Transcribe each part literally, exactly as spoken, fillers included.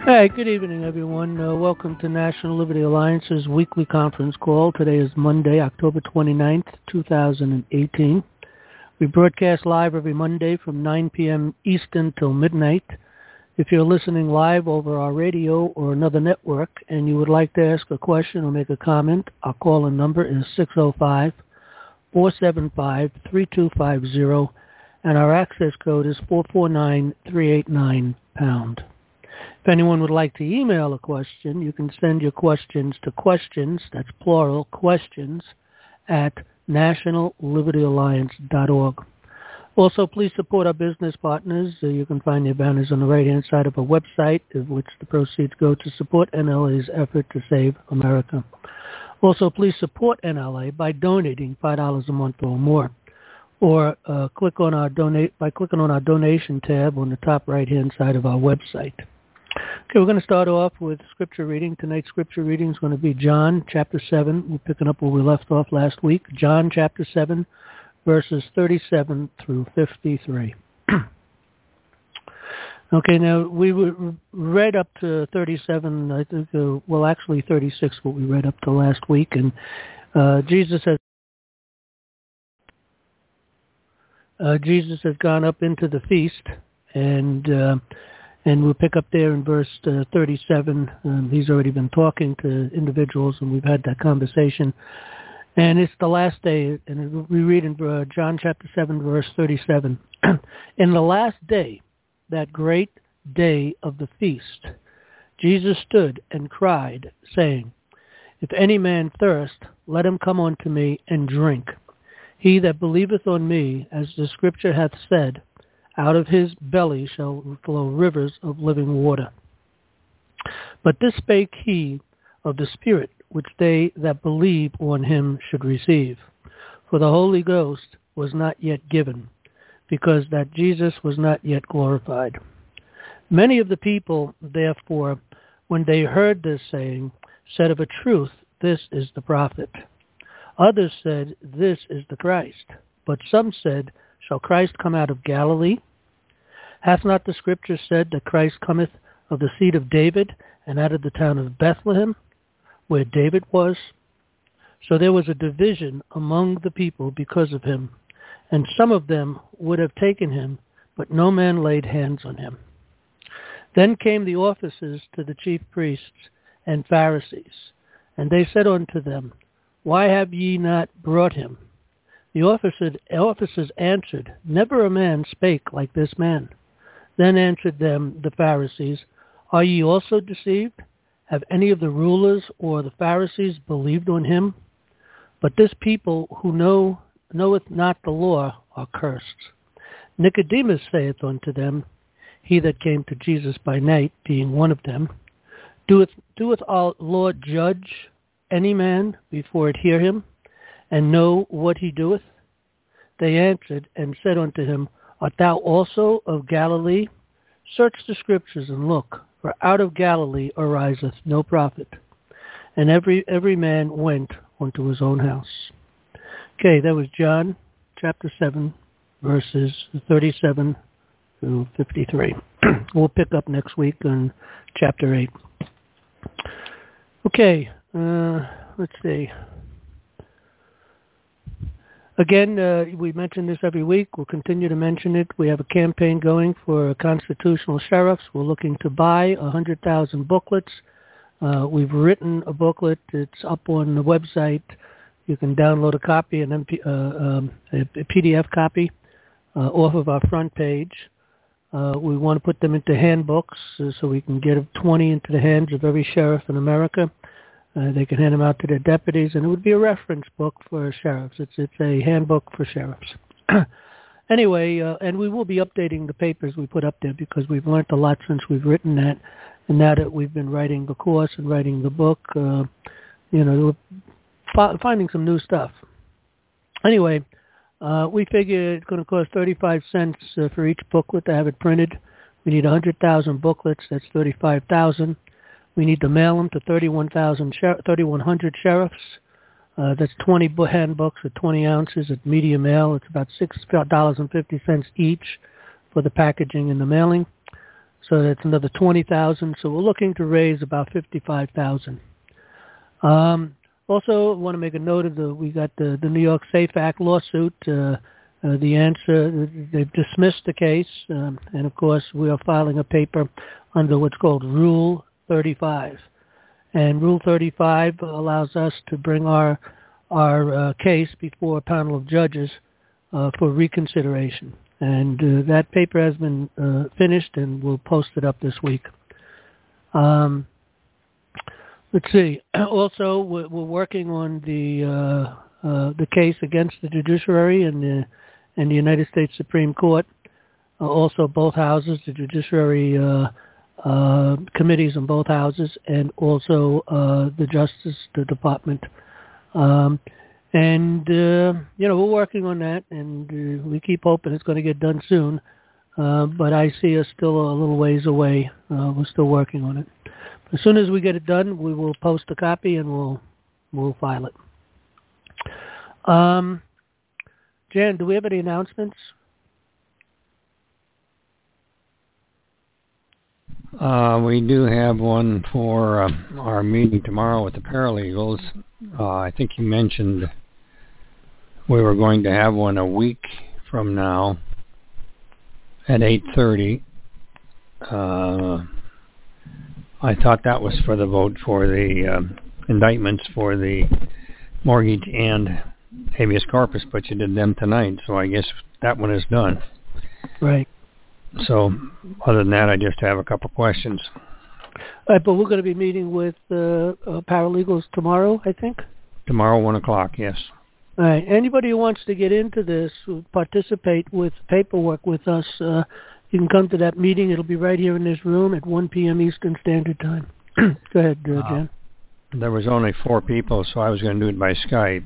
Hi, good evening, everyone. Uh, welcome to National Liberty Alliance's weekly conference call. Today is Monday, October twenty-ninth, two thousand eighteen. We broadcast live every Monday from nine p.m. Eastern till midnight. If you're listening live over our radio or another network and you would like to ask a question or make a comment, our call-in number is six oh five, four seven five, three two five zero, and our access code is four four nine, three eight nine, pound. If anyone would like to email a question, you can send your questions to questions, that's plural, questions, at national liberty alliance dot org. Also, please support our business partners. Uh, you can find their banners on the right-hand side of our website, of which the proceeds go to support N L A's effort to save America. Also, please support N L A by donating five dollars a month or more, or uh, click on our donate by clicking on our donation tab on the top right-hand side of our website. Okay, we're going to start off with scripture reading. Tonight's scripture reading is going to be John chapter seven. We're picking up where we left off last week. John chapter seven, verses thirty-seven through fifty-three. Okay, now we read up to thirty-seven, I think, uh, well, actually thirty-six, what we read up to last week. And uh, Jesus has uh, Jesus has gone up into the feast, and uh, And we'll pick up there in verse uh, thirty-seven. Um, he's already been talking to individuals, and we've had that conversation. And it's the last day, and we read in uh, John chapter seven, verse thirty-seven. In the last day, that great day of the feast, Jesus stood and cried, saying, If any man thirst, let him come unto me and drink. He that believeth on me, as the scripture hath said, out of his belly shall flow rivers of living water. But this spake he of the Spirit, which they that believe on him should receive. For the Holy Ghost was not yet given, because that Jesus was not yet glorified. Many of the people, therefore, when they heard this saying, said of a truth, This is the prophet. Others said, This is the Christ. But some said, Shall Christ come out of Galilee? Hath not the Scripture said that Christ cometh of the seed of David, and out of the town of Bethlehem, where David was? So there was a division among the people because of him, and some of them would have taken him, but no man laid hands on him. Then came the officers to the chief priests and Pharisees, and they said unto them, Why have ye not brought him? The officers answered, Never a man spake like this man. Then answered them the Pharisees, Are ye also deceived? Have any of the rulers or the Pharisees believed on him? But this people who know knoweth not the law are cursed. Nicodemus saith unto them, he that came to Jesus by night, being one of them, Doeth, doeth our Lord judge any man before it hear him, and know what he doeth? They answered and said unto him, Art thou also of Galilee? Search the Scriptures and look, for out of Galilee ariseth no prophet. And every every man went unto his own house. Okay, that was John chapter seven, verses thirty-seven through fifty-three. We'll pick up next week on chapter eight. Okay, uh, let's see. Again, uh, we mention this every week. We'll continue to mention it. We have a campaign going for constitutional sheriffs. We're looking to buy one hundred thousand booklets. Uh, we've written a booklet. It's up on the website. You can download a copy, an M P, uh, um, a P D F copy uh, off of our front page. Uh, we want to put them into handbooks uh, so we can get twenty into the hands of every sheriff in America. Uh, they can hand them out to their deputies, and it would be a reference book for sheriffs. It's it's a handbook for sheriffs. Anyway, uh, and we will be updating the papers we put up there because we've learned a lot since we've written that, and now that we've been writing the course and writing the book, uh, you know, we're finding some new stuff. Anyway, uh, we figure it's going to cost thirty-five cents uh, for each booklet to have it printed. We need one hundred thousand booklets. That's thirty-five thousand. We need to mail them to thirty-one hundred sheriffs. Uh, that's twenty handbooks at twenty ounces at medium mail. It's about six dollars and fifty cents each for the packaging and the mailing. So that's another twenty thousand dollars. So we're looking to raise about fifty-five thousand dollars. Um, also, I want to make a note of the, we got the, the New York SAFE Act lawsuit. Uh, uh, the answer, they've dismissed the case. Um, and, of course, we are filing a paper under what's called Rule thirty-five. And Rule thirty-five allows us to bring our, our uh, case before a panel of judges uh, for reconsideration. And uh, that paper has been uh, finished, and we'll post it up this week. Um, let's see. Also, we're, we're working on the uh, uh, the case against the judiciary in the in the United States Supreme Court. Uh, also, both houses, the judiciary uh, uh, committees in both houses, and also uh, the Justice the Department. Um, And, uh, you know, we're working on that, and uh, we keep hoping it's going to get done soon. Uh, but I see us still a little ways away. Uh, we're still working on it. As soon as we get it done, we will post a copy, and we'll we'll file it. Um, Jan, do we have any announcements? Uh, we do have one for uh, our meeting tomorrow with the paralegals. Uh, I think you mentioned we were going to have one a week from now at eight thirty. Uh, I thought that was for the vote for the uh, indictments for the mortgage and habeas corpus, but you did them tonight, so I guess that one is done. Right. So, other than that, I just have a couple questions. All right, but we're going to be meeting with uh, uh, paralegals tomorrow, I think? Tomorrow, one o'clock, yes. All right. Anybody who wants to get into this, participate with paperwork with us, uh, you can come to that meeting. It'll be right here in this room at one p.m. Eastern Standard Time. Go ahead, uh, Jan. Uh, there was only four people, so I was going to do it by Skype.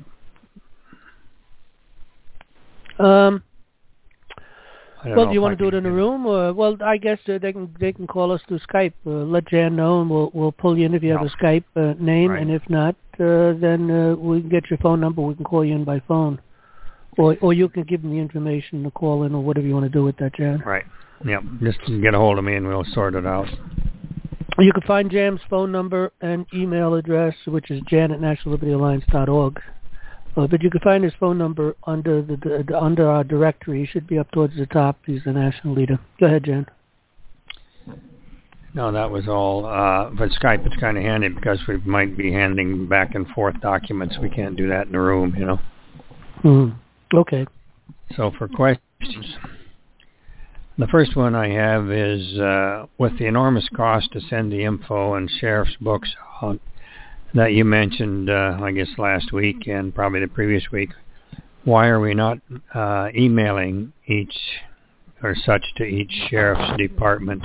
Um... Well, do you want to do it in can. a room, or well, I guess uh, they can they can call us through Skype. Uh, let Jan know, and we'll we'll pull you in if you have no. a Skype uh, name, right. and if not, uh, then uh, we can get your phone number. We can call you in by phone, or or you can give them the information to call in, or whatever you want to do with that, Jan. Right. Yep. Just get a hold of me, and we'll sort it out. You can find Jan's phone number and email address, which is jan at national liberty alliance dot org. Uh, but you can find his phone number under the, the, the under our directory. He should be up towards the top. He's the national leader. Go ahead, Jan. No, that was all. Uh, but Skype, it's kind of handy because we might be handing back and forth documents. We can't do that in a room, you know. Mm-hmm. Okay. So for questions, the first one I have is, uh, with the enormous cost to send the info and sheriff's books out that you mentioned, uh, I guess, last week and probably the previous week, why are we not uh, emailing each or such to each sheriff's department?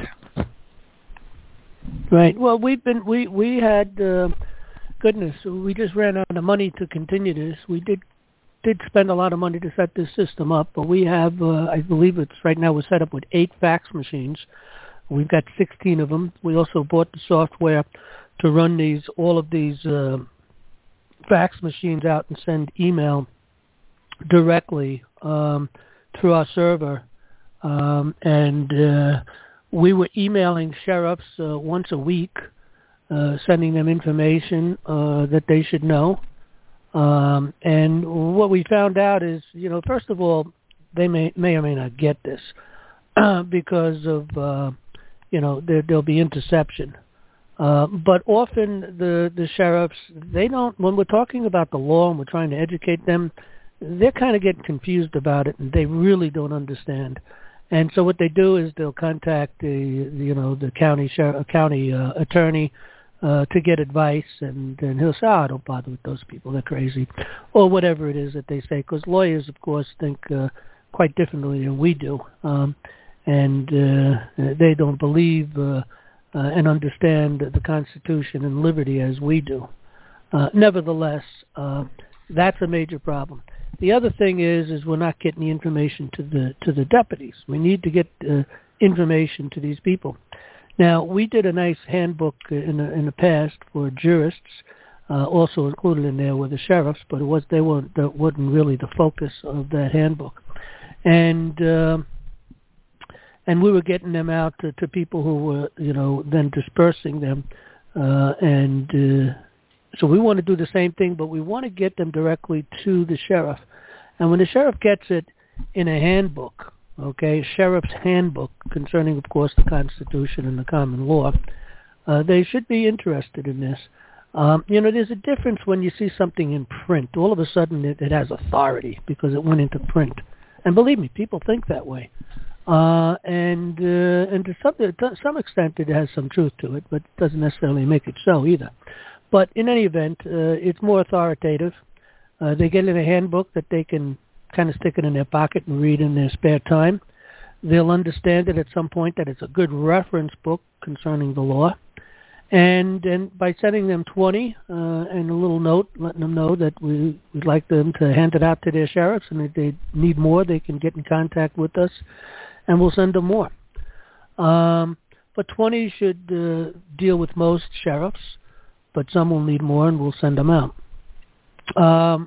Right. Well, we've been we we had uh, goodness, we just ran out of money to continue this. We did did spend a lot of money to set this system up, but we have, uh, I believe it's right now we're set up with eight fax machines. We've got sixteen of them. We also bought the software to run these all of these uh, fax machines out and send email directly um, through our server. Um, and uh, we were emailing sheriffs uh, once a week, uh, sending them information uh, that they should know. Um, and what we found out is, you know, first of all, they may may or may not get this uh, because of, uh, you know, there, there'll be interception. Uh, but often the, the sheriffs, they don't, when we're talking about the law and we're trying to educate them, they're kind of getting confused about it, and they really don't understand. And so what they do is they'll contact the, you know, the county sheriff, county uh, attorney uh, to get advice, and, and he'll say, oh, don't bother with those people, they're crazy, or whatever it is that they say, because lawyers, of course, think uh, quite differently than we do, um, and uh, they don't believe uh, Uh, and understand the Constitution and liberty as we do. Uh, nevertheless, uh, that's a major problem. The other thing is, is we're not getting the information to the to the deputies. We need to get uh, information to these people. Now, we did a nice handbook in the, in the past for jurists, uh, also included in there were the sheriffs, but it was they weren't that wasn't really the focus of that handbook. And uh, and we were getting them out to, to people who were, you know, then dispersing them. Uh, and uh, so we want to do the same thing, but we want to get them directly to the sheriff. And when the sheriff gets it in a handbook, okay, sheriff's handbook concerning, of course, the Constitution and the common law, uh, they should be interested in this. Um, you know, there's a difference when you see something in print. All of a sudden it, it has authority because it went into print. And believe me, people think that way. Uh, and uh, and to some, to some extent it has some truth to it, but it doesn't necessarily make it so either. But in any event, uh, it's more authoritative. Uh, they get in a handbook that they can kind of stick it in their pocket and read in their spare time. They'll understand it at some point that it's a good reference book concerning the law. And and by sending them twenty uh, and a little note letting them know that we, we'd like them to hand it out to their sheriffs, and if they need more, they can get in contact with us, and we'll send them more. Um, but twenty should uh, deal with most sheriffs, but some will need more, and we'll send them out. Um,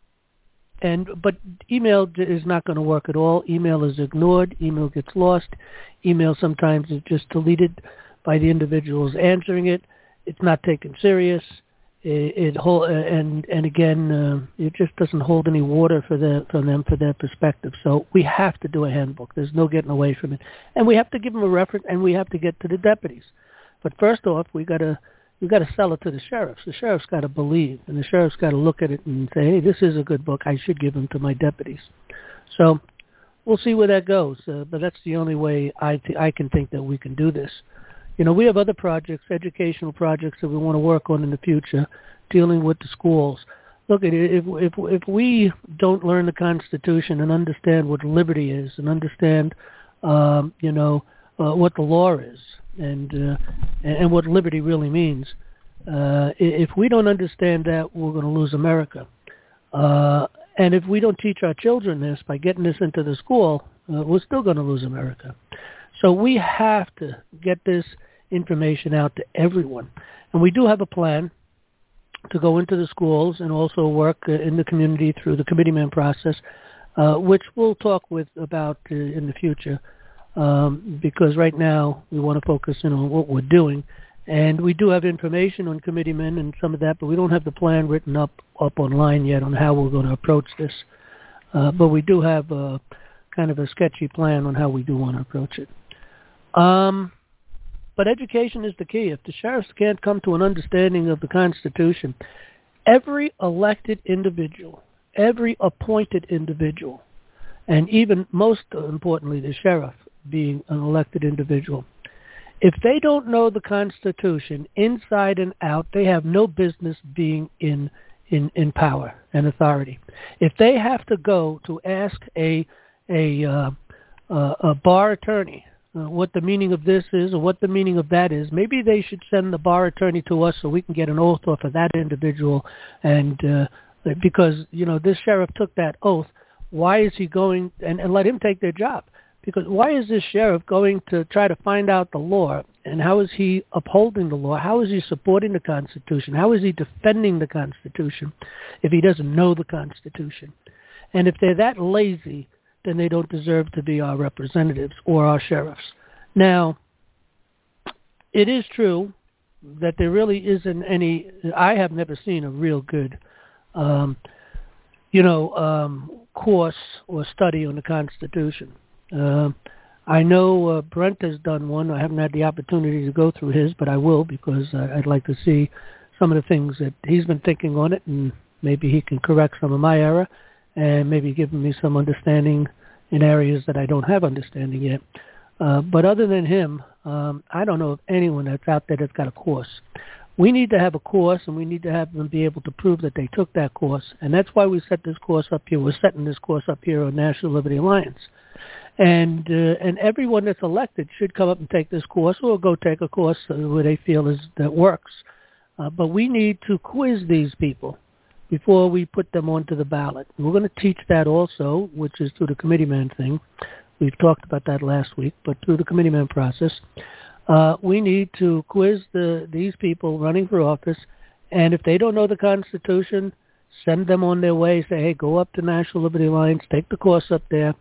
and but email is not going to work at all. Email is ignored. Email gets lost. Email sometimes is just deleted by the individuals answering it. It's not taken serious. It, it hold, and and again, uh, it just doesn't hold any water for the for them for their perspective. So we have to do a handbook. There's no getting away from it, and we have to give them a reference, and we have to get to the deputies. But first off, we got to we got to sell it to the sheriffs. The sheriff's got to believe, and the sheriff's got to look at it and say, hey, this is a good book. I should give them to my deputies. So we'll see where that goes. Uh, but that's the only way I th- I can think that we can do this. You know, we have other projects, educational projects that we want to work on in the future, dealing with the schools. Look, if if if we don't learn the Constitution and understand what liberty is, and understand, um, you know, uh, what the law is, and uh, and what liberty really means, uh, if we don't understand that, we're going to lose America. Uh, and if we don't teach our children this by getting this into the school, uh, we're still going to lose America. So we have to get this information out to everyone. And we do have a plan to go into the schools and also work uh, in the community through the committeeman process, uh, which we'll talk with about uh, in the future, um, because right now we want to focus in on what we're doing. And we do have information on committeemen and some of that, but we don't have the plan written up, up online yet on how we're going to approach this. Uh, but we do have a, kind of a sketchy plan on how we do want to approach it. Um, but education is the key. If the sheriffs can't come to an understanding of the Constitution, every elected individual, every appointed individual, and even most importantly the sheriff being an elected individual, if they don't know the Constitution inside and out, they have no business being in, in, in power and authority. If they have to go to ask a, a, uh, uh, a bar attorney Uh, what the meaning of this is or what the meaning of that is, maybe they should send the bar attorney to us so we can get an oath off of that individual. And uh, because, you know, this sheriff took that oath, why is he going, and, and let him take their job? Because why is this sheriff going to try to find out the law, and how is he upholding the law? How is he supporting the Constitution? How is he defending the Constitution if he doesn't know the Constitution? And if they're that lazy, then they don't deserve to be our representatives or our sheriffs. Now, it is true that there really isn't any, I have never seen a real good, um, you know, um, course or study on the Constitution. Uh, I know uh, Brent has done one. I haven't had the opportunity to go through his, but I will, because uh, I'd like to see some of the things that he's been thinking on it, and maybe he can correct some of my error, and maybe give me some understanding in areas that I don't have understanding yet. Uh, but other than him, um, I don't know of anyone that's out there that's got a course. We need to have a course, and we need to have them be able to prove that they took that course. And that's why we set this course up here. We're setting this course up here on National Liberty Alliance. And uh, and everyone that's elected should come up and take this course, or go take a course where they feel is that works. Uh, but we need to quiz these people before we put them onto the ballot. We're going to teach that also, which is through the committeeman thing. We've talked about that last week, but through the committeeman process, uh, we need to quiz the these people running for office, and if they don't know the Constitution, send them on their way. Say, hey, go up to National Liberty Alliance, take the course up there,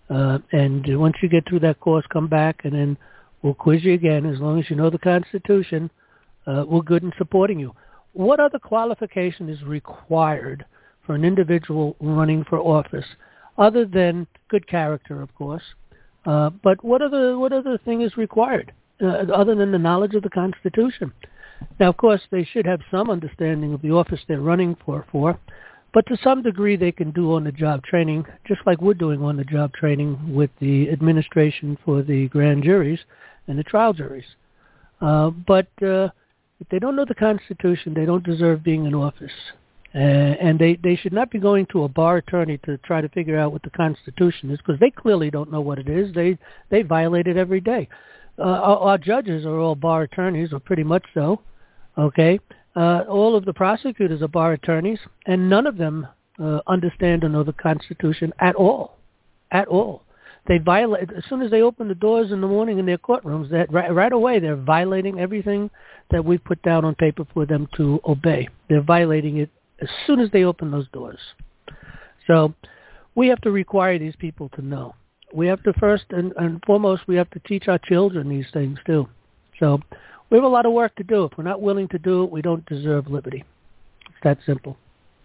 Uh, and once you get through that course, come back, and then we'll quiz you again. As long as you know the Constitution, uh, we're good in supporting you. What other qualification is required for an individual running for office, other than good character, of course? Uh, but what other what other thing is required, uh, other than the knowledge of the Constitution? Now, of course, they should have some understanding of the office they're running for, for, but to some degree they can do on-the-job training, just like we're doing on-the-job training with the administration for the grand juries and the trial juries. Uh, but uh, if they don't know the Constitution, they don't deserve being in office. Uh, and they, they should not be going to a bar attorney to try to figure out what the Constitution is, because they clearly don't know what it is. They they violate it every day. Uh, our, our judges are all bar attorneys, or pretty much so. Okay, uh, all of the prosecutors are bar attorneys, and none of them uh, understand or know the Constitution at all, at all. They violate as soon as they open the doors in the morning in their courtrooms. That right, right away they're violating everything that we put down on paper for them to obey. They're violating it as soon as they open those doors. So we have to require these people to know. We have to first and, and foremost, we have to teach our children these things too. So we have a lot of work to do. If we're not willing to do it, we don't deserve liberty. It's that simple.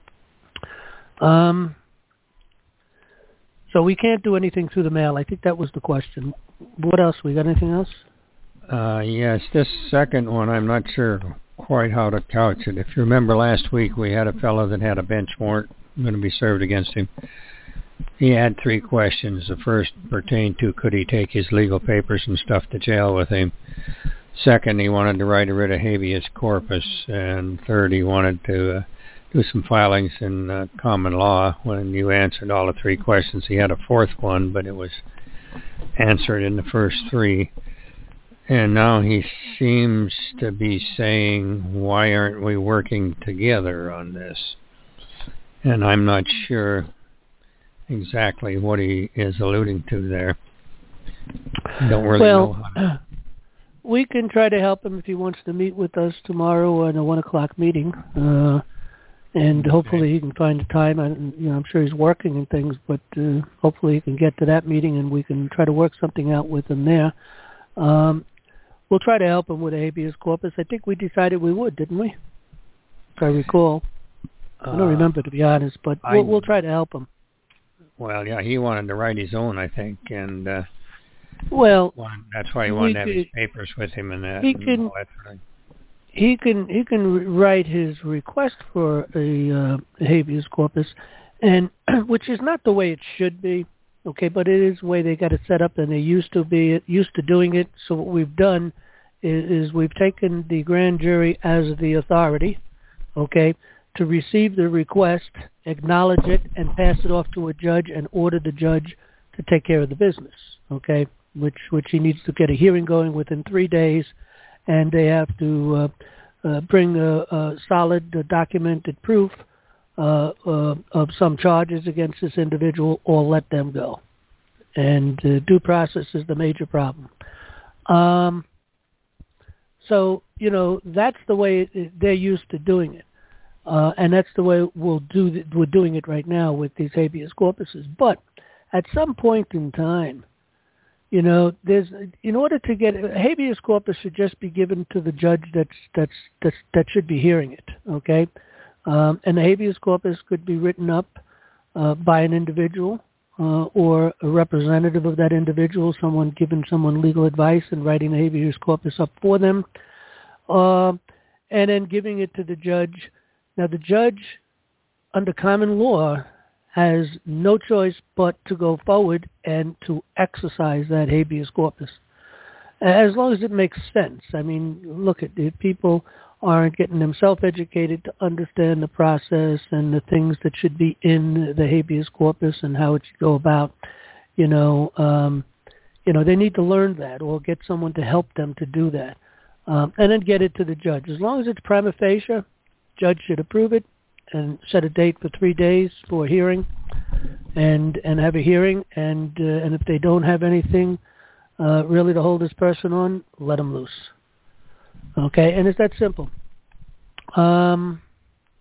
Um, so we can't do anything through the mail. I think that was the question. What else? We got anything else? Uh, yes, this second one, I'm not sure quite how to couch it. If you remember last week, we had a fellow that had a bench warrant going to be served against him. He had three questions. The first pertained to could he take his legal papers and stuff to jail with him. Second, he wanted to write a writ of habeas corpus. And third, he wanted to uh, do some filings in uh, common law. When you answered all the three questions, he had a fourth one, but it was answered in the first three. And now he seems to be saying, why aren't we working together on this? And I'm not sure exactly what he is alluding to there. I don't really well, know how to... we can try to help him if he wants to meet with us tomorrow in a one o'clock meeting. Uh, and hopefully okay. he can find a time. I, you know, I'm sure he's working and things, but uh, hopefully he can get to that meeting and we can try to work something out with him there. Um, We'll try to help him with a habeas corpus. I think we decided we would, didn't we? If I recall. Uh, I don't remember, to be honest, but I, we'll, we'll try to help him. Well, yeah, he wanted to write his own, I think, and uh, well, that's why he wanted to have could, his papers with him and that. He and can, all that sort of he can, he can write his request for a uh, habeas corpus, and which is not the way it should be. Okay, but it is the way they got it set up, and they used to be used to doing it. So what we've done is, is we've taken the grand jury as the authority, okay, to receive the request, acknowledge it, and pass it off to a judge and order the judge to take care of the business, okay, which which he needs to get a hearing going within three days, and they have to uh, uh, bring a, a solid uh, documented proof Uh, uh, of some charges against this individual, or let them go. And uh, due process is the major problem. Um, so, you know, that's the way it, they're used to doing it. Uh, and that's the way we'll do the, we're doing it right now with these habeas corpuses. But at some point in time, you know, there's in order to get habeas corpus should just be given to the judge that's that's, that's that should be hearing it. Okay. Um, and the habeas corpus could be written up uh, by an individual uh, or a representative of that individual, someone giving someone legal advice and writing the habeas corpus up for them, uh, and then giving it to the judge. Now, the judge, under common law, has no choice but to go forward and to exercise that habeas corpus, as long as it makes sense. I mean, look at the people aren't getting themselves educated to understand the process and the things that should be in the habeas corpus and how it should go about. You know, um, you know, they need to learn that or get someone to help them to do that, um, and then get it to the judge. As long as it's prima facie, judge should approve it and set a date for three days for a hearing, and and have a hearing. And uh, and if they don't have anything uh, really to hold this person on, let them loose. Okay, and it's that simple. Um,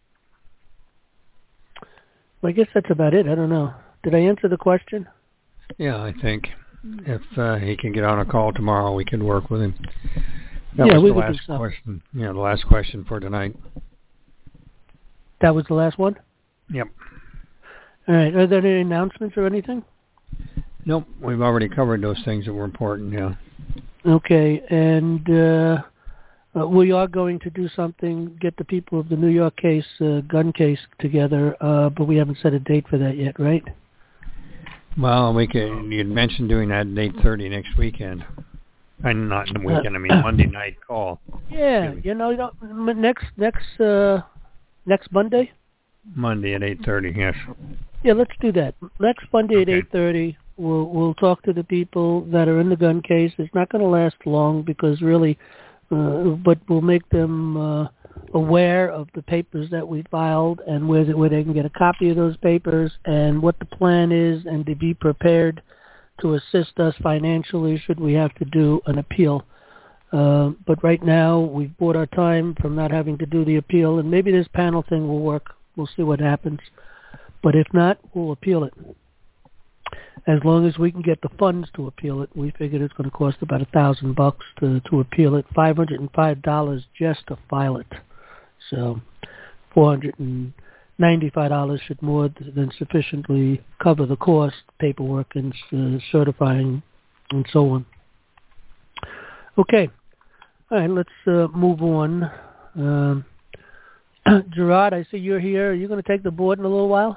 well, I guess that's about it. I don't know. Did I answer the question? Yeah, I think if uh, he can get on a call tomorrow, we can work with him. That yeah, was we the could last do so. question. Yeah, the last question for tonight. That was the last one? Yep. All right. Are there any announcements or anything? Nope. We've already covered those things that were important, yeah. Okay. And uh, uh, we are going to do something, get the people of the New York case, uh, gun case together, uh, but we haven't set a date for that yet, right? Well, we could, you'd mentioned doing that at eight thirty next weekend. And not the weekend, I mean Monday night call. Yeah, you know, you know next next uh, next Monday. Monday at eight thirty. Yes. Yeah, let's do that. Next Monday okay. at eight thirty, we'll we'll talk to the people that are in the gun case. It's not going to last long because really, uh, but we'll make them uh, aware of the papers that we filed and where they, where they can get a copy of those papers and what the plan is, and to be prepared to assist us financially should we have to do an appeal. Uh, but right now, we've bought our time from not having to do the appeal, and maybe this panel thing will work. We'll see what happens. But if not, we'll appeal it. As long as we can get the funds to appeal it, we figured it's going to cost about a thousand bucks to to appeal it, five hundred and five dollars just to file it. So, four hundred and ninety-five dollars should more than sufficiently cover the cost, paperwork and uh, certifying, and so on. Okay. All right, let's uh, move on. Um, Gerard, I see you're here. Are you going to take the board in a little while?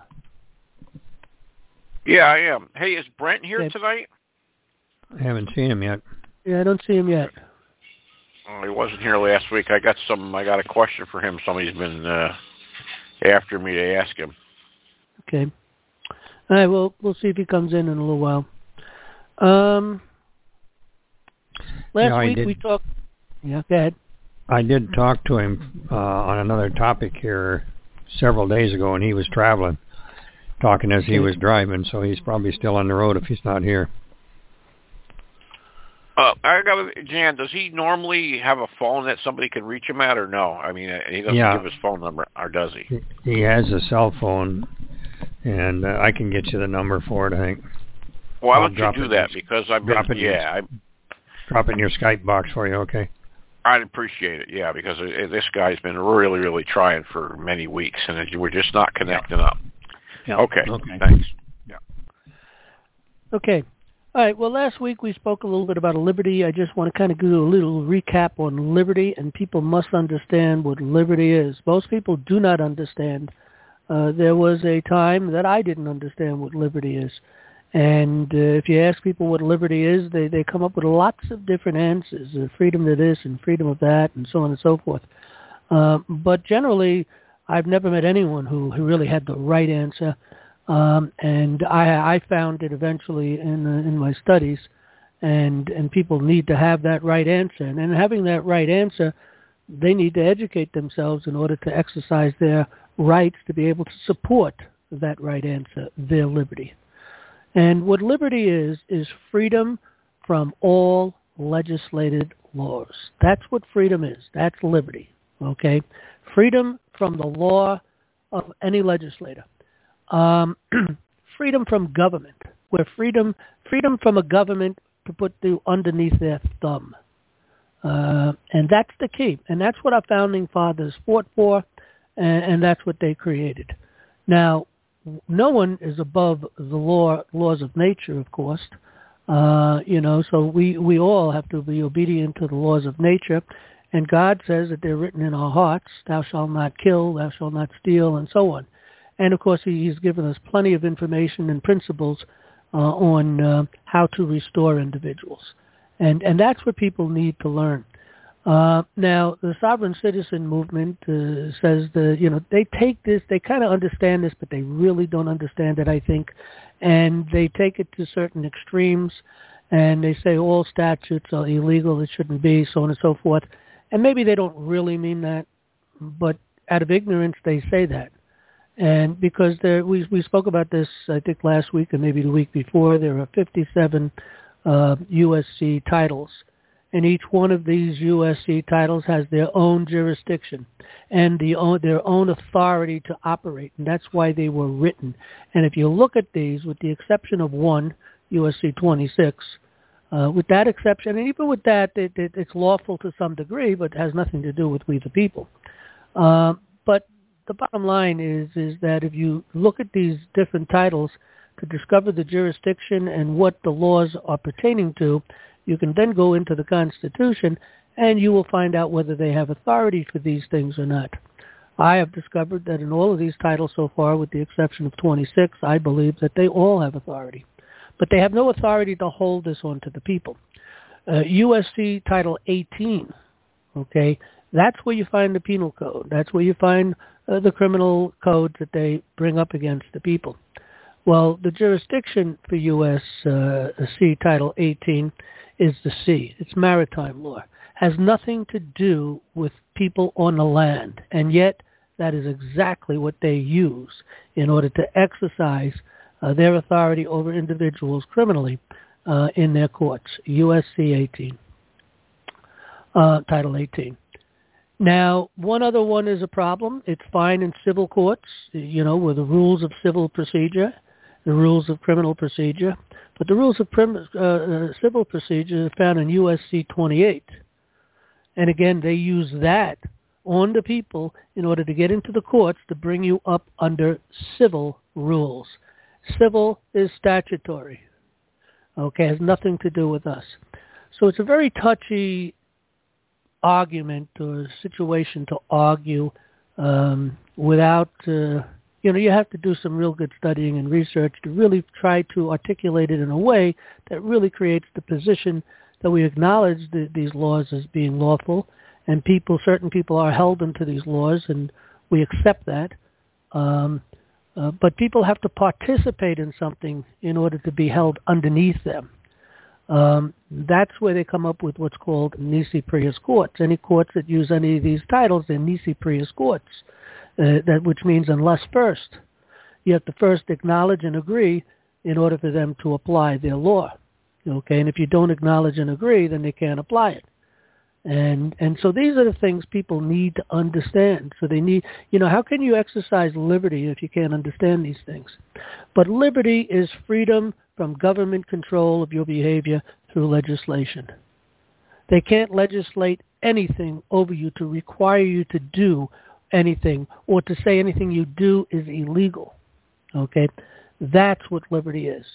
Yeah, I am. Hey, is Brent here okay. tonight? I haven't seen him yet. Yeah, I don't see him yet. Oh, he wasn't here last week. I got some. I got a question for him. Somebody's been uh, after me to ask him. Okay. All right, well, we'll see if he comes in in a little while. Um, last yeah, week did, we talked... Yeah, go ahead. I did talk to him uh, on another topic here several days ago, and he was traveling, talking as he was driving, so he's probably still on the road if he's not here. Uh, I got Jan. Does he normally have a phone that somebody can reach him at, or no? I mean, he doesn't yeah. give his phone number, or does he? He has a cell phone, and uh, I can get you the number for it, I think. Why don't you do that? Because I've been, been, yeah, your, drop it in your Skype box for you, okay? I'd appreciate it, yeah, because it, this guy's been really, really trying for many weeks, and it, we're just not connecting yeah. up. Yeah. Okay. okay, thanks. Yeah. Okay. All right, well, last week we spoke a little bit about liberty. I just want to kind of do a little recap on liberty, and people must understand what liberty is. Most people do not understand. Uh, there was a time that I didn't understand what liberty is. And uh, if you ask people what liberty is, they, they come up with lots of different answers, uh, freedom to this and freedom of that and so on and so forth. Uh, but generally, I've never met anyone who, who really had the right answer. Um, and I, I found it eventually in uh, in my studies, and, and people need to have that right answer. And in having that right answer, they need to educate themselves in order to exercise their rights to be able to support that right answer, their liberty. And what liberty is, is freedom from all legislated laws. That's what freedom is. That's liberty, okay? Freedom from the law of any legislator. Um, freedom from government, where freedom freedom from a government to put you underneath their thumb. Uh, and that's the key. And that's what our founding fathers fought for, and, and that's what they created. Now, no one is above the law laws of nature, of course. Uh, you know, so we, we all have to be obedient to the laws of nature. And God says that they're written in our hearts, thou shalt not kill, thou shalt not steal, and so on. And, of course, he's given us plenty of information and principles uh, on uh, how to restore individuals. And, and that's what people need to learn. Uh, now, the sovereign citizen movement uh, says that, you know, they take this, they kind of understand this, but they really don't understand it, I think. And they take it to certain extremes, and they say all statutes are illegal, it shouldn't be, so on and so forth. And maybe they don't really mean that, but out of ignorance, they say that. And because there, we we spoke about this, I think, last week or maybe the week before, there are fifty-seven uh, U S C titles. And each one of these U S C titles has their own jurisdiction and the own, their own authority to operate. And that's why they were written. And if you look at these, with the exception of one, U S C twenty-six. Uh, with that exception, and even with that, it, it, it's lawful to some degree, but has nothing to do with we the people. Uh, but the bottom line is is that if you look at these different titles to discover the jurisdiction and what the laws are pertaining to, you can then go into the Constitution and you will find out whether they have authority for these things or not. I have discovered that in all of these titles so far, with the exception of twenty-six, I believe that they all have authority. But they have no authority to hold this on to the people. Uh, U S C Title eighteen, okay, that's where you find the penal code. That's where you find uh, the criminal codes that they bring up against the people. Well, the jurisdiction for U S C Title eighteen is the sea. It's maritime law. Has nothing to do with people on the land, and yet that is exactly what they use in order to exercise uh, their authority over individuals criminally uh, in their courts. U S C eighteen, uh, Title eighteen. Now, one other one is a problem. It's fine in civil courts, you know, with the rules of civil procedure, the rules of criminal procedure, but the rules of prim- uh, civil procedure are found in U S C twenty-eight. And again, they use that on the people in order to get into the courts to bring you up under civil rules. Civil is statutory. Okay, has nothing to do with us. So it's a very touchy argument or situation to argue um, without, uh, you know, you have to do some real good studying and research to really try to articulate it in a way that really creates the position that we acknowledge the, these laws as being lawful, and people, certain people are held into these laws, and we accept that. Um, uh, but people have to participate in something in order to be held underneath them. Um, that's where they come up with what's called nisi prius courts. Any courts that use any of these titles, they're nisi prius courts, uh, that which means unless first. You have to first acknowledge and agree in order for them to apply their law. Okay, and if you don't acknowledge and agree, then they can't apply it. And and so these are the things people need to understand. So they need, you know, how can you exercise liberty if you can't understand these things? But liberty is freedom from government control of your behavior through legislation. They can't legislate anything over you to require you to do anything or to say anything you do is illegal. Okay, that's what liberty is.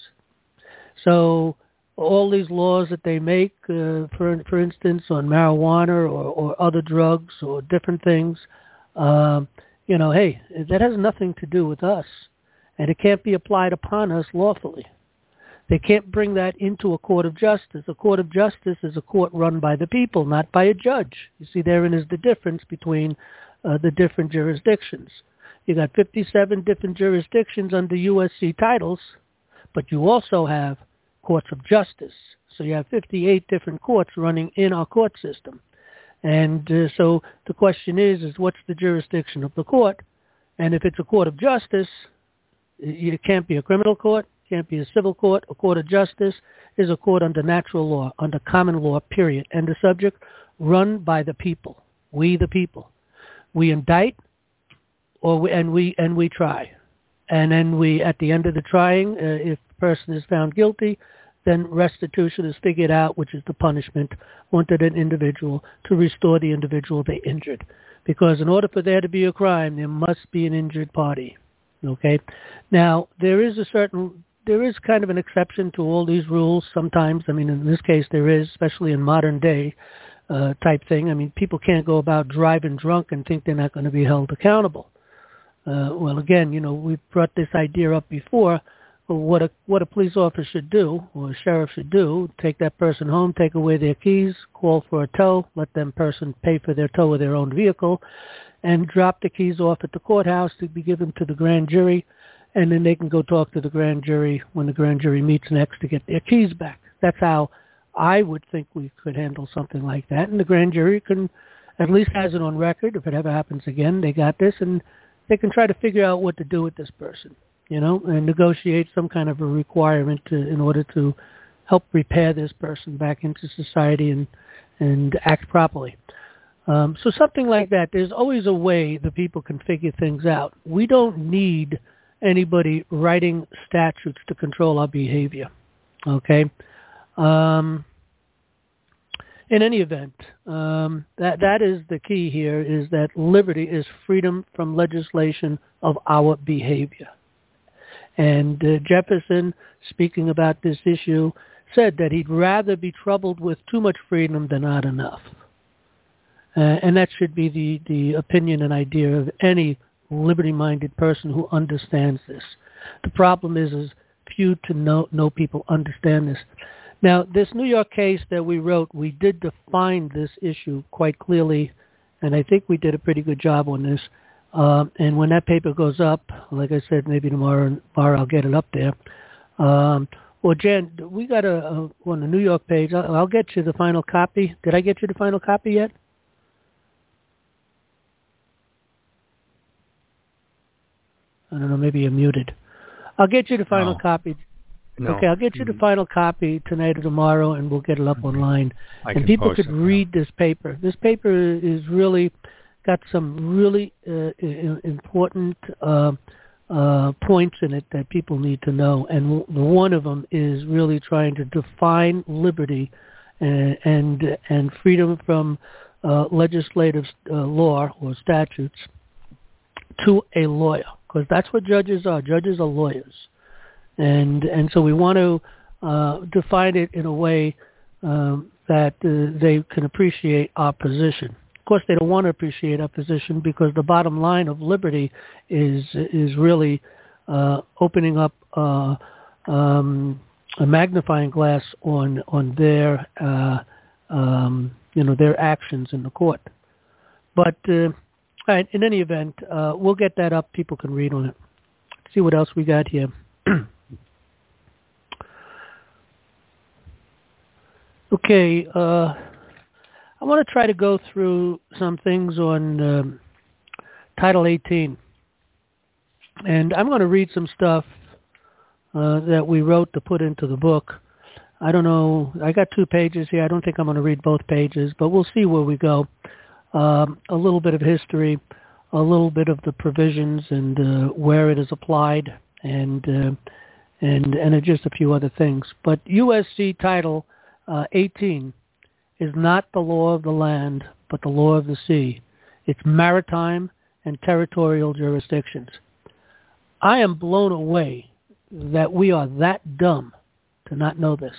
So all these laws that they make, uh, for for instance, on marijuana or, or other drugs or different things, um, you know, hey, that has nothing to do with us, and it can't be applied upon us lawfully. They can't bring that into a court of justice. A court of justice is a court run by the people, not by a judge. You see, therein is the difference between uh, the different jurisdictions. You got fifty-seven different jurisdictions under U S C titles, but you also have courts of justice. So you have fifty-eight different courts running in our court system. And uh, so the question is, is what's the jurisdiction of the court? And if it's a court of justice, it can't be a criminal court, can't be a civil court. A court of justice is a court under natural law, under common law, period. And the subject, run by the people, we the people. We indict, or we, and we and we try. And then we, at the end of the trying, uh, if the person is found guilty, then restitution is figured out, which is the punishment onto an individual to restore the individual they injured. Because in order for there to be a crime, there must be an injured party. Okay? Now, there is a certain, there is kind of an exception to all these rules sometimes. I mean, in this case there is, especially in modern day uh, type thing. I mean, people can't go about driving drunk and think they're not going to be held accountable. Uh, well, again, you know, we've brought this idea up before. What a what a police officer should do, or a sheriff should do, take that person home, take away their keys, call for a tow, let them person pay for their tow of their own vehicle, and drop the keys off at the courthouse to be given to the grand jury, and then they can go talk to the grand jury when the grand jury meets next to get their keys back. That's how I would think we could handle something like that, and the grand jury can at least has it on record. If it ever happens again, they got this, and they can try to figure out what to do with this person, you know, and negotiate some kind of a requirement to, in order to help repair this person back into society and, and act properly. Um, so something like that, there's always a way the people can figure things out. We don't need anybody writing statutes to control our behavior. Okay. Um, in any event, um, that that is the key here, is that liberty is freedom from legislation of our behavior. And uh, Jefferson, speaking about this issue, said that he'd rather be troubled with too much freedom than not enough. Uh, and that should be the, the opinion and idea of any liberty-minded person who understands this. The problem is, is few to know, know people understand this. Now, this New York case that we wrote, we did define this issue quite clearly, and I think we did a pretty good job on this. Um, and when that paper goes up, like I said, maybe tomorrow, tomorrow I'll get it up there. Um, well, Jan, we got a, a on the New York page. I'll, I'll get you the final copy. Did I get you the final copy yet? I don't know. Maybe you're muted. I'll get you the final no. copy. No. Okay, I'll get you the final copy tonight or tomorrow, and we'll get it up online. I and can people post could it, read this paper. This paper is really got some really uh, important uh, uh, points in it that people need to know. And w- one of them is really trying to define liberty and and, and freedom from uh, legislative uh, law or statutes to a lawyer, because that's what judges are. Judges are lawyers. And and so we want to uh, define it in a way um, that uh, they can appreciate our position. Of course, they don't want to appreciate our position, because the bottom line of liberty is is really uh, opening up uh, um, a magnifying glass on on their uh, um, you know their actions in the court. But uh, all right, in any event, uh, we'll get that up. People can read on it. Let's see what else we got here. Okay, uh, I want to try to go through some things on um, Title eighteen. And I'm going to read some stuff uh, that we wrote to put into the book. I don't know, I got two pages here. I don't think I'm going to read both pages, but we'll see where we go. Um, a little bit of history, a little bit of the provisions and uh, where it is applied, and, uh, and, and just a few other things. But U S C Title Uh, eighteen is not the law of the land, but the law of the sea. It's maritime and territorial jurisdictions. I am blown away that we are that dumb to not know this.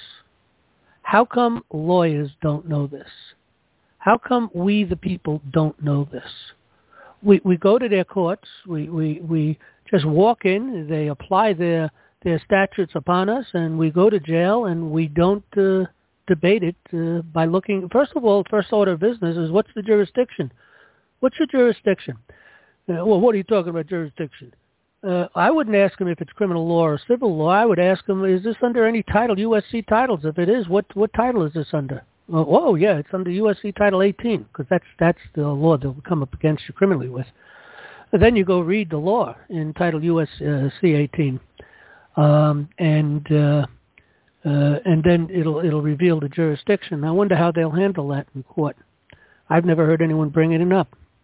How come lawyers don't know this? How come we, the people, don't know this? We we go to their courts. We we, we just walk in. They apply their their statutes upon us, and we go to jail, and we don't Uh, debate it uh, by looking, first of all, first order of business is, what's the jurisdiction? What's your jurisdiction? Uh, well, what are you talking about jurisdiction? Uh, I wouldn't ask them if it's criminal law or civil law. I would ask them, is this under any title, U S C titles? If it is, what what title is this under? Uh, oh, yeah, it's under U S C Title eighteen, because that's, that's the law they'll come up against you criminally with. And then you go read the law in Title U S C eighteen. Um, and... Uh, Uh, and then it'll it'll reveal the jurisdiction. I wonder how they'll handle that in court. I've never heard anyone bringing it up.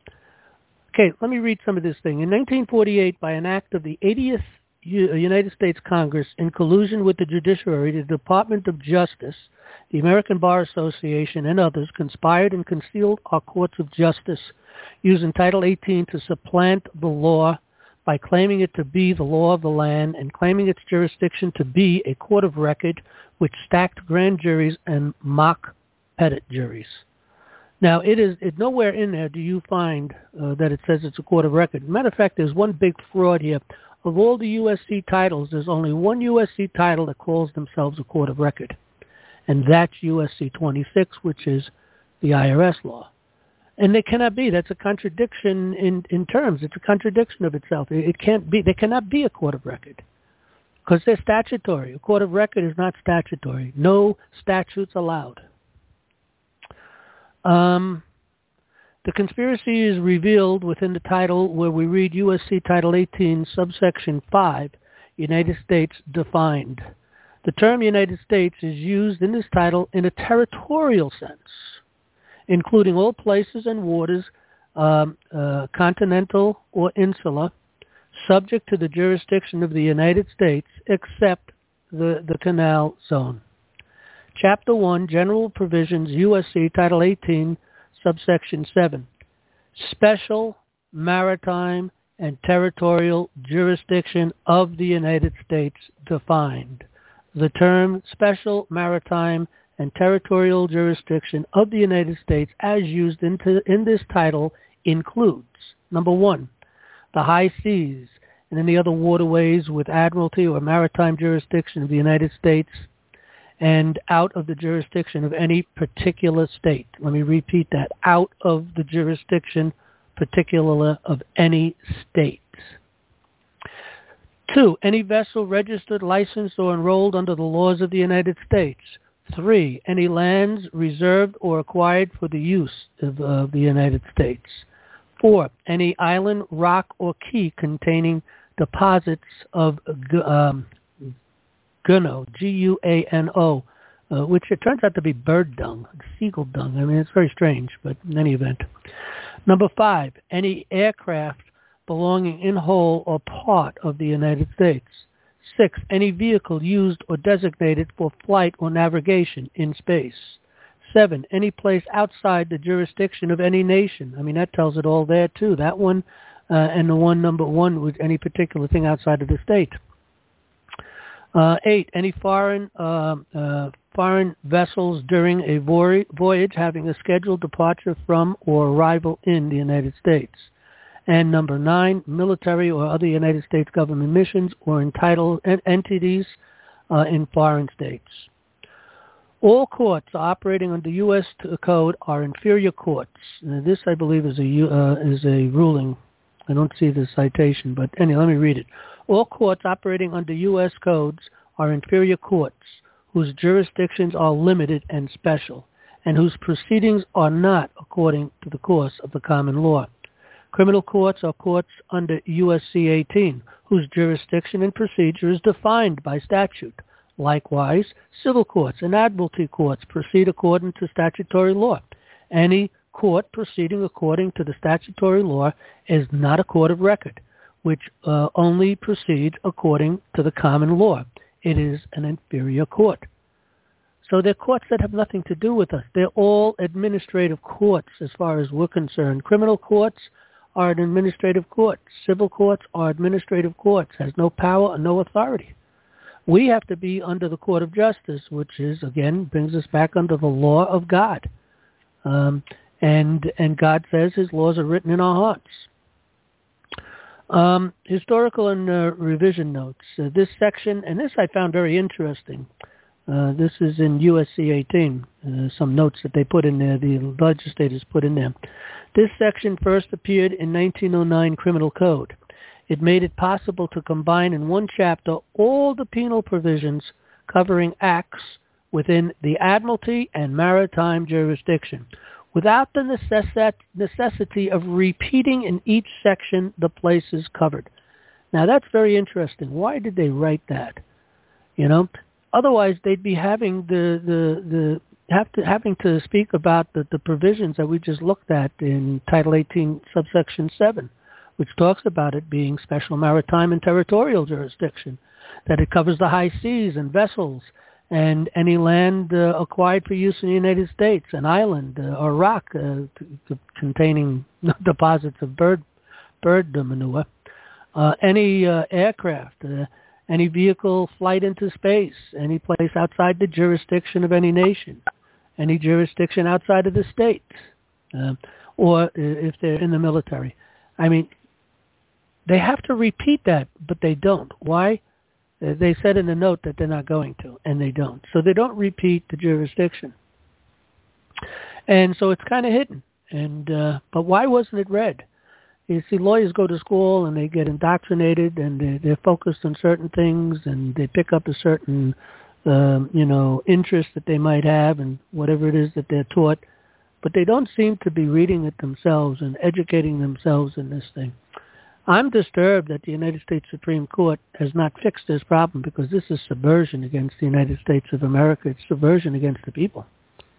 Okay, let me read some of this thing. In nineteen forty-eight, by an act of the eightieth U- United States Congress, in collusion with the judiciary, the Department of Justice, the American Bar Association, and others conspired and concealed our courts of justice, using Title eighteen to supplant the law by claiming it to be the law of the land and claiming its jurisdiction to be a court of record, which stacked grand juries and mock petit juries. Now, it is it, nowhere in there do you find uh, that it says it's a court of record. Matter of fact, there's one big fraud here. Of all the U S C titles, there's only one U S C title that calls themselves a court of record, and that's U S C twenty-six, which is the I R S law. And they cannot be. That's a contradiction in, in terms. It's a contradiction of itself. It, it can't be. They cannot be a court of record because they're statutory. A court of record is not statutory. No statutes allowed. Um, the conspiracy is revealed within the title where we read U S C Title eighteen, subsection five, United States defined. The term United States is used in this title in a territorial sense, including all places and waters, um, uh, continental or insular, subject to the jurisdiction of the United States, except the, the Canal Zone. Chapter one, General Provisions, U S C, Title eighteen, Subsection seven. Special maritime and territorial jurisdiction of the United States defined. The term special maritime and territorial jurisdiction of the United States as used into, in this title includes, number one, the high seas and any other waterways with admiralty or maritime jurisdiction of the United States and out of the jurisdiction of any particular state. Let me repeat that. Out of the jurisdiction particular of any state. Two, any vessel registered, licensed, or enrolled under the laws of the United States. Three, any lands reserved or acquired for the use of, of the United States. Four, any island, rock, or key containing deposits of um, guano, G U A N O, uh, which it turns out to be bird dung, seagull dung. I mean, it's very strange, but in any event. Number five, any aircraft belonging in whole or part of the United States. Six, any vehicle used or designated for flight or navigation in space. Seven, any place outside the jurisdiction of any nation. I mean, that tells it all there, too. That one uh, and the one number one with any particular thing outside of the state. Uh, eight, any foreign uh, uh, foreign vessels during a voyage having a scheduled departure from or arrival in the United States. And number nine, military or other United States government missions or entitled entities uh, in foreign states. All courts operating under U S code are inferior courts. Now, this, I believe, is a uh, is a ruling. I don't see the citation, but anyway, let me read it. All courts operating under U S codes are inferior courts, whose jurisdictions are limited and special, and whose proceedings are not according to the course of the common law. Criminal courts are courts under U S C eighteen, whose jurisdiction and procedure is defined by statute. Likewise, civil courts and admiralty courts proceed according to statutory law. Any court proceeding according to the statutory law is not a court of record, which uh, only proceeds according to the common law. It is an inferior court. So they're courts that have nothing to do with us. They're all administrative courts as far as we're concerned. Criminal courts are an administrative court. Civil courts are administrative courts, has no power and no authority. We have to be under the court of justice, which is, again, brings us back under the law of God. Um, and and God says his laws are written in our hearts. Um, historical and uh, revision notes. Uh, this section, and this I found very interesting. Uh, this is in U S C eighteen, uh, some notes that they put in there, the legislators put in there. This section first appeared in nineteen oh nine Criminal Code. It made it possible to combine in one chapter all the penal provisions covering acts within the admiralty and maritime jurisdiction, without the necess- necessity of repeating in each section the places covered. Now that's very interesting. Why did they write that? You know, otherwise they'd be having the the the have to having to speak about the, the provisions that we just looked at in Title eighteen, subsection seven, which talks about it being special maritime and territorial jurisdiction, that it covers the high seas and vessels and any land uh, acquired for use in the United States, an island uh, or rock uh, t- t- containing deposits of bird bird manure, uh, any uh, aircraft, uh, any vehicle flight into space, any place outside the jurisdiction of any nation, any jurisdiction outside of the state, uh, or if they're in the military. I mean, they have to repeat that, but they don't. Why? They said in the note that they're not going to, and they don't. So they don't repeat the jurisdiction. And so it's kind of hidden. And uh, but why wasn't it read? You see, lawyers go to school and they get indoctrinated, and they're, they're focused on certain things, and they pick up a certain, um, you know, interest that they might have in whatever it is that they're taught. But they don't seem to be reading it themselves and educating themselves in this thing. I'm disturbed that the United States Supreme Court has not fixed this problem, because this is subversion against the United States of America. It's subversion against the people.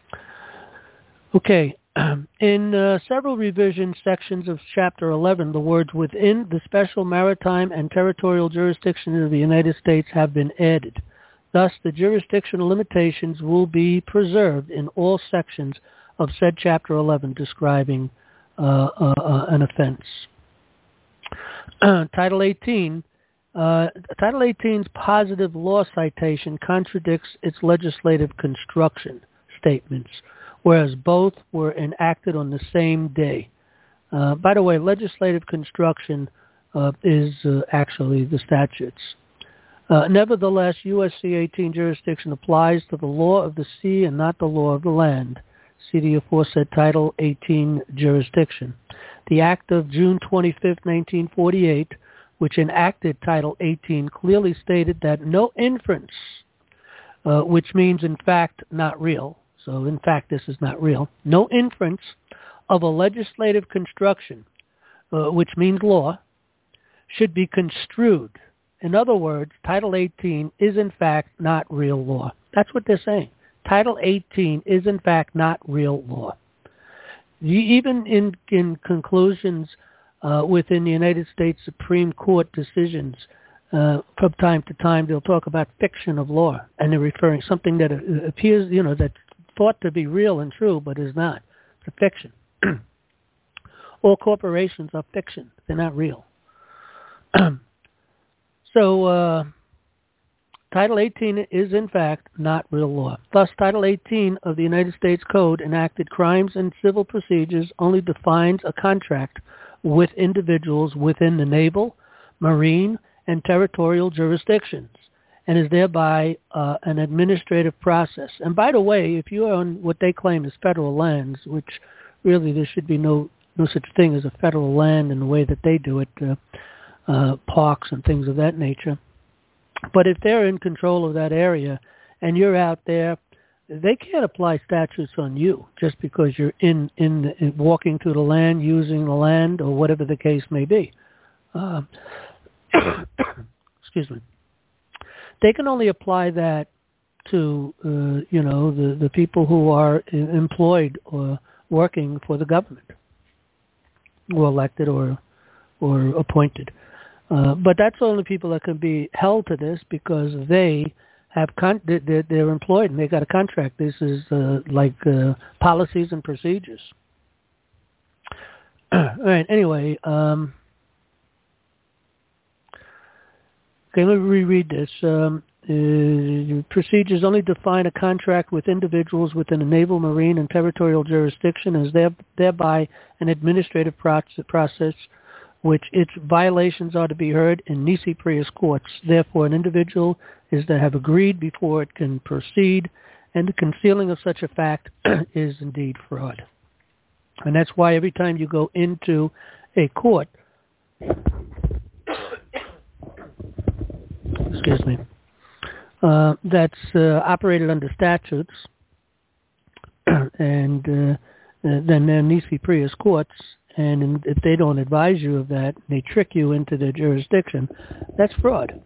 Okay. In uh, several revision sections of Chapter eleven, the words within the special maritime and territorial jurisdiction of the United States have been added. Thus, the jurisdictional limitations will be preserved in all sections of said Chapter eleven describing uh, uh, uh, an offense. Title eighteen. Uh, Title eighteen's positive law citation contradicts its legislative construction statements, whereas both were enacted on the same day. Uh, by the way, legislative construction uh, is uh, actually the statutes. Uh, nevertheless, U S C eighteen jurisdiction applies to the law of the sea and not the law of the land. See the aforesaid Title eighteen jurisdiction. The Act of June twenty-fifth, nineteen forty-eight, which enacted Title eighteen, clearly stated that no inference, uh, which means in fact not real, so in fact this is not real, no inference of a legislative construction, uh, which means law, should be construed. In other words, Title eighteen is in fact not real law. That's what they're saying. Title eighteen is in fact not real law. Even in, in conclusions uh, within the United States Supreme Court decisions, uh, from time to time they'll talk about fiction of law, and they're referring something that appears, you know, that's thought to be real and true, but is not. It's a fiction. All corporations are fiction. They're not real. So, uh, Title eighteen is, in fact, not real law. Thus, Title eighteen of the United States Code, enacted Crimes and Civil Procedures, only defines a contract with individuals within the naval, marine, and territorial jurisdictions, and is thereby uh, an administrative process. And by the way, if you are on what they claim is federal lands, which really there should be no, no such thing as a federal land in the way that they do it, uh, uh, parks and things of that nature. But if they're in control of that area and you're out there, they can't apply statutes on you just because you're in, in, the, in walking through the land, using the land, or whatever the case may be. Uh, excuse me. They can only apply that to, uh, you know, the, the people who are employed or working for the government, or elected or or appointed. Uh, but that's only people that can be held to this because they have con- they're, they're employed and they got a contract. This is uh, like uh, policies and procedures. All right. Anyway, um, okay. Let me reread this. Um, uh, procedures only define a contract with individuals within a naval, marine, and territorial jurisdiction, as there, thereby an administrative process which its violations are to be heard in nisi prius courts. Therefore, an individual is to have agreed before it can proceed, and the concealing of such a fact is indeed fraud. And that's why every time you go into a court, excuse me, uh, that's uh, operated under statutes, and uh, then they're nisi prius courts, and if they don't advise you of that, they trick you into their jurisdiction, that's fraud.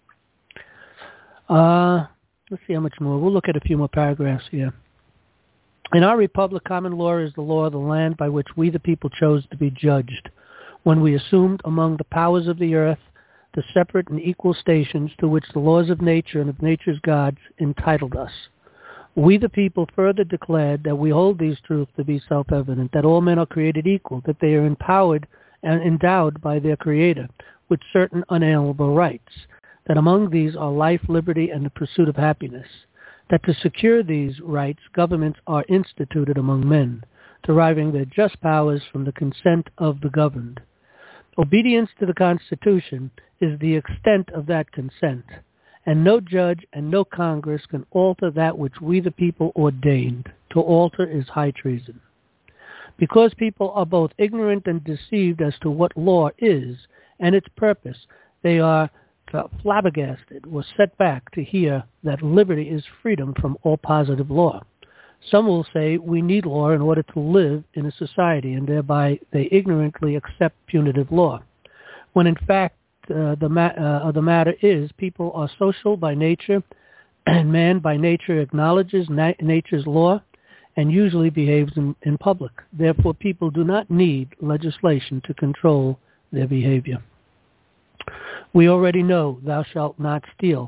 Uh, let's see how much more. We'll look at a few more paragraphs here. In our republic, common law is the law of the land by which we the people chose to be judged, when we assumed among the powers of the earth the separate and equal stations to which the laws of nature and of nature's gods entitled us. We the people further declared that we hold these truths to be self-evident, that all men are created equal, that they are empowered and endowed by their Creator with certain unalienable rights, that among these are life, liberty, and the pursuit of happiness, that to secure these rights, governments are instituted among men, deriving their just powers from the consent of the governed. Obedience to the Constitution is the extent of that consent, and no judge and no Congress can alter that which we the people ordained. To alter is high treason. Because people are both ignorant and deceived as to what law is and its purpose, they are flabbergasted or set back to hear that liberty is freedom from all positive law. Some will say we need law in order to live in a society, and thereby they ignorantly accept punitive law, when in fact Uh, the, ma- uh, the matter is people are social by nature, and man by nature acknowledges na- nature's law and usually behaves in, in public. Therefore, people do not need legislation to control their behavior. We already know, thou shalt not steal.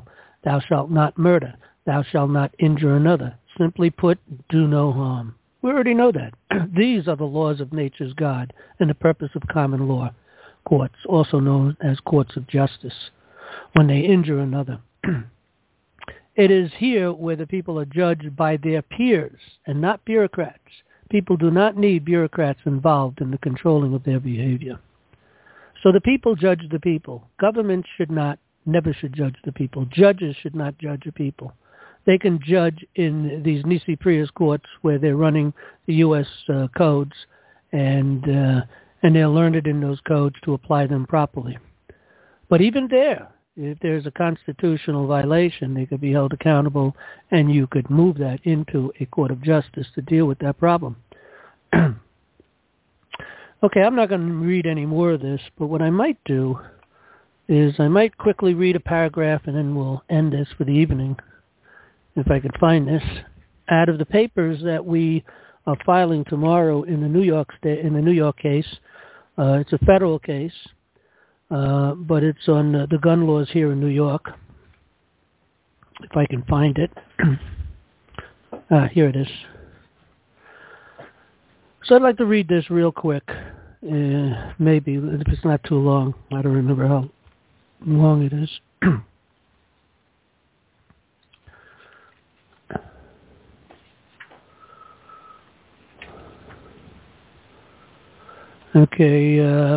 Thou shalt not murder. Thou shalt not injure another. Simply put, do no harm. We already know that. These are the laws of nature's God and the purpose of common law courts, also known as courts of justice, when they injure another. It is here where the people are judged by their peers and not bureaucrats. People do not need bureaucrats involved in the controlling of their behavior. So the people judge the people. Government should not, never should judge the people. Judges should not judge the people. They can judge in these Nisi Prius courts where they're running the U S uh, codes, and uh, and they're learned in those codes to apply them properly. But even there, if there's a constitutional violation, they could be held accountable, and you could move that into a court of justice to deal with that problem. Okay, I'm not going to read any more of this, but what I might do is I might quickly read a paragraph, and then we'll end this for the evening, if I could find this, out of the papers that we are filing tomorrow in the New York state, in the New York case. Uh, it's a federal case, uh, but it's on uh, the gun laws here in New York. If I can find it. ah, here it is. So I'd like to read this real quick, uh, maybe, if it's not too long. I don't remember how long it is. Okay, uh,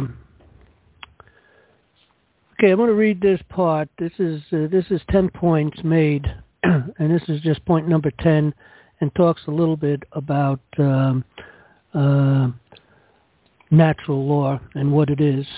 okay, I'm going to read this part. This is uh, this is ten points made, and this is just point number ten, and talks a little bit about um, uh, natural law and what it is.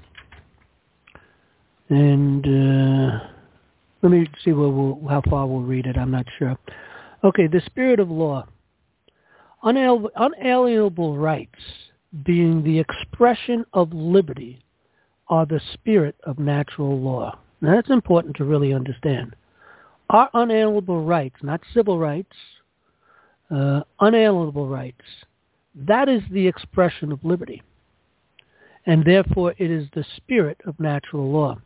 And uh, let me see where we'll, how far we'll read it. I'm not sure. Okay, the spirit of law, Unal- unalienable rights, being the expression of liberty, are the spirit of natural law. Now that's important to really understand. Our unalienable rights, not civil rights, uh, unalienable rights, that is the expression of liberty. And therefore it is the spirit of natural law.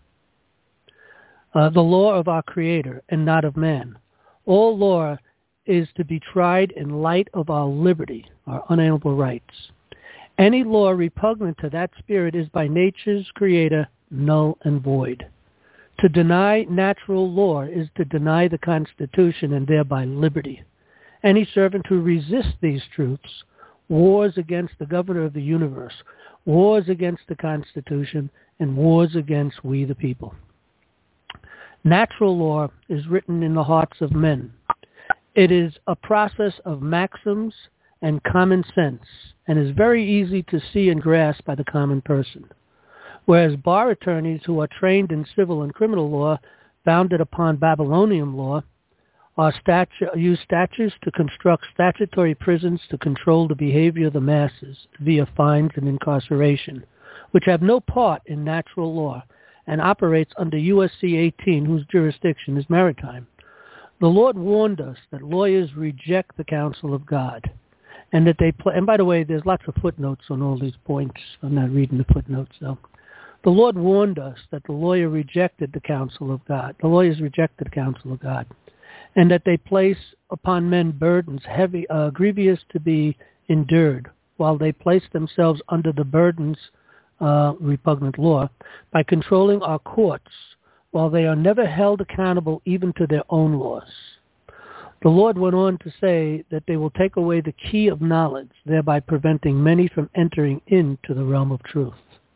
Uh, the law of our Creator and not of man. All law is to be tried in light of our liberty, our unalienable rights. Any law repugnant to that spirit is by nature's creator null and void. To deny natural law is to deny the Constitution and thereby liberty. Any servant who resists these truths wars against the governor of the universe, wars against the Constitution, and wars against we the people. Natural law is written in the hearts of men. It is a process of maxims and common sense, and is very easy to see and grasp by the common person. Whereas bar attorneys who are trained in civil and criminal law, founded upon Babylonian law, are statu- use statutes to construct statutory prisons to control the behavior of the masses via fines and incarceration, which have no part in natural law, and operates under U S C eighteen, whose jurisdiction is maritime. The Lord warned us that lawyers reject the counsel of God, and that they play, and by the way, there's lots of footnotes on all these points. I'm not reading the footnotes, though. The Lord warned us that the lawyer rejected the counsel of God. The lawyers rejected the counsel of God, and that they place upon men burdens heavy, uh, grievous to be endured, while they place themselves under the burdens, uh, repugnant law, by controlling our courts, while they are never held accountable even to their own laws. The Lord went on to say that they will take away the key of knowledge, thereby preventing many from entering into the realm of truth.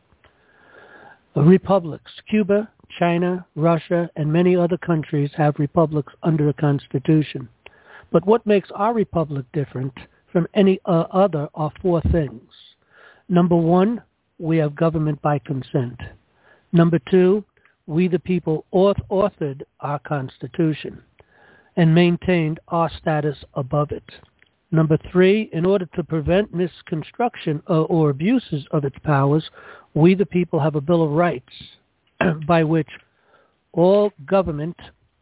The republics, Cuba, China, Russia, and many other countries have republics under a constitution. But what makes our republic different from any uh, other are four things. Number one, we have government by consent. Number two, we the people auth- authored our constitution and maintained our status above it. Number three, in order to prevent misconstruction or, or abuses of its powers, we the people have a Bill of Rights by which all government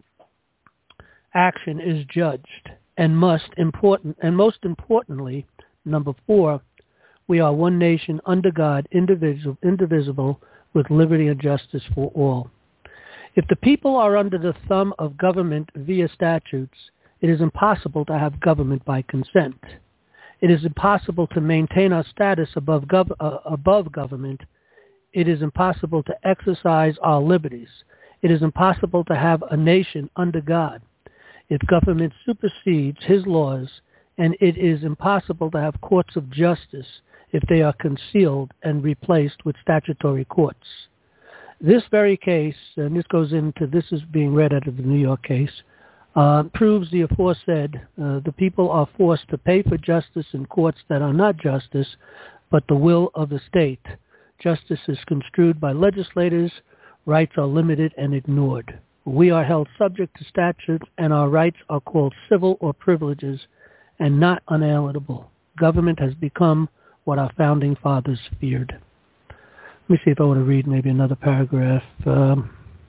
action is judged, and must important and most importantly, number four, we are one nation under God, indivisible, indivisible, with liberty and justice for all. If the people are under the thumb of government via statutes, it is impossible to have government by consent. It is impossible to maintain our status above, gov- uh, above government. It is impossible to exercise our liberties. It is impossible to have a nation under God if government supersedes his laws, and it is impossible to have courts of justice if they are concealed and replaced with statutory courts. This very case, and this goes into, this is being read out of the New York case, uh, proves the aforesaid. Uh, the people are forced to pay for justice in courts that are not justice, but the will of the state. Justice is construed by legislators. Rights are limited and ignored. We are held subject to statutes, and our rights are called civil or privileges and not unalienable. Government has become what our founding fathers feared. Let me see if I want to read maybe another paragraph. Um,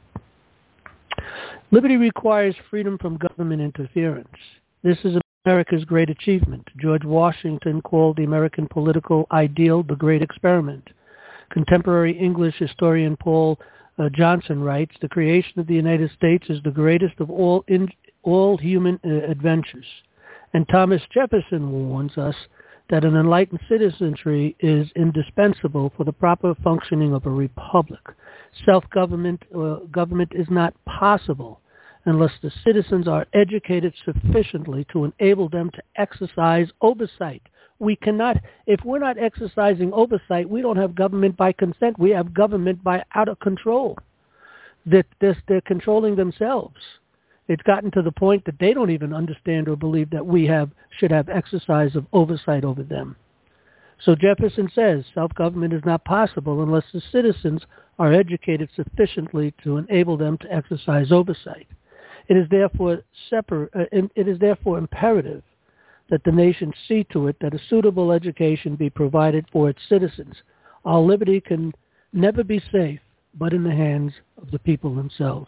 Liberty requires freedom from government interference. This is America's great achievement. George Washington called the American political ideal the great experiment. Contemporary English historian Paul uh, Johnson writes, the creation of the United States is the greatest of all, in, all human uh, adventures. And Thomas Jefferson warns us that an enlightened citizenry is indispensable for the proper functioning of a republic. Self-government uh, government is not possible unless the citizens are educated sufficiently to enable them to exercise oversight. We cannot, if we're not exercising oversight, we don't have government by consent. We have government by out of control. That they're, they're controlling themselves. It's gotten to the point that they don't even understand or believe that we have should have exercise of oversight over them. So Jefferson says self-government is not possible unless the citizens are educated sufficiently to enable them to exercise oversight. It is therefore separ- uh, it is therefore imperative that the nation see to it that a suitable education be provided for its citizens. Our liberty can never be safe but in the hands of the people themselves.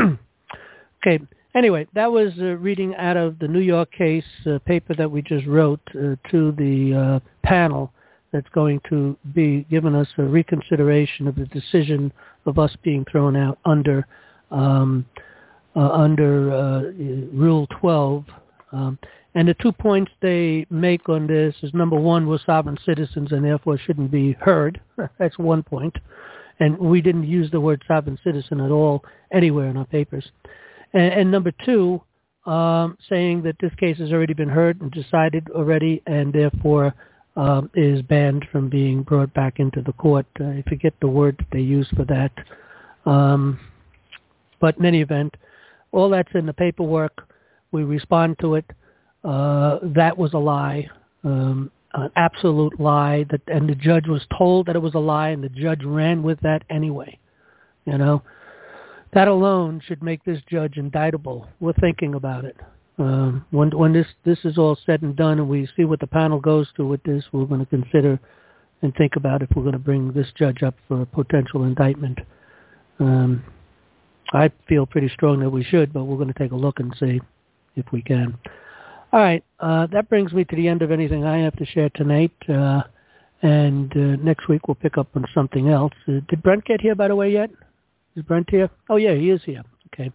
Okay. Anyway, that was uh, reading out of the New York case uh, paper that we just wrote uh, to the uh, panel that's going to be giving us a reconsideration of the decision of us being thrown out under um, uh, under uh, Rule twelve. Um, and the two points they make on this is, number one, we're sovereign citizens and therefore shouldn't be heard. That's one point. And we didn't use the word sovereign citizen at all anywhere in our papers. And, and number two, um, saying that this case has already been heard and decided already and therefore um, is banned from being brought back into the court. Uh, I forget the word that they use for that. Um, but in any event, all that's in the paperwork. We respond to it. Uh, that was a lie, um, an absolute lie. That, and the judge was told that it was a lie, and the judge ran with that anyway. You know, that alone should make this judge indictable. We're thinking about it. Um, when when this, this is all said and done and we see what the panel goes to with this, we're going to consider and think about if we're going to bring this judge up for a potential indictment. Um, I feel pretty strong that we should, but we're going to take a look and see if we can. All right, uh, that brings me to the end of anything I have to share tonight, uh, and uh, next week we'll pick up on something else. Uh, did Brent get here, by the way, yet? Is Brent here? Oh, yeah, he is here. Okay.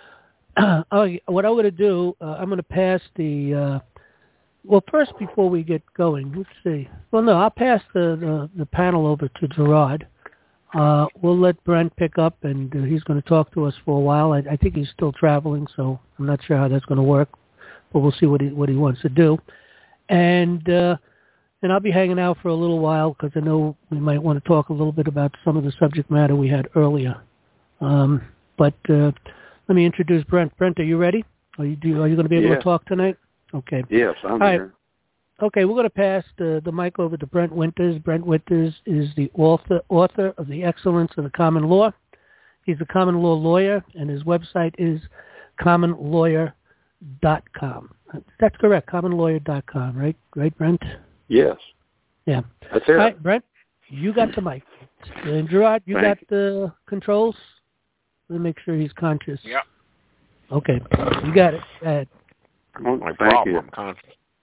oh, what I'm going to do, uh, I'm going to pass the, uh, well, first, before we get going, let's see. Well, no, I'll pass the, the, the panel over to Gerard. Uh, we'll let Brent pick up, and uh, he's going to talk to us for a while. I, I think he's still traveling, so I'm not sure how that's going to work, but we'll see what he what he wants to do. And uh, and I'll be hanging out for a little while because I know we might want to talk a little bit about some of the subject matter we had earlier. Um, but uh, let me introduce Brent. Brent, are you ready? Are you do, Are you going to be able yeah. to talk tonight? Okay. Yes, I'm All right. here. Okay, we're going to pass the, the mic over to Brent Winters. Brent Winters is the author author of The Excellence of the Common Law. He's a common law lawyer, and his website is common lawyer dot com. That's correct, common lawyer dot com, right? Right, Brent? Yes. Yeah. That's it. All right, Brent, you got the mic. And Gerard, you Thank got the controls? Let me make sure he's conscious. Yeah. Okay, you got it. Go ahead. Well, My thank problem, you. I'm conscious.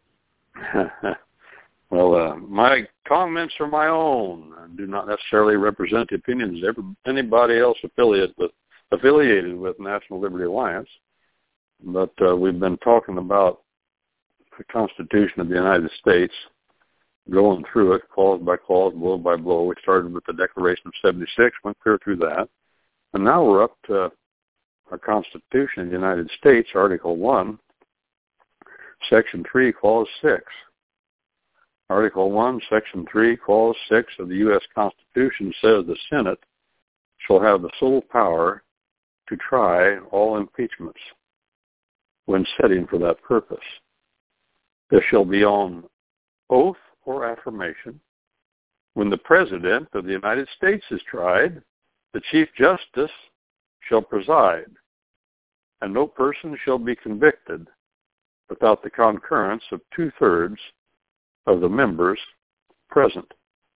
well, uh, my comments are my own. I do not necessarily represent the opinions of every, anybody else affiliated with affiliated with National Liberty Alliance, but uh, we've been talking about the Constitution of the United States, going through it clause by clause, blow by blow. We started with the Declaration of seventy-six, went clear through that, and now we're up to our Constitution of the United States, Article one, Section three, Clause six. Article one, Section three, Clause six of the U S Constitution says the Senate shall have the sole power to try all impeachments when sitting for that purpose. This shall be on oath or affirmation. When the President of the United States is tried, the Chief Justice shall preside, and no person shall be convicted without the concurrence of two-thirds of the members present.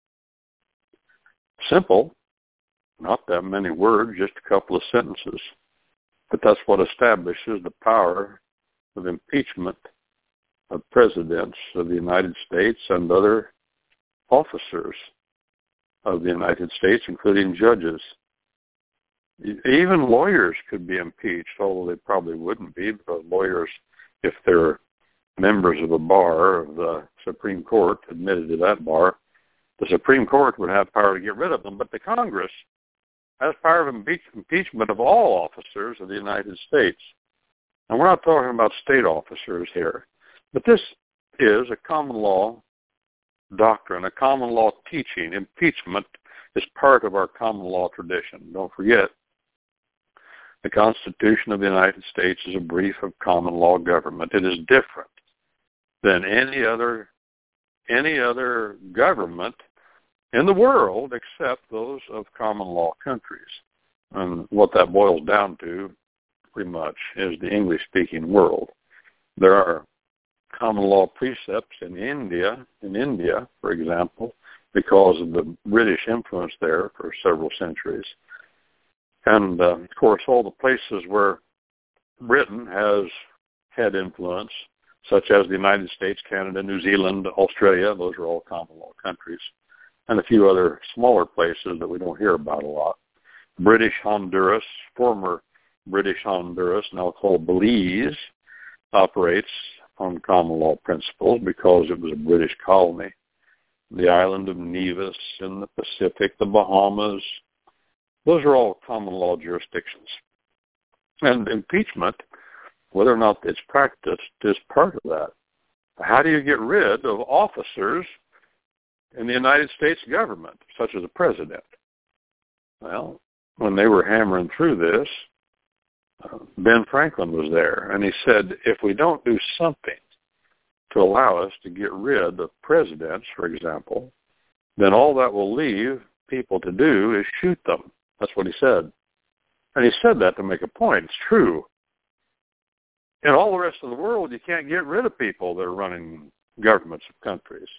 Simple, not that many words, just a couple of sentences, but that's what establishes the power of impeachment of presidents of the United States and other officers of the United States, including judges. Even lawyers could be impeached, although they probably wouldn't be, because lawyers, if they're members of a bar of the Supreme Court, admitted to that bar, the Supreme Court would have power to get rid of them, but the Congress has power of impeach- impeachment of all officers of the United States. And we're not talking about state officers here, but this is a common law doctrine, a common law teaching. Impeachment is part of our common law tradition. Don't forget, the Constitution of the United States is a brief of common law government. It is different than any other any other government in the world except those of common law countries. And what that boils down to, pretty much, is the English-speaking world. There are common law precepts in India, in India, for example, because of the British influence there for several centuries. And, uh, of course, all the places where Britain has had influence, such as the United States, Canada, New Zealand, Australia, those are all common law countries, and a few other smaller places that we don't hear about a lot. British Honduras, former British Honduras, now called Belize, operates on common law principles because it was a British colony. The island of Nevis in the Pacific, the Bahamas, those are all common law jurisdictions. And impeachment, whether or not it's practiced, is part of that. How do you get rid of officers in the United States government, such as the president? Well, when they were hammering through this, uh, Ben Franklin was there, and he said, if we don't do something to allow us to get rid of presidents, for example, then all that will leave people to do is shoot them. That's what he said. And he said that to make a point. It's true. In all the rest of the world, you can't get rid of people that are running governments of countries.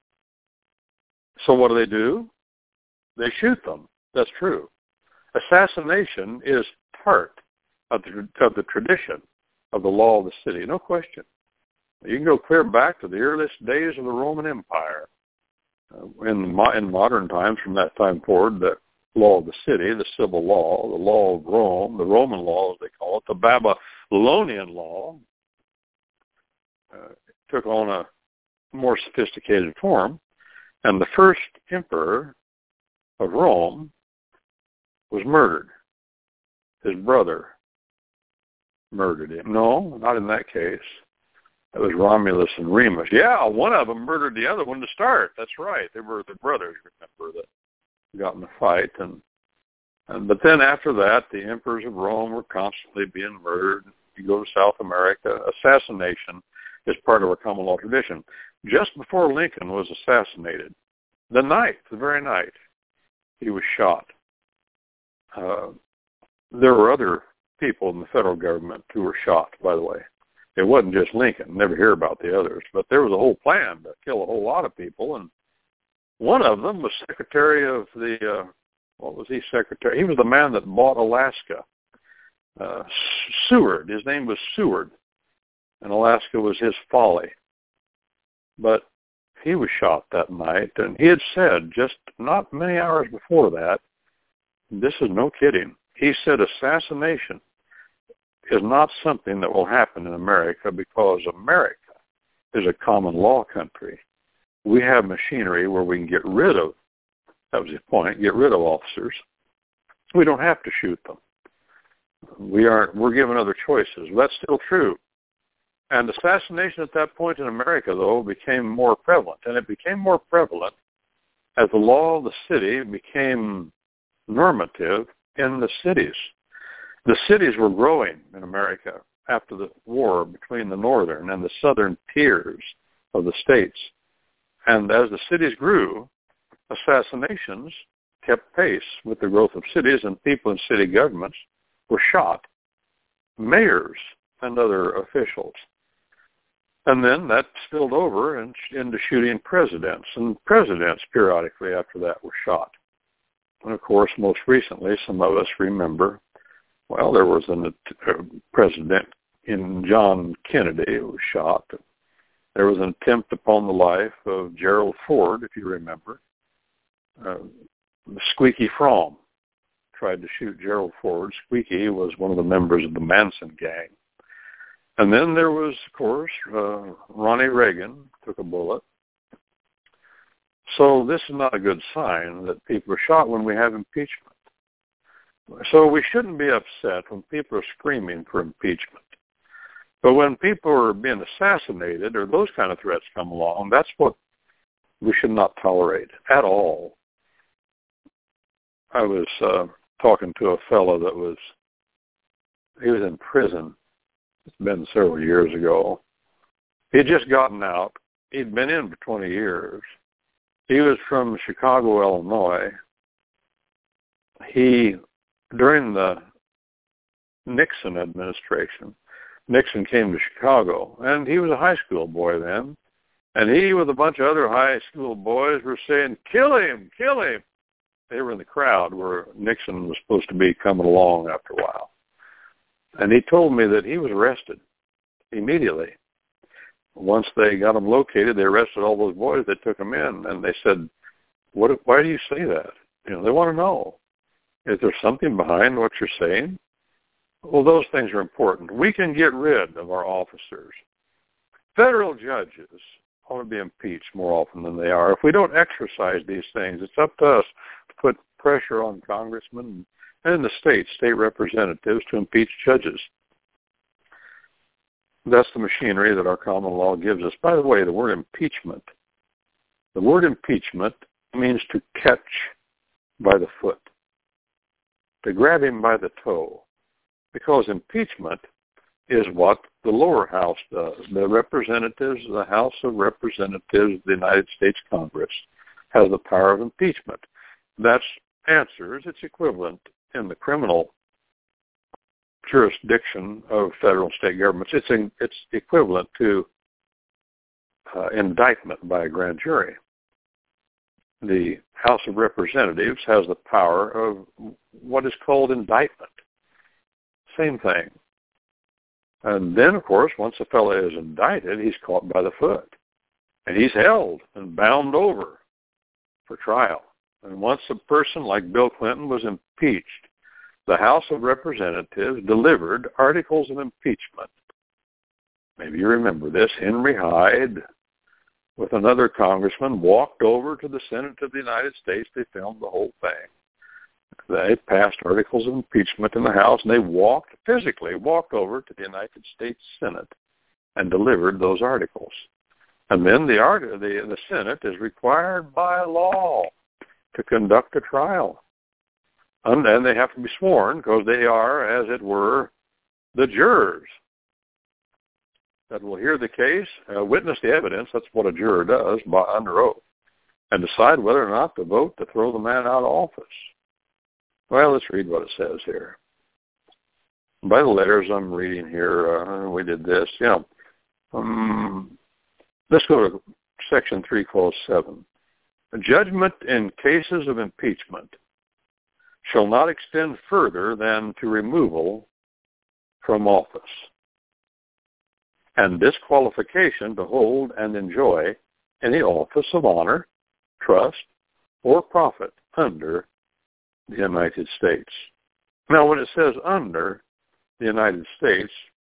So what do they do? They shoot them. That's true. Assassination is part of the, of the tradition of the law of the city, no question. You can go clear back to the earliest days of the Roman Empire. Uh, in, in modern times, from that time forward, the law of the city, the civil law, the law of Rome, the Roman law, as they call it, the Babylonian law, uh, took on a more sophisticated form. And the first emperor of Rome was murdered. His brother murdered him. No, not in that case. It was Romulus and Remus. Yeah, one of them murdered the other one to start. That's right. They were the brothers, remember, that got in a fight. And, and But then after that, the emperors of Rome were constantly being murdered. You go to South America, assassination is part of our common law tradition. Just before Lincoln was assassinated, the night, the very night, he was shot. Uh, there were other people in the federal government who were shot, by the way. It wasn't just Lincoln. Never hear about the others. But there was a whole plan to kill a whole lot of people, and one of them was Secretary of the, uh, what was he, Secretary? He was the man that bought Alaska. Uh, Seward. His name was Seward, and Alaska was his folly. But he was shot that night, and he had said just not many hours before that, this is no kidding, he said assassination is not something that will happen in America because America is a common law country. We have machinery where we can get rid of, that was his point, get rid of officers. We don't have to shoot them. We aren't, we're given other choices. That's still true. And assassination at that point in America, though, became more prevalent. And it became more prevalent as the law of the city became normative in the cities. The cities were growing in America after the war between the northern and the southern tiers of the states. And as the cities grew, assassinations kept pace with the growth of cities, and people in city governments were shot, mayors and other officials. And then that spilled over and into shooting presidents, and presidents periodically after that were shot. And of course, most recently, some of us remember, well, there was an, a president in John Kennedy who was shot. There was an attempt upon the life of Gerald Ford, if you remember. Uh, Squeaky Fromm tried to shoot Gerald Ford. Squeaky was one of the members of the Manson gang. And then there was, of course, uh, Ronnie Reagan took a bullet. So this is not a good sign that people are shot when we have impeachment. So we shouldn't be upset when people are screaming for impeachment. But when people are being assassinated or those kind of threats come along, that's what we should not tolerate at all. I was uh, talking to a fellow that was, he was in prison. It's been several years ago. He'd just gotten out. He'd been in for twenty years. He was from Chicago, Illinois. He, during the Nixon administration, Nixon came to Chicago, and he was a high school boy then, and he with a bunch of other high school boys were saying, kill him, kill him. They were in the crowd where Nixon was supposed to be coming along after a while. And he told me that he was arrested immediately. Once they got him located, they arrested all those boys. They took him in, and they said, "What? Why do you say that?" You know, they want to know, is there something behind what you're saying? Well, those things are important. We can get rid of our officers. Federal judges ought to be impeached more often than they are. If we don't exercise these things, it's up to us to put pressure on congressmen and in the states, state representatives to impeach judges. That's the machinery that our common law gives us. By the way, the word impeachment, the word impeachment means to catch by the foot, to grab him by the toe, because impeachment is what the lower house does. The representatives, the House of Representatives of the United States Congress has the power of impeachment. That's answers, it's equivalent in the criminal jurisdiction of federal and state governments. It's in, it's equivalent to uh, indictment by a grand jury. The House of Representatives has the power of what is called indictment. Same thing. And then, of course, once a fellow is indicted, he's caught by the foot. And he's held and bound over for trial. And once a person like Bill Clinton was impeached, the House of Representatives delivered articles of impeachment. Maybe you remember this. Henry Hyde, with another congressman, walked over to the Senate of the United States. They filmed the whole thing. They passed articles of impeachment in the House, and they walked, physically walked over to the United States Senate and delivered those articles. And then the, art, the, the Senate is required by law to conduct a trial. And then they have to be sworn because they are, as it were, the jurors that will hear the case, uh, witness the evidence, that's what a juror does, by, under oath, and decide whether or not to vote to throw the man out of office. Well, let's read what it says here. By the letters I'm reading here, uh, we did this, you know. Um, let's go to section three, clause seven. A judgment in cases of impeachment shall not extend further than to removal from office and disqualification to hold and enjoy any office of honor, trust, or profit under the United States. Now, when it says under the United States,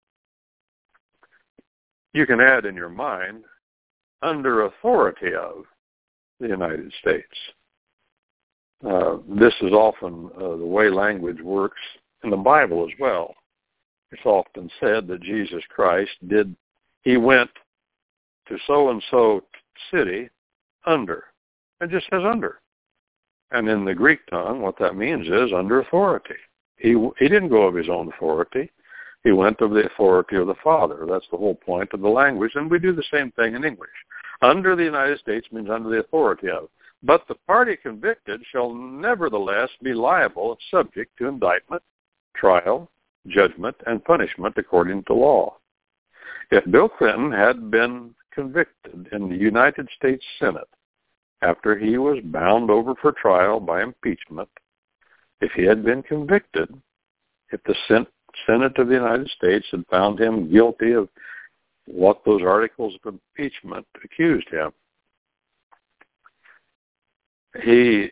you can add in your mind under authority of the United States. Uh, this is often uh, the way language works in the Bible as well. It's often said that Jesus Christ did, he went to so-and-so city under. It just says under. And in the Greek tongue, what that means is under authority. He he didn't go of his own authority. He went of the authority of the Father. That's the whole point of the language. And we do the same thing in English. Under the United States means under the authority of. But the party convicted shall nevertheless be liable and subject to indictment, trial, judgment, and punishment according to law. If Bill Clinton had been convicted in the United States Senate after he was bound over for trial by impeachment, if he had been convicted, if the Senate of the United States had found him guilty of what those articles of impeachment accused him, he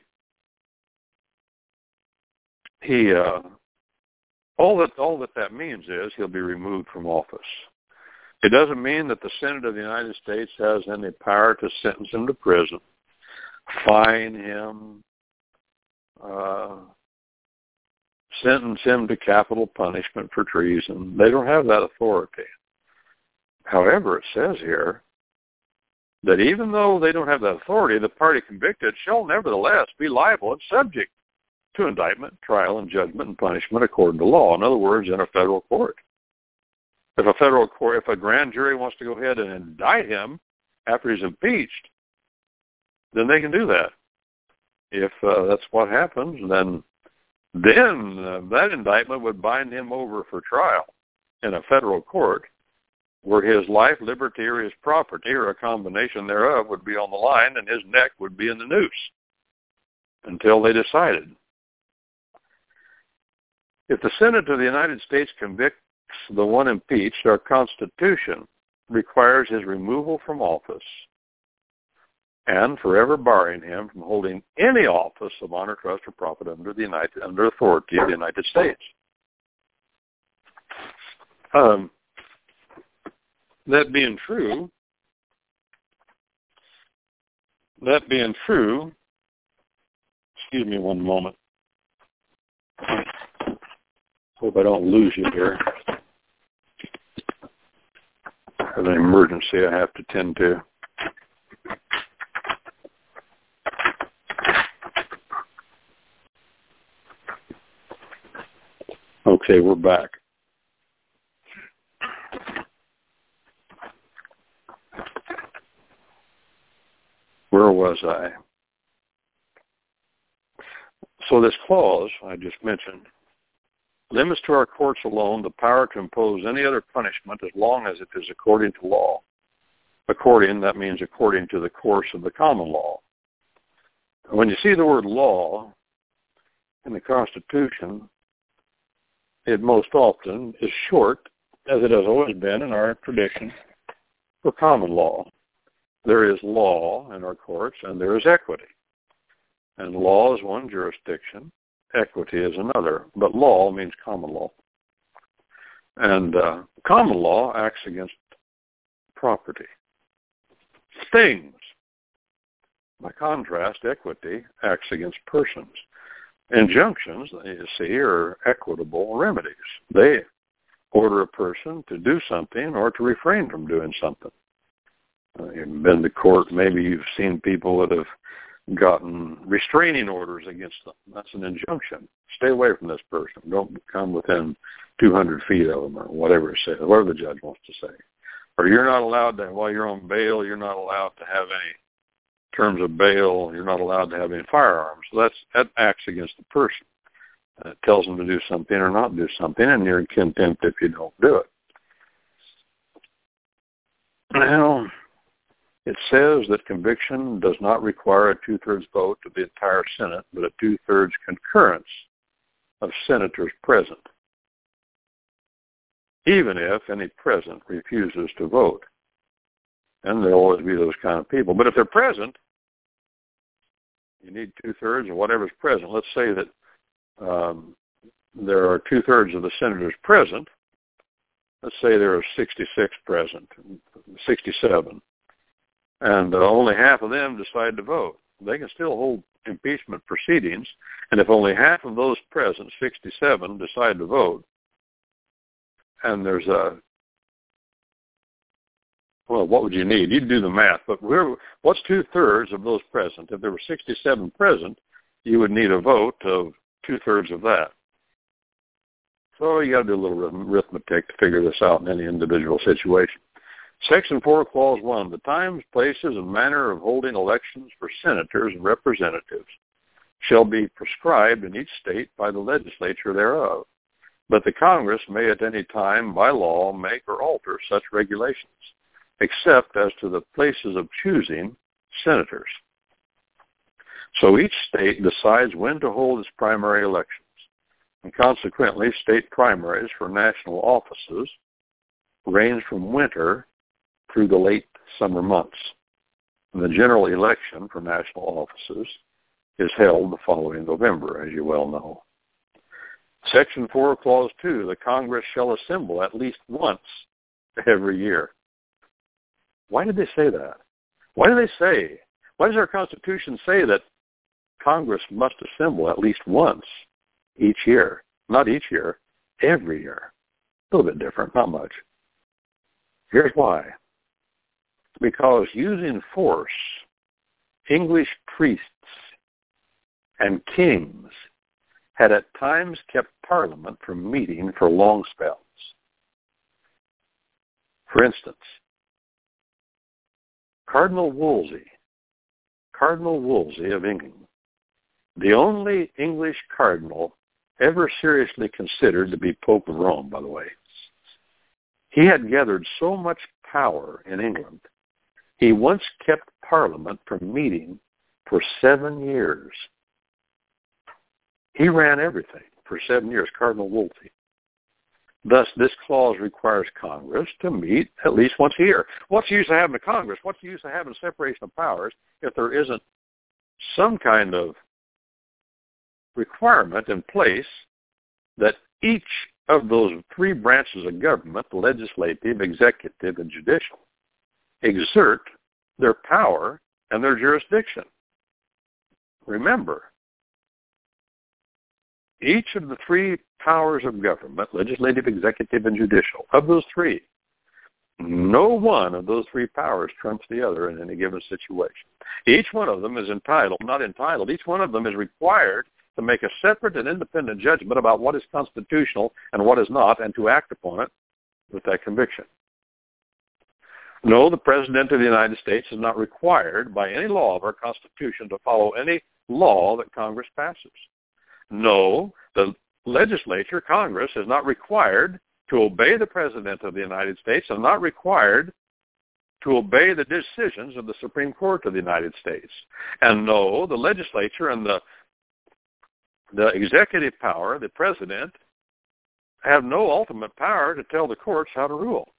he uh, all that all that that means is he'll be removed from office. It doesn't mean that the Senate of the United States has any power to sentence him to prison, fine him, uh, sentence him to capital punishment for treason. They don't have that authority. However, it says here that even though they don't have that authority, the party convicted shall nevertheless be liable and subject to indictment, trial, and judgment and punishment according to law. In other words, in a federal court. If a federal court, if a grand jury wants to go ahead and indict him after he's impeached, then they can do that. If uh, that's what happens, then then uh, that indictment would bind him over for trial in a federal court, where his life, liberty, or his property, or a combination thereof, would be on the line, and his neck would be in the noose until they decided. If the Senate of the United States convicts the one impeached, our Constitution requires his removal from office and forever barring him from holding any office of honor, trust, or profit under the United under authority of the United States. Um, that being true, that being true, excuse me one moment. Hope I don't lose you here. I have an emergency I have to tend to. Okay, we're back. Where was I? So this clause I just mentioned limits to our courts alone the power to impose any other punishment as long as it is according to law. According, that means according to the course of the common law. When you see the word law in the Constitution, it most often is short, as it has always been in our tradition, for common law. There is law in our courts, and there is equity. And law is one jurisdiction, equity is another, but law means common law. And uh, common law acts against property, things. By contrast, equity acts against persons. Injunctions, you see, are equitable remedies. They order a person to do something or to refrain from doing something. Uh, you've been to court, maybe you've seen people that have gotten restraining orders against them. That's an injunction. Stay away from this person. Don't come within two hundred feet of them, or whatever it says, whatever the judge wants to say. Or you're not allowed to, while you're on bail, you're not allowed to have any terms of bail. You're not allowed to have any firearms. So that's, that acts against the person. Uh, it tells them to do something or not do something, and you're in contempt if you don't do it. Now, it says that conviction does not require a two-thirds vote of the entire Senate, but a two-thirds concurrence of senators present, even if any present refuses to vote. And there'll always be those kind of people. But if they're present, you need two-thirds of whatever's present. Let's say that um, there are two-thirds of the senators present, let's say there are sixty-six present, sixty-seven, and uh, only half of them decide to vote. They can still hold impeachment proceedings, and if only half of those present, sixty-seven, decide to vote, and there's a, well, what would you need? You'd do the math, but we're, what's two-thirds of those present? If there were sixty-seven present, you would need a vote of two-thirds of that. So you got to do a little arithmetic to figure this out in any individual situation. Section four, Clause one, the times, places, and manner of holding elections for senators and representatives shall be prescribed in each state by the legislature thereof. But the Congress may at any time by law make or alter such regulations, except as to the places of choosing senators. So each state decides when to hold its primary elections, and consequently state primaries for national offices range from winter through the late summer months. And the general election for national offices is held the following November, as you well know. Section four, Clause two, the Congress shall assemble at least once every year. Why did they say that? Why do they say, why does our Constitution say that Congress must assemble at least once each year? Not each year, every year. A little bit different, not much. Here's why. Because using force, English priests and kings had at times kept Parliament from meeting for long spells. For instance, Cardinal Wolsey, Cardinal Wolsey of England, the only English cardinal ever seriously considered to be Pope of Rome, by the way. He had gathered so much power in England, he once kept Parliament from meeting for seven years. He ran everything for seven years, Cardinal Wolsey. Thus, this clause requires Congress to meet at least once a year. What's the use of having a Congress? What's the use of having separation of powers if there isn't some kind of requirement in place that each of those three branches of government, the legislative, executive, and judicial, exert their power and their jurisdiction? Remember, each of the three powers of government, legislative, executive, and judicial, of those three, no one of those three powers trumps the other in any given situation. Each one of them is entitled, not entitled, each one of them is required to make a separate and independent judgment about what is constitutional and what is not, and to act upon it with that conviction. No, the President of the United States is not required by any law of our Constitution to follow any law that Congress passes. No, the legislature, Congress, is not required to obey the President of the United States and not required to obey the decisions of the Supreme Court of the United States. And no, the legislature and the the executive power, the President, have no ultimate power to tell the courts how to rule.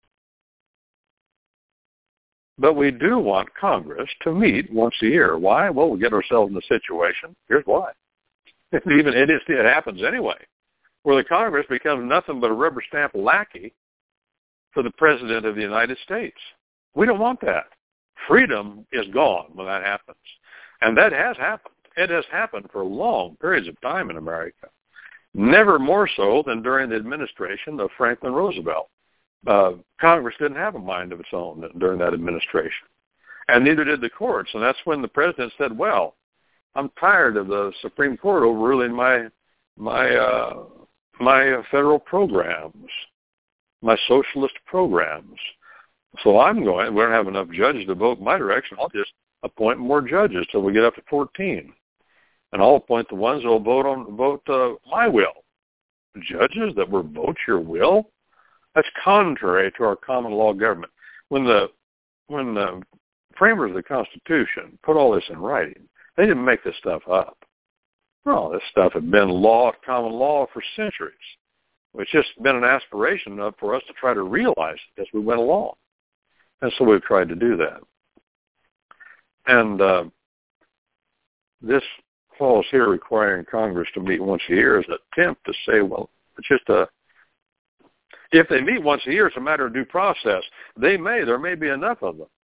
But we do want Congress to meet once a year. Why? Well, we get ourselves in a situation. Here's why. Even it, is, it happens anyway, where the Congress becomes nothing but a rubber stamp lackey for the President of the United States. We don't want that. Freedom is gone when that happens. And that has happened. It has happened for long periods of time in America. Never more so than during the administration of Franklin Roosevelt. Uh, Congress didn't have a mind of its own during that administration. And neither did the courts. And that's when the President said, well, I'm tired of the Supreme Court overruling my my uh, my federal programs, my socialist programs. So I'm going, we don't have enough judges to vote my direction. I'll just appoint more judges till we get up to fourteen. And I'll appoint the ones that will vote on vote uh, my will. Judges that will vote your will? That's contrary to our common law government. When the when the framers of the Constitution put all this in writing, they didn't make this stuff up. No, this stuff had been law, common law for centuries. It's just been an aspiration of, for us to try to realize it as we went along. And so we've tried to do that. And uh, this clause here requiring Congress to meet once a year is an attempt to say, well, it's just a, if they meet once a year, it's a matter of due process. They may, there may be enough of them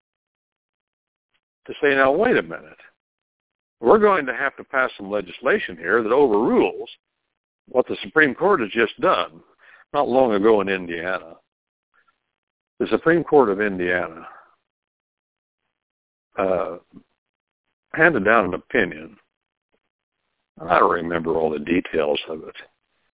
to say, now, wait a minute. We're going to have to pass some legislation here that overrules what the Supreme Court has just done not long ago in Indiana. The Supreme Court of Indiana uh, handed down an opinion. I don't remember all the details of it,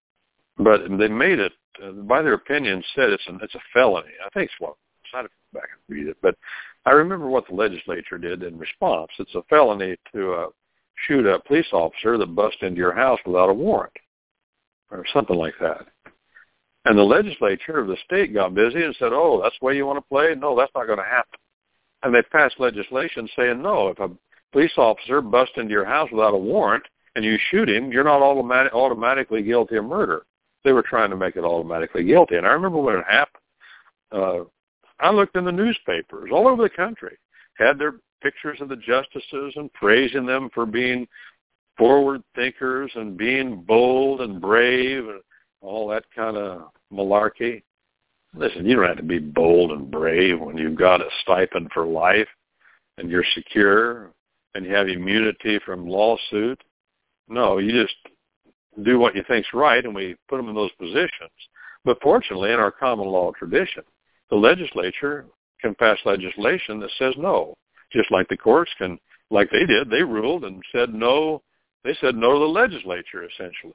but they made it, uh, by their opinion, said it's, an, it's a felony. I think it's what, I have to go back and read it, but I remember what the legislature did in response. It's a felony to uh, shoot a police officer that busts into your house without a warrant, or something like that. And the legislature of the state got busy and said, oh, that's the way you want to play? No, that's not going to happen. And they passed legislation saying, no, if a police officer busts into your house without a warrant and you shoot him, you're not automatic, automatically guilty of murder. They were trying to make it automatically guilty. And I remember when it happened, uh, I looked in the newspapers all over the country, had their pictures of the justices and praising them for being forward thinkers and being bold and brave and all that kind of malarkey. Listen, you don't have to be bold and brave when you've got a stipend for life and you're secure and you have immunity from lawsuit. No, you just do what you think's right, and we put them in those positions. But fortunately, in our common law tradition, the legislature can pass legislation that says no, just like the courts can, like they did. They ruled and said no. They said no to the legislature, essentially.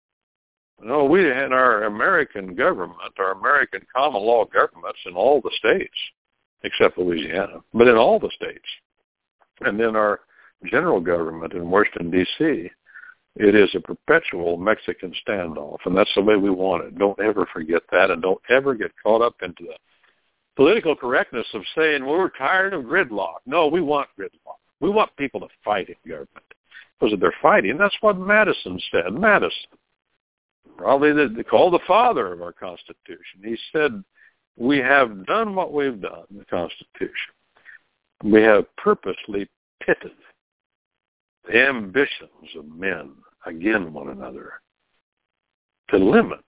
No, we in our American government, our American common law governments in all the states, except Louisiana, but in all the states, and then our general government in Washington, D C, it is a perpetual Mexican standoff, and that's the way we want it. Don't ever forget that, and don't ever get caught up into the political correctness of saying, well, we're tired of gridlock. No, we want gridlock. We want people to fight in government. Because if they're fighting, that's what Madison said. Madison, probably the, they called the father of our Constitution. He said, we have done what we've done in the Constitution. We have purposely pitted the ambitions of men against one another to limit,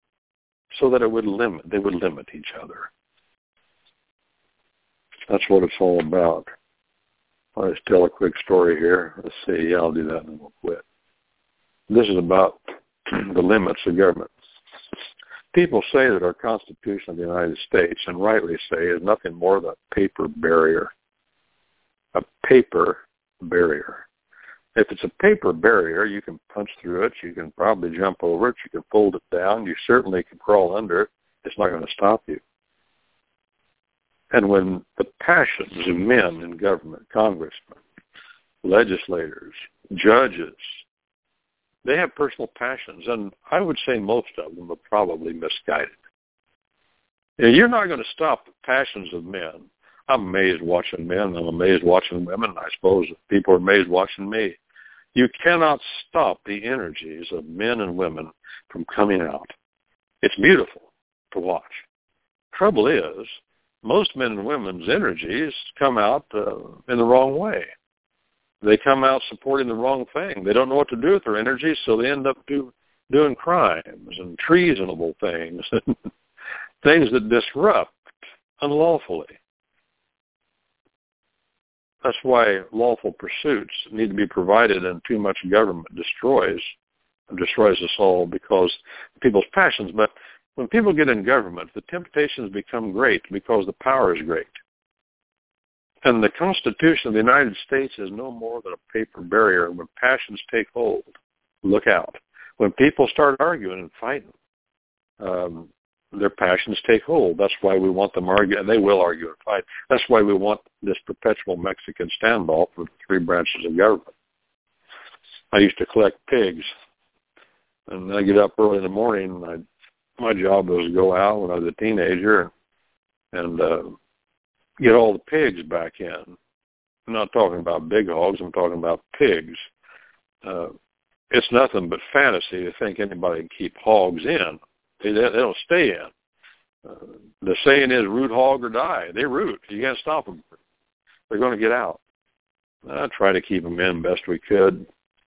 so that it would limit, they would limit each other. That's what it's all about. I'll just tell a quick story here. Let's see. Yeah, I'll do that and then we'll quit. This is about the limits of government. People say that our Constitution of the United States, and rightly say, is nothing more than a paper barrier. A paper barrier. If it's a paper barrier, you can punch through it. You can probably jump over it. You can fold it down. You certainly can crawl under it. It's not going to stop you. And when the passions of men in government, congressmen, legislators, judges, they have personal passions, and I would say most of them are probably misguided. And you're not going to stop the passions of men. I'm amazed watching men. I'm amazed watching women. I suppose people are amazed watching me. You cannot stop the energies of men and women from coming out. It's beautiful to watch. Trouble is, most men and women's energies come out uh, in the wrong way. They come out supporting the wrong thing. They don't know what to do with their energies, so they end up do, doing crimes and treasonable things, things that disrupt unlawfully. That's why lawful pursuits need to be provided, and too much government destroys destroys us all because of people's passions. But when people get in government, the temptations become great because the power is great. And the Constitution of the United States is no more than a paper barrier. When passions take hold, look out. When people start arguing and fighting, um, their passions take hold. That's why we want them argue, and they will argue and fight. That's why we want this perpetual Mexican standoff with three branches of government. I used to collect pigs, and I get up early in the morning. And I, my job was to go out when I was a teenager and uh, get all the pigs back in. I'm not talking about big hogs. I'm talking about pigs. Uh, it's nothing but fantasy to think anybody can keep hogs in. They, they don't stay in. Uh, the saying is root hog or die. They root. You can't stop them. They're going to get out. I try to keep them in best we could.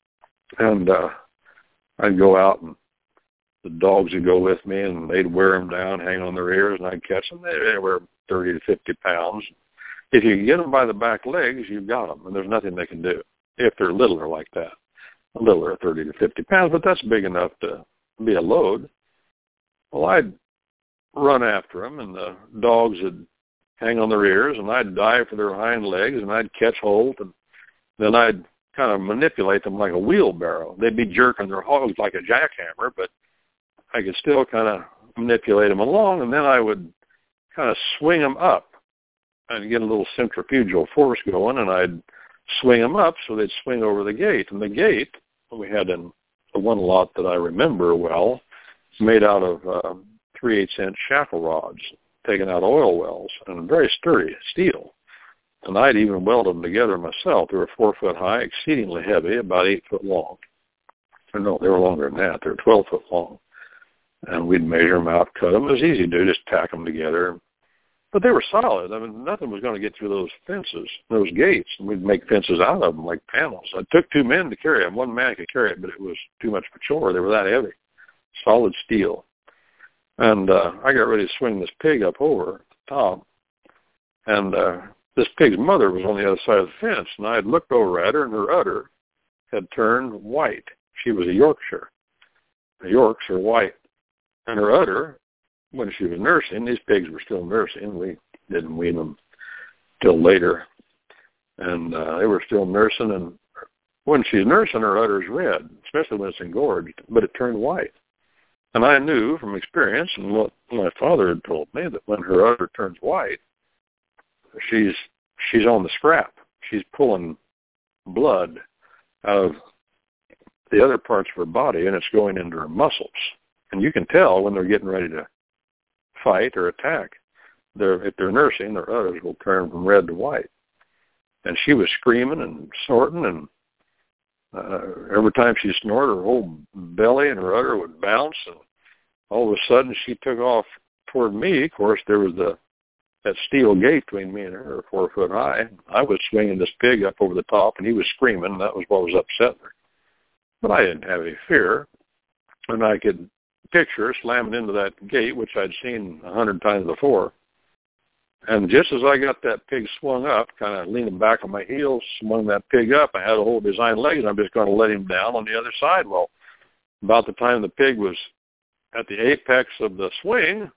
And uh, I'd go out, and the dogs would go with me, and they'd wear them down, hang on their ears, and I'd catch them. They were thirty to fifty pounds. If you can get them by the back legs, you've got them, and there's nothing they can do if they're littler like that. Littler, thirty to fifty pounds, but that's big enough to be a load. Well, I'd run after them, and the dogs would hang on their ears, and I'd dive for their hind legs, and I'd catch hold, and then I'd kind of manipulate them like a wheelbarrow. They'd be jerking their hooves like a jackhammer, but I could still kind of manipulate them along, and then I would kind of swing them up and get a little centrifugal force going, and I'd swing them up so they'd swing over the gate. And the gate, we had in the one lot that I remember well, made out of uh, three-eighths inch shackle rods, taken out oil wells, and very sturdy steel. And I'd even weld them together myself. They were four foot high, exceedingly heavy, about eight foot long. Or no, they were longer than that. They were twelve foot long. And we'd measure them out, cut them. It was easy to do, just tack them together. But they were solid. I mean, nothing was going to get through those fences, those gates. And we'd make fences out of them like panels. It took two men to carry them. One man could carry it, but it was too much for chore. They were that heavy. Solid steel. And uh, I got ready to swing this pig up over the top. And uh, this pig's mother was on the other side of the fence. And I had looked over at her, and her udder had turned white. She was a Yorkshire. The Yorks are white. And her udder, when she was nursing, these pigs were still nursing. We didn't wean them till later. And uh, they were still nursing. And when she's nursing, her udder's red, especially when it's engorged, but it turned white. And I knew from experience and what my father had told me that when her udder turns white, she's she's on the scrap. She's pulling blood out of the other parts of her body, and it's going into her muscles. And you can tell when they're getting ready to fight or attack. They're, if they're nursing, their udders will turn from red to white. And she was screaming and snorting, and uh, every time she snorted, her whole belly and her udder would bounce. And all of a sudden, she took off toward me. Of course, there was the that steel gate between me and her, four foot high. I was swinging this pig up over the top, and he was screaming. And that was what was upsetting her. But I didn't have any fear, and I could picture slamming into that gate, which I'd seen a hundred times before. And just as I got that pig swung up, kind of leaning back on my heels, swung that pig up, I had to hold his hind legs, and I'm just going to let him down on the other side. Well, about the time the pig was at the apex of the swing,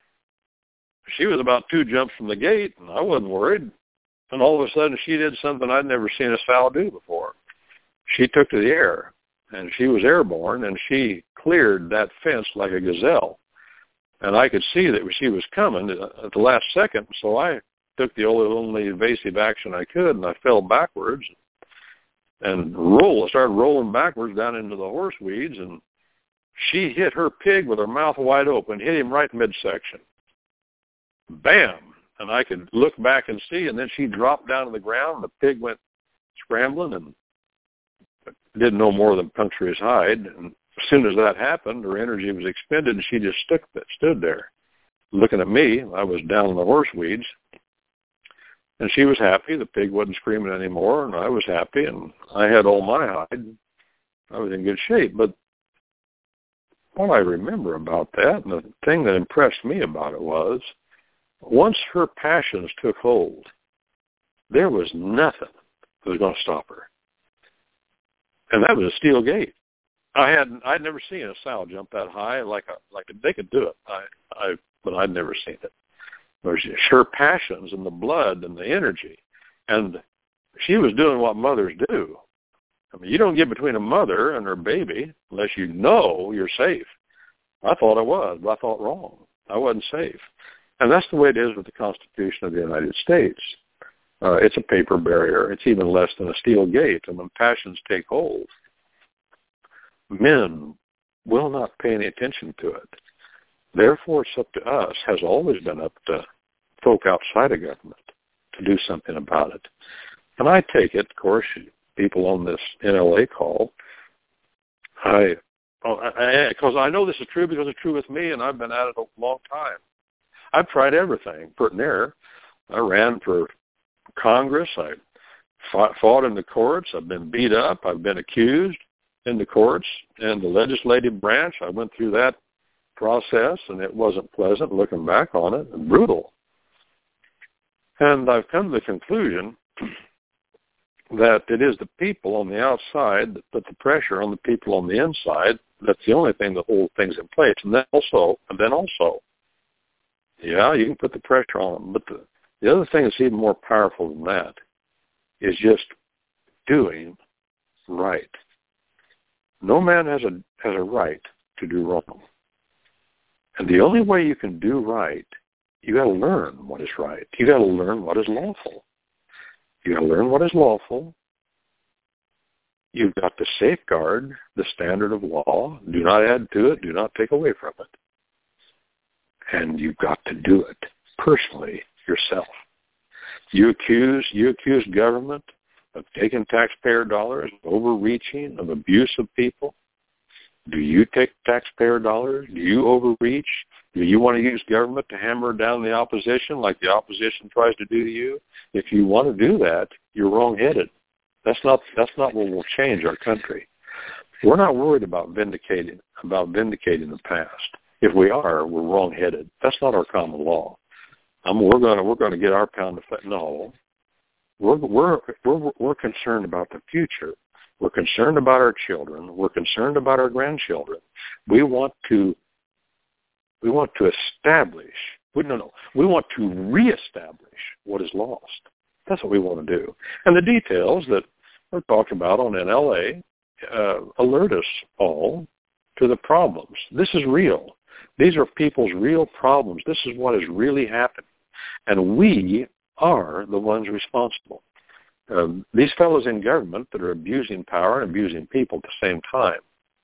she was about two jumps from the gate, and I wasn't worried. And all of a sudden, she did something I'd never seen a sow do before. She took to the air, and she was airborne, and she cleared that fence like a gazelle. And I could see that she was coming at the last second, so I took the only evasive action I could, and I fell backwards and rolled. I started rolling backwards down into the horse weeds, and she hit her pig with her mouth wide open, hit him right midsection. Bam! And I could look back and see, and then she dropped down to the ground, and the pig went scrambling and did no more than puncture his hide. And as soon as that happened, her energy was expended, and she just stuck, stood there looking at me. I was down in the horse weeds, and she was happy. The pig wasn't screaming anymore, and I was happy, and I had all my hide. I was in good shape. But what I remember about that, and the thing that impressed me about it was, once her passions took hold, there was nothing that was going to stop her. And that was a steel gate. I had I'd never seen a sow jump that high like a, like a, they could do it. I I but I'd never seen it. It was her passions and the blood and the energy, and she was doing what mothers do. I mean, you don't get between a mother and her baby unless you know you're safe. I thought I was, but I thought wrong. I wasn't safe, and that's the way it is with the Constitution of the United States. Uh, it's a paper barrier. It's even less than a steel gate. And when passions take hold, men will not pay any attention to it. Therefore, it's up to us, has always been up to folk outside of government to do something about it. And I take it, of course, people on this N L A call, I, because I, I, I know this is true because it's true with me, and I've been at it a long time. I've tried everything, put near. I ran for Congress. I fought, fought in the courts. I've been beat up. I've been accused. in the courts and the legislative branch. I went through that process, and it wasn't pleasant looking back on it, and brutal. And I've come to the conclusion that it is the people on the outside that put the pressure on the people on the inside. That's the only thing that holds things in place. And then also, and then also, yeah, you can put the pressure on them. But the, the other thing that's even more powerful than that is just doing right. No man has a has a right to do wrong. And the only way you can do right, you got to learn what is right. You got to learn what is lawful. You got to learn what is lawful. You've got to safeguard the standard of law. Do not add to it. Do not take away from it. And you've got to do it personally yourself. You accuse you accuse government of taking taxpayer dollars, of overreaching, of abuse of people. Do you take taxpayer dollars? Do you overreach? Do you want to use government to hammer down the opposition like the opposition tries to do to you? If you want to do that, you're wrong-headed. That's not that's not what will change our country. We're not worried about vindicating about vindicating the past. If we are, we're wrong-headed. That's not our common law. Um, we're going to we're going to get our pound of fat. No, we're we're we're we're concerned about the future. We're concerned about our children. We're concerned about our grandchildren. We want to we want to establish. We, no, no. We want to reestablish what is lost. That's what we want to do. And the details that we're talking about on N L A uh, alert us all to the problems. This is real. These are people's real problems. This is what is really happening. And we are the ones responsible. Um, these fellows in government that are abusing power and abusing people at the same time,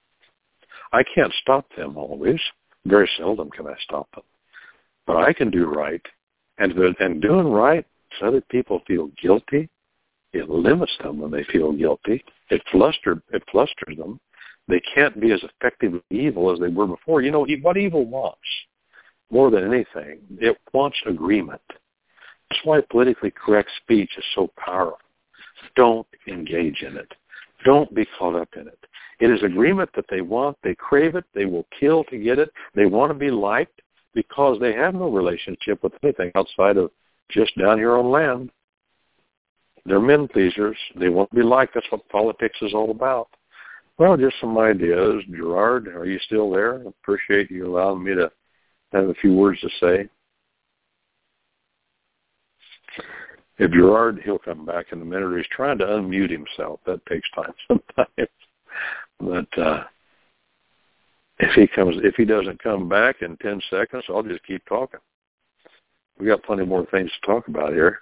I can't stop them always. Very seldom can I stop them. But I can do right. And, and doing right, so other people feel guilty. It limits them when they feel guilty. It fluster, it flusters them. They can't be as effective with evil as they were before. You know, what evil wants, more than anything, it wants agreement. That's why politically correct speech is so powerful. Don't engage in it. Don't be caught up in it. It is agreement that they want. They crave it. They will kill to get it. They want to be liked because they have no relationship with anything outside of just down here on land. They're men pleasers. They want to be liked. That's what politics is all about. Well, just some ideas. Gerard, are you still there? I appreciate you allowing me to have a few words to say. If Gerard, he'll come back in a minute. He's trying to unmute himself. That takes time sometimes. But uh, if he comes, if he doesn't come back in ten seconds, I'll just keep talking. We got plenty more things to talk about here.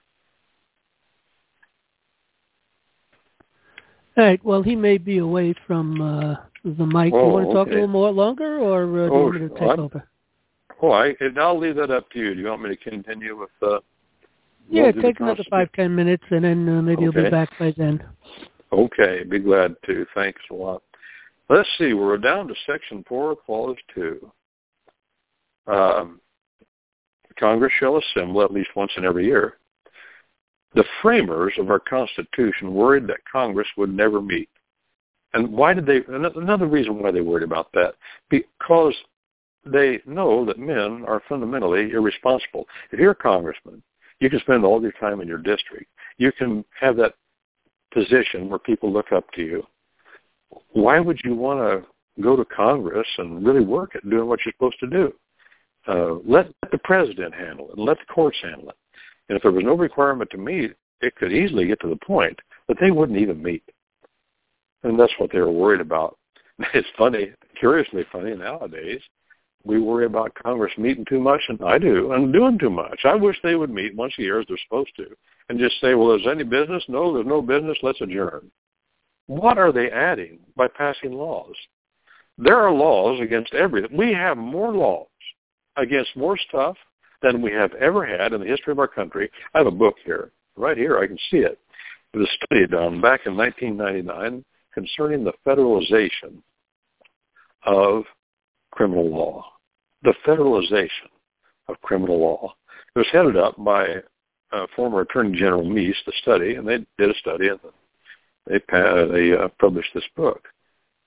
All right. Well, he may be away from uh, the mic. Oh, you want to talk okay. a little more longer, or uh, do oh, you want me to take I'm, over? Oh, I, I'll leave that up to you. Do you want me to continue with? Uh, yeah, take another five, ten minutes, and then uh, maybe okay. you'll be back by then. Okay, be glad to. Thanks a lot. Let's see. We're down to Section four, Clause two. Um, Congress shall assemble at least once in every year. The framers of our Constitution worried that Congress would never meet. And why did they, another reason why they worried about that, because they know that men are fundamentally irresponsible. If you're a congressman, you can spend all your time in your district. You can have that position where people look up to you. Why would you want to go to Congress and really work at doing what you're supposed to do? Uh, let the president handle it, and let the courts handle it. And if there was no requirement to meet, it could easily get to the point that they wouldn't even meet. And that's what they were worried about. It's funny, curiously funny nowadays, we worry about Congress meeting too much, and I do, and doing too much. I wish they would meet once a year as they're supposed to and just say, well, is there any business? No, there's no business. Let's adjourn. What are they adding by passing laws? There are laws against everything. We have more laws against more stuff than we have ever had in the history of our country. I have a book here. Right here, I can see it. It was a study done back in nineteen ninety-nine concerning the federalization of criminal law. The federalization of criminal law. It was headed up by uh, former Attorney General Meese, the study, and they did a study, and they, they uh, published this book.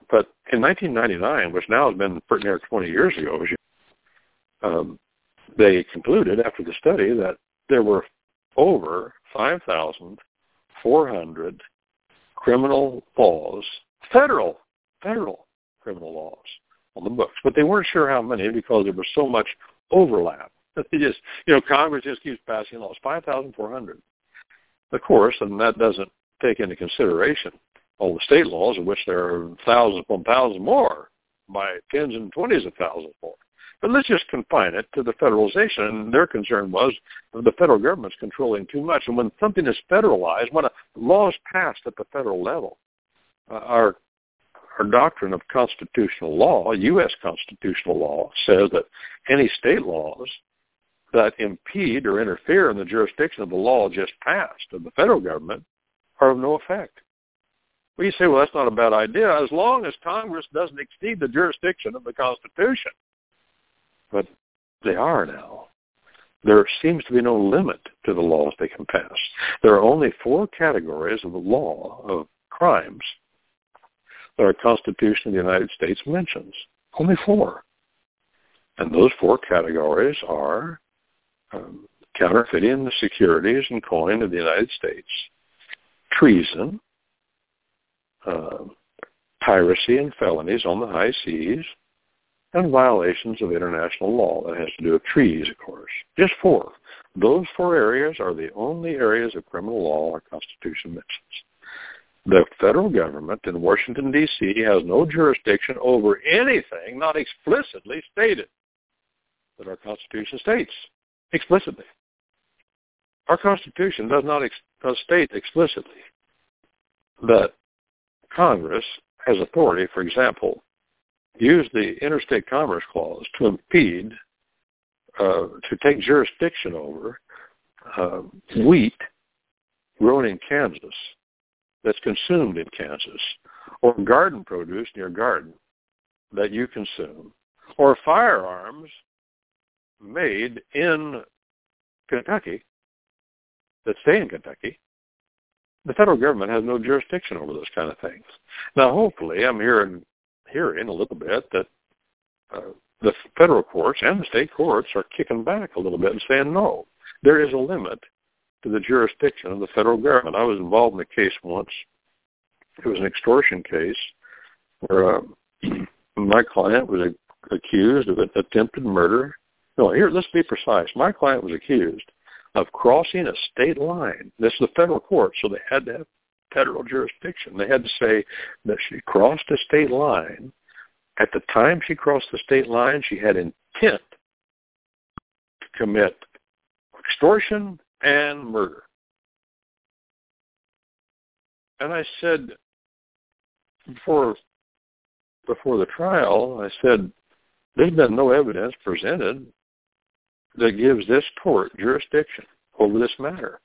But in nineteen ninety-nine, which now has been pretty near twenty years ago, as you um, they concluded after the study that there were over five thousand four hundred criminal laws, federal, federal criminal laws on the books. But they weren't sure how many because there was so much overlap. They just, you know, Congress just keeps passing laws, five thousand four hundred. Of course, and that doesn't take into consideration all the state laws, of which there are thousands upon thousands more, by tens and twenties of thousands more. But let's just confine it to the federalization. And their concern was the federal government's controlling too much. And when something is federalized, when a law is passed at the federal level, uh, our our doctrine of constitutional law, U S constitutional law, says that any state laws that impede or interfere in the jurisdiction of the law just passed of the federal government are of no effect. Well, you say, well, that's not a bad idea, as long as Congress doesn't exceed the jurisdiction of the Constitution. But they are now. There seems to be no limit to the laws they can pass. There are only four categories of the law of crimes that our Constitution of the United States mentions. Only four. And those four categories are um, counterfeiting the securities and coin of the United States, treason, uh, piracy and felonies on the high seas, and violations of international law. That has to do with treaties, of course. Just four. Those four areas are the only areas of criminal law our Constitution mentions. The federal government in Washington, D C has no jurisdiction over anything not explicitly stated that our Constitution states explicitly. Our Constitution does not ex- does state explicitly that Congress has authority, for example, use the Interstate Commerce Clause to impede, uh, to take jurisdiction over uh, wheat grown in Kansas that's consumed in Kansas, or garden produce in your garden that you consume, or firearms made in Kentucky that stay in Kentucky. The federal government has no jurisdiction over those kind of things. Now, hopefully, I'm hearing hearing a little bit that uh, the federal courts and the state courts are kicking back a little bit and saying, no, there is a limit to the jurisdiction of the federal government. I was involved in a case once. It was an extortion case where uh, my client was a, accused of an attempted murder. No, here, let's be precise. My client was accused of crossing a state line. This is the federal court, so they had to have federal jurisdiction. They had to say that she crossed a state line. At the time she crossed the state line, she had intent to commit extortion and murder. And I said, before before the trial, I said, there's been no evidence presented that gives this court jurisdiction over this matter.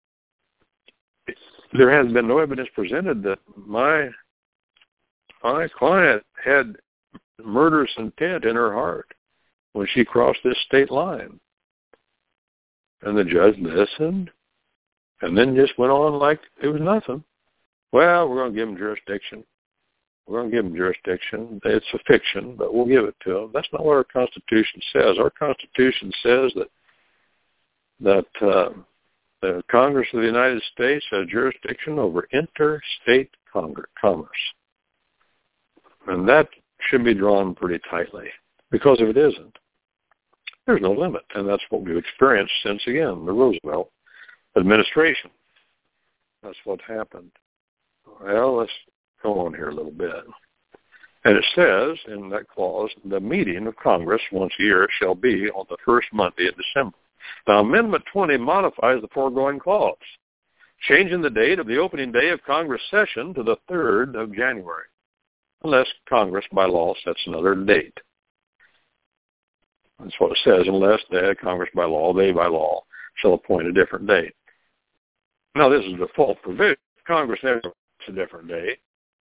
There has been no evidence presented that my my client had murderous intent in her heart when she crossed this state line. And the judge listened and then just went on like it was nothing. Well, we're going to give him jurisdiction. We're going to give him jurisdiction. It's a fiction, but we'll give it to him. That's not what our Constitution says. Our Constitution says that that uh, the Congress of the United States has jurisdiction over interstate commerce. And that should be drawn pretty tightly, because if it isn't, there's no limit. And that's what we've experienced since, again, the Roosevelt administration. That's what happened. Well, let's go on here a little bit. And it says in that clause, the meeting of Congress once a year shall be on the first Monday of December. Now, Amendment twenty modifies the foregoing clause, changing the date of the opening day of Congress session to the third of January, unless Congress by law sets another date. That's what it says, unless they, Congress by law, they by law, shall appoint a different date. Now, this is a default provision. Congress never sets a different date.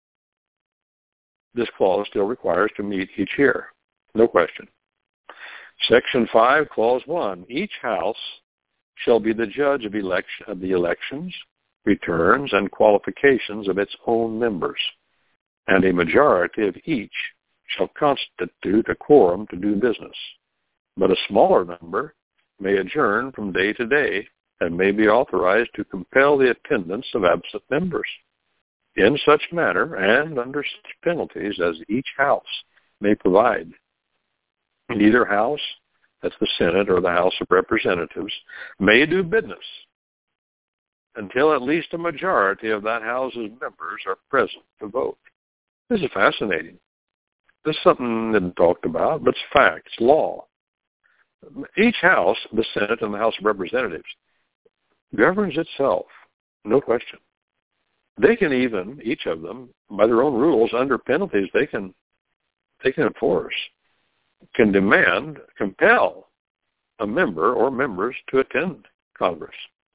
This clause still requires to meet each year. No question. Section five, Clause one, each House shall be the judge of, election, of the elections, returns, and qualifications of its own members, and a majority of each shall constitute a quorum to do business. But a smaller number may adjourn from day to day and may be authorized to compel the attendance of absent members in such manner and under such penalties as each house may provide. Neither house, that's the Senate or the House of Representatives, may do business until at least a majority of that house's members are present to vote. This is fascinating. This is something that isn't talked about, but it's fact. It's law. Each house, the Senate and the House of Representatives, governs itself, no question. They can even, each of them, by their own rules, under penalties, they can they can enforce, can demand, compel a member or members to attend Congress.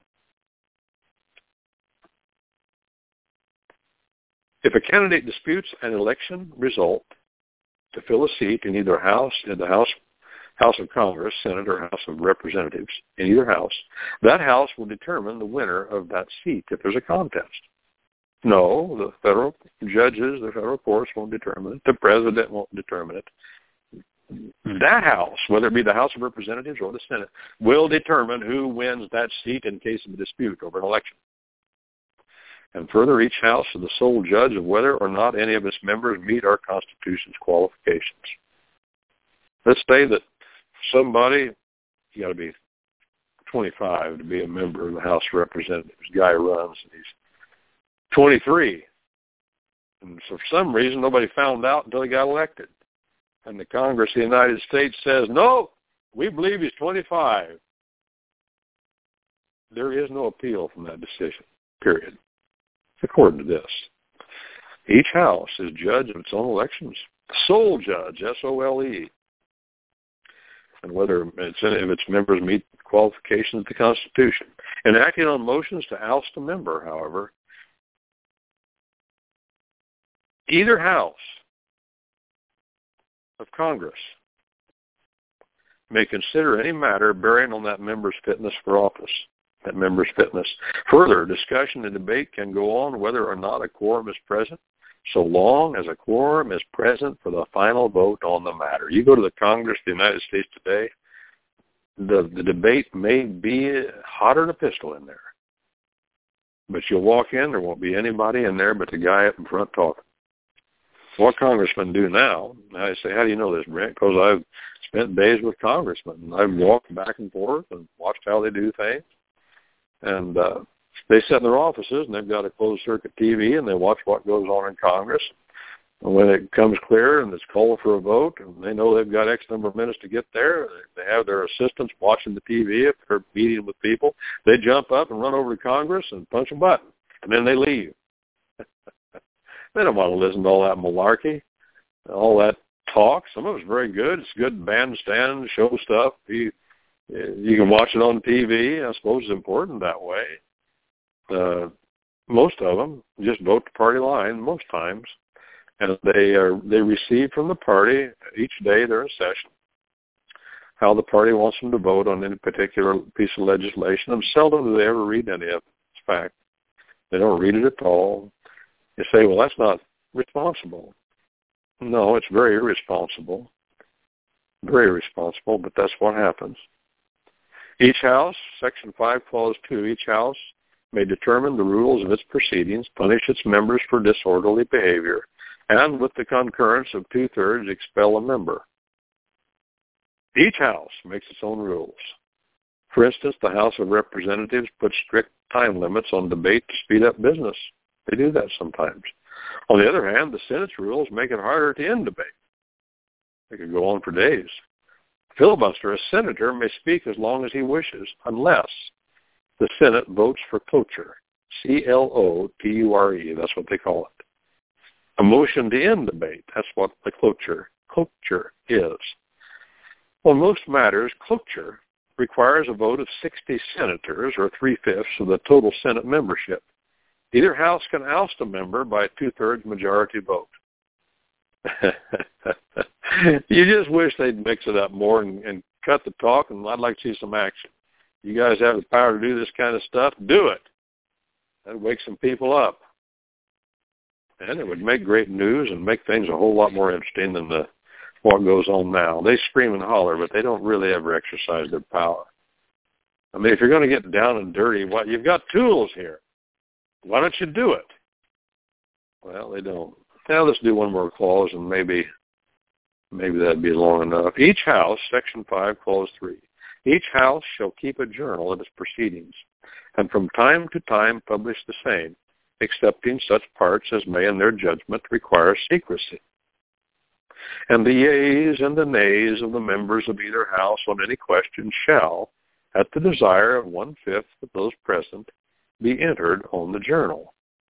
If a candidate disputes an election result to fill a seat in either house, in the House House of Congress, Senate, or House of Representatives, in either house, that house will determine the winner of that seat if there's a contest. No, the federal judges, the federal courts won't determine it. The president won't determine it. That house, whether it be the House of Representatives or the Senate, will determine who wins that seat in case of a dispute over an election. And further, each house is the sole judge of whether or not any of its members meet our Constitution's qualifications. Let's say that somebody, you got to be twenty-five to be a member of the House of Representatives. Guy runs, and he's twenty-three. And so for some reason, nobody found out until he got elected. And the Congress of the United States says, no, we believe he's twenty-five. There is no appeal from that decision, period. According to this, each house is judge of its own elections. Sole judge, S O L E. And whether it's, if its members meet qualifications of the Constitution. In acting on motions to oust a member, however, either house of Congress may consider any matter bearing on that member's fitness for office, that member's fitness. Further, discussion and debate can go on whether or not a quorum is present, so long as a quorum is present for the final vote on the matter. You go to the Congress of the United States today, the, the debate may be hotter than a pistol in there. But you'll walk in, there won't be anybody in there but the guy up in front talking. What congressmen do now, I say, how do you know this, Brent? Because I've spent days with congressmen. I've walked back and forth and watched how they do things. And uh, they sit in their offices, and they've got a closed-circuit T V, and they watch what goes on in Congress. And when it comes clear and it's called for a vote, and they know they've got X number of minutes to get there, they have their assistants watching the T V if they're meeting with people. They jump up and run over to Congress and punch a button, and then they leave. They don't want to listen to all that malarkey, all that talk. Some of it's very good. It's good bandstand show stuff. You, you can watch it on T V. I suppose it's important that way. Uh, most of them just vote the party line most times, and they are they receive from the party each day they're in session how the party wants them to vote on any particular piece of legislation. And seldom do they ever read any of it. It's fact. They don't read it at all. You say, well, that's not responsible. No, it's very irresponsible. Very irresponsible, but that's what happens. Each house, Section five, Clause two, each house may determine the rules of its proceedings, punish its members for disorderly behavior, and with the concurrence of two-thirds expel a member. Each house makes its own rules. For instance, the House of Representatives puts strict time limits on debate to speed up business. They do that sometimes. On the other hand, the Senate's rules make it harder to end debate. They could go on for days. Filibuster, a senator may speak as long as he wishes, unless the Senate votes for cloture, C L O T U R E, that's what they call it. A motion to end debate, that's what the cloture, cloture is. On most matters, cloture requires a vote of sixty senators, or three-fifths of the total Senate membership. Either house can oust a member by a two-thirds majority vote. You just wish they'd mix it up more and, and cut the talk, and I'd like to see some action. You guys have the power to do this kind of stuff, do it. That wakes some people up. And it would make great news and make things a whole lot more interesting than the what goes on now. They scream and holler, but they don't really ever exercise their power. I mean, if you're going to get down and dirty, well, you've got tools here. Why don't you do it? Well, they don't. Now let's do one more clause, and maybe maybe that'd be long enough. Each house, Section five, Clause three, each house shall keep a journal of its proceedings, and from time to time publish the same, excepting such parts as may in their judgment require secrecy. And the yeas and the nays of the members of either house on any question shall, at the desire of one-fifth of those present, be entered on the journal.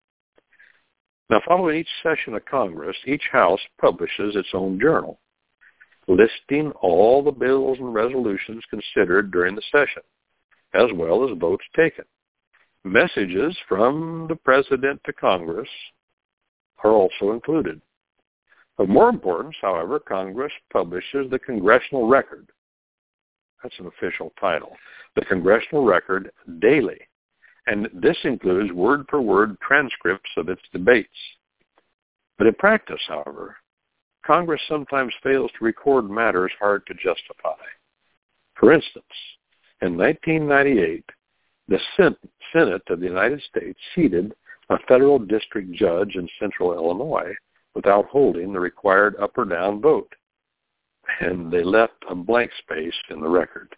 Now, following each session of Congress, each house publishes its own journal, listing all the bills and resolutions considered during the session, as well as votes taken. Messages from the President to Congress are also included. Of more importance, however, Congress publishes the Congressional Record. That's an official title. The Congressional Record daily. And this includes word-for-word transcripts of its debates. But in practice, however, Congress sometimes fails to record matters hard to justify. For instance, in nineteen ninety-eight, the Senate of the United States seated a federal district judge in central Illinois without holding the required up or down vote, and they left a blank space in the record.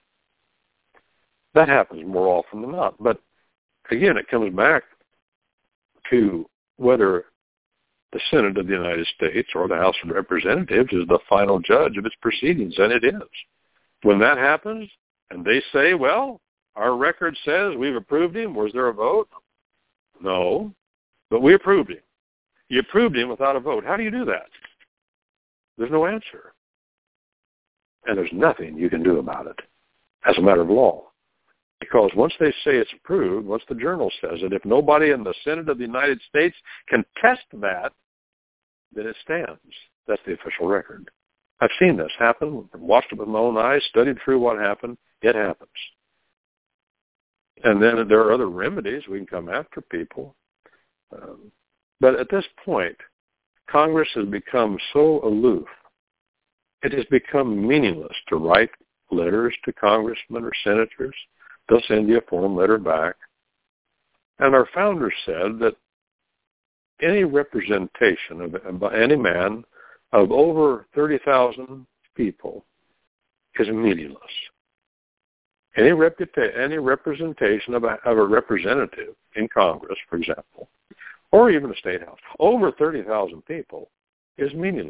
That happens more often than not, but again, it comes back to whether the Senate of the United States or the House of Representatives is the final judge of its proceedings, and it is. When that happens, and they say, well, our record says we've approved him, was there a vote? No, but we approved him. You approved him without a vote. How do you do that? There's no answer. And there's nothing you can do about it as a matter of law. Because once they say it's approved, once the journal says it, if nobody in the Senate of the United States can test that, then it stands. That's the official record. I've seen this happen, watched it with my own eyes, studied through what happened. It happens. And then there are other remedies. We can come after people. Um, but at this point, Congress has become so aloof, it has become meaningless to write letters to congressmen or senators. They'll send you a form letter back. And our founders said that any representation of, of any man of over thirty thousand people is meaningless. Any, reputa- any representation of a, of a representative in Congress, for example, or even the State House, over thirty thousand people is meaningless.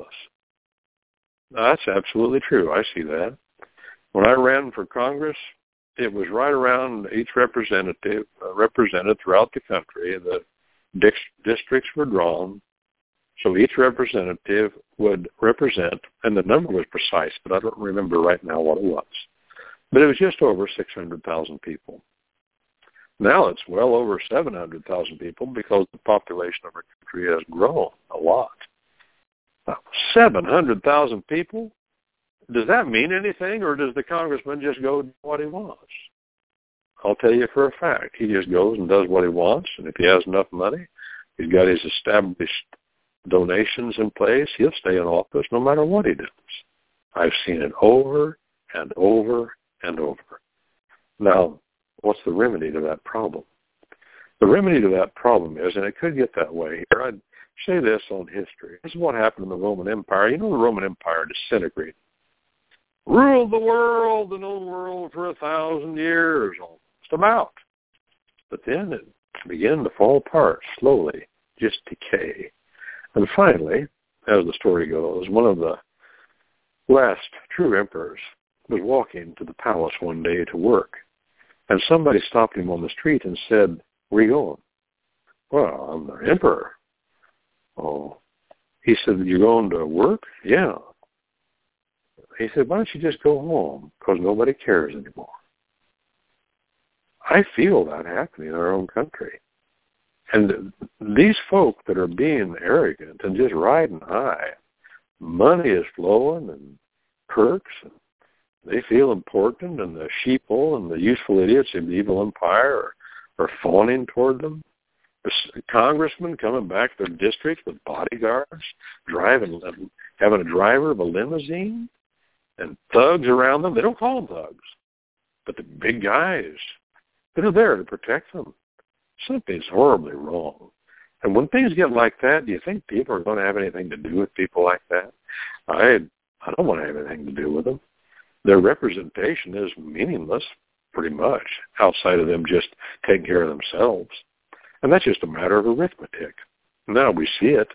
Now, that's absolutely true. I see that. When I ran for Congress, it was right around each representative uh, represented throughout the country, and the di- districts were drawn. So each representative would represent, and the number was precise, but I don't remember right now what it was. But it was just over six hundred thousand people. Now it's well over seven hundred thousand people because the population of our country has grown a lot. Now, seven hundred thousand people? Does that mean anything, or does the congressman just go do what he wants? I'll tell you for a fact. He just goes and does what he wants, and if he has enough money, he's got his established donations in place, he'll stay in office no matter what he does. I've seen it over and over and over. Now, what's the remedy to that problem? The remedy to that problem is, and it could get that way here, I'd say this on history. This is what happened in the Roman Empire. You know, the Roman Empire disintegrated. Ruled the world, the known world, for a thousand years, almost about. But then it began to fall apart slowly, just decay. And finally, as the story goes, one of the last true emperors was walking to the palace one day to work. And somebody stopped him on the street and said, "Where are you going?" "Well, I'm the emperor." "Oh." He said, "You're going to work?" "Yeah." He said, "Why don't you just go home? Because nobody cares anymore." I feel that happening in our own country. And these folk that are being arrogant and just riding high, money is flowing and perks, and they feel important, and the sheeple and the useful idiots of the evil empire are, are fawning toward them. congressmen coming back to their districts with bodyguards, driving, having a driver of a limousine, and thugs around them. They don't call them thugs, but the big guys that are there to protect them. Something's horribly wrong. And when things get like that, do you think people are going to have anything to do with people like that? I I don't want to have anything to do with them. Their representation is meaningless, pretty much, outside of them just taking care of themselves. And that's just a matter of arithmetic. Now we see it.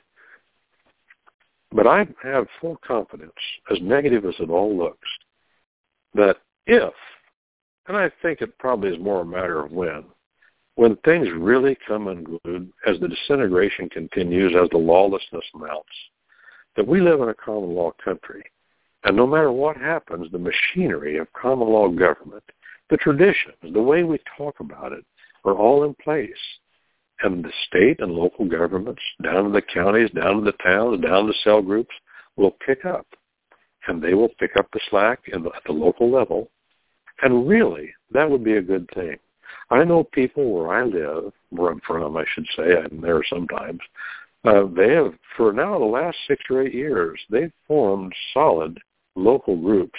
But I have full confidence, as negative as it all looks, that if, and I think it probably is more a matter of when, when things really come unglued, as the disintegration continues, as the lawlessness mounts, that we live in a common law country. And no matter what happens, the machinery of common law government, the traditions, the way we talk about it, are all in place. And the state and local governments, down to the counties, down to the towns, down to cell groups, will pick up. And they will pick up the slack in the, at the local level. And really, that would be a good thing. I know people where I live, where I'm from, I should say, I'm there sometimes, uh, they have, for now the last six or eight years, they've formed solid local groups.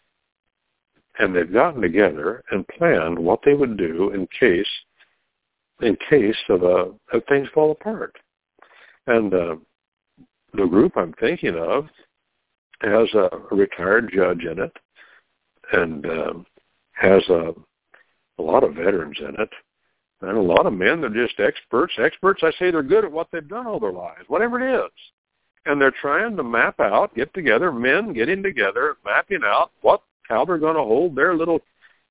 And they've gotten together and planned what they would do in case in case of, uh, of things fall apart. And uh, the group I'm thinking of has a, a retired judge in it and uh, has a, a lot of veterans in it and a lot of men. They're just experts. Experts, I say they're good at what they've done all their lives, whatever it is. And they're trying to map out, get together, men getting together, mapping out what how they're going to hold their little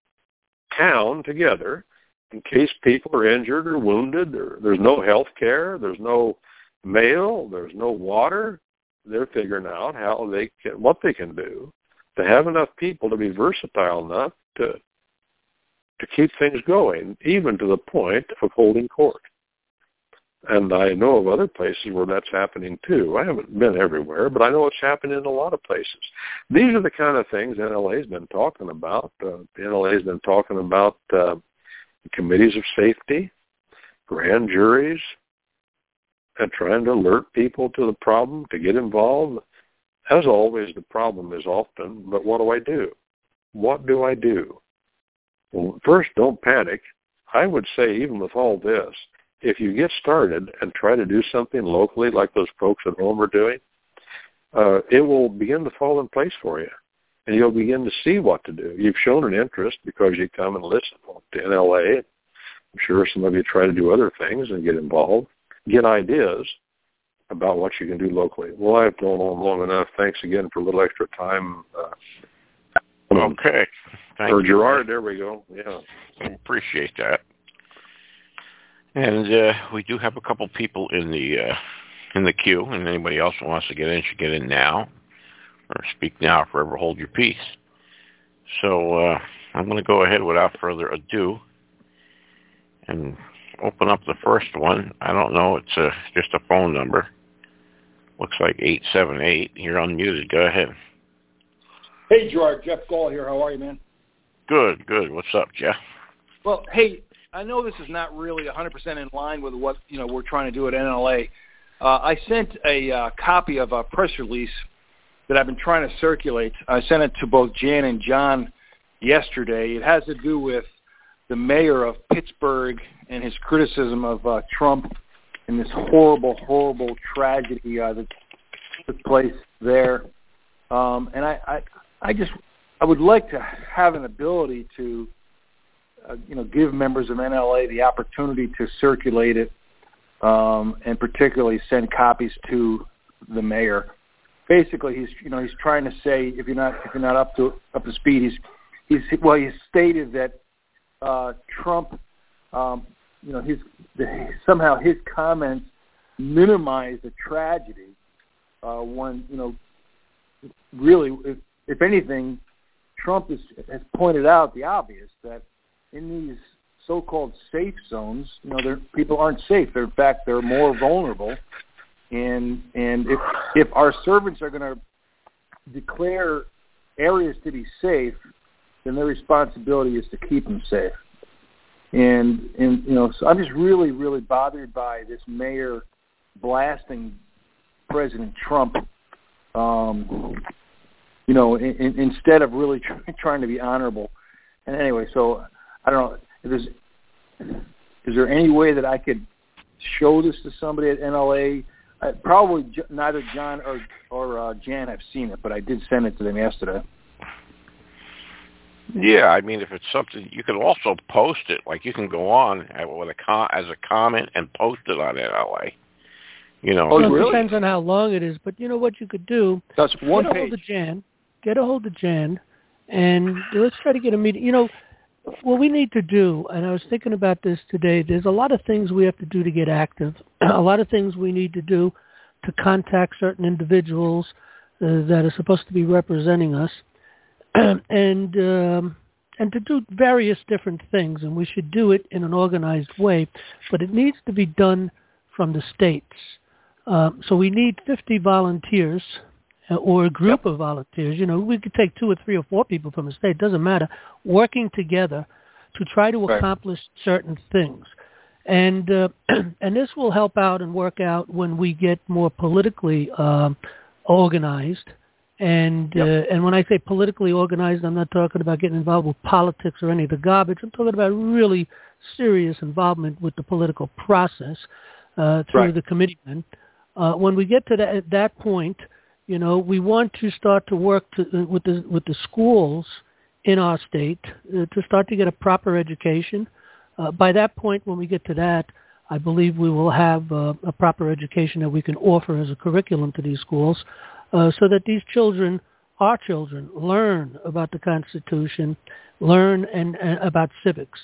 town together in case people are injured or wounded, or there's no health care, there's no mail, there's no water. They're figuring out how they can, what they can do to have enough people to be versatile enough to to keep things going, even to the point of holding court. And I know of other places where that's happening too. I haven't been everywhere, but I know it's happening in a lot of places. These are the kind of things N L A's been talking about. Uh, the N L A's been talking about uh, committees of safety, grand juries, and trying to alert people to the problem, to get involved. As always, the problem is often, but what do I do? What do I do? Well, first, don't panic. I would say, even with all this, if you get started and try to do something locally like those folks at home are doing, uh, it will begin to fall in place for you. And you'll begin to see what to do. You've shown an interest because you come and listen to N L A. I'm sure some of you try to do other things and get involved, get ideas about what you can do locally. Well, I've gone on long enough. Thanks again for a little extra time. Uh, okay. Thank or you. Gerard, there we go. Yeah. I appreciate that. And uh, we do have a couple people in the uh, in the queue, and anybody else who wants to get in should get in now, or speak now, forever hold your peace. So uh, I'm going to go ahead without further ado and open up the first one. I don't know, it's a, just a phone number. Looks like eight seven eight. You're unmuted. Go ahead. Hey, Gerard. Jeff Gall here. How are you, man? Good, good. What's up, Jeff? Well, hey, I know this is not really one hundred percent in line with what you know we're trying to do at N L A. Uh, I sent a uh, copy of a press release that I've been trying to circulate. I sent it to both Jan and John yesterday. It has to do with the mayor of Pittsburgh and his criticism of uh, Trump and this horrible, horrible tragedy uh, that took place there. Um, and I, I, I just, I would like to have an ability to, uh, you know, give members of N L A the opportunity to circulate it, um, and particularly send copies to the mayor. Basically, he's, you know, he's trying to say if you're not, if you're not up to up to speed, he's, he's, well, he's stated that uh, Trump, um, you know, his somehow his comments minimize the tragedy uh, when, you know, really, if, if anything, Trump is, has pointed out the obvious, that in these so-called safe zones, you know, people aren't safe. They're, in fact, they're more vulnerable. And and if if our servants are going to declare areas to be safe, then their responsibility is to keep them safe. And, and you know, so I'm just really, really bothered by this mayor blasting President Trump, um, you know, in, in, instead of really try, trying to be honorable. And anyway, so I don't know. If there's, is there any way that I could show this to somebody at N L A? Uh, probably J- neither John or, or uh, Jan have seen it, but I did send it to them yesterday. Yeah, I mean, if it's something, you can also post it. Like, you can go on with a com- as a comment and post it on N L A. You know, oh, well, really? It depends on how long it is, but you know what you could do? That's one get a page. hold of Jan, get a hold of Jan, and let's try to get a meeting. You know, what we need to do, and I was thinking about this today, there's a lot of things we have to do to get active, a lot of things we need to do to contact certain individuals uh, that are supposed to be representing us, and um, and to do various different things, and we should do it in an organized way, but it needs to be done from the states. Um, so we need fifty volunteers uh, or a group yep. of volunteers. You know, we could take two or three or four people from a state, doesn't matter, working together to try to right. accomplish certain things. And uh, and this will help out and work out when we get more politically um, organized. And yep. uh, and when I say politically organized, I'm not talking about getting involved with politics or any of the garbage. I'm talking about really serious involvement with the political process uh, through right. the committeemen. Uh, when we get to that, at that point, you know, we want to start to work to, uh, with the with the schools in our state uh, to start to get a proper education. Uh, by that point, when we get to that, I believe we will have uh, a proper education that we can offer as a curriculum to these schools, uh, so that these children, our children, learn about the Constitution, learn and, and about civics,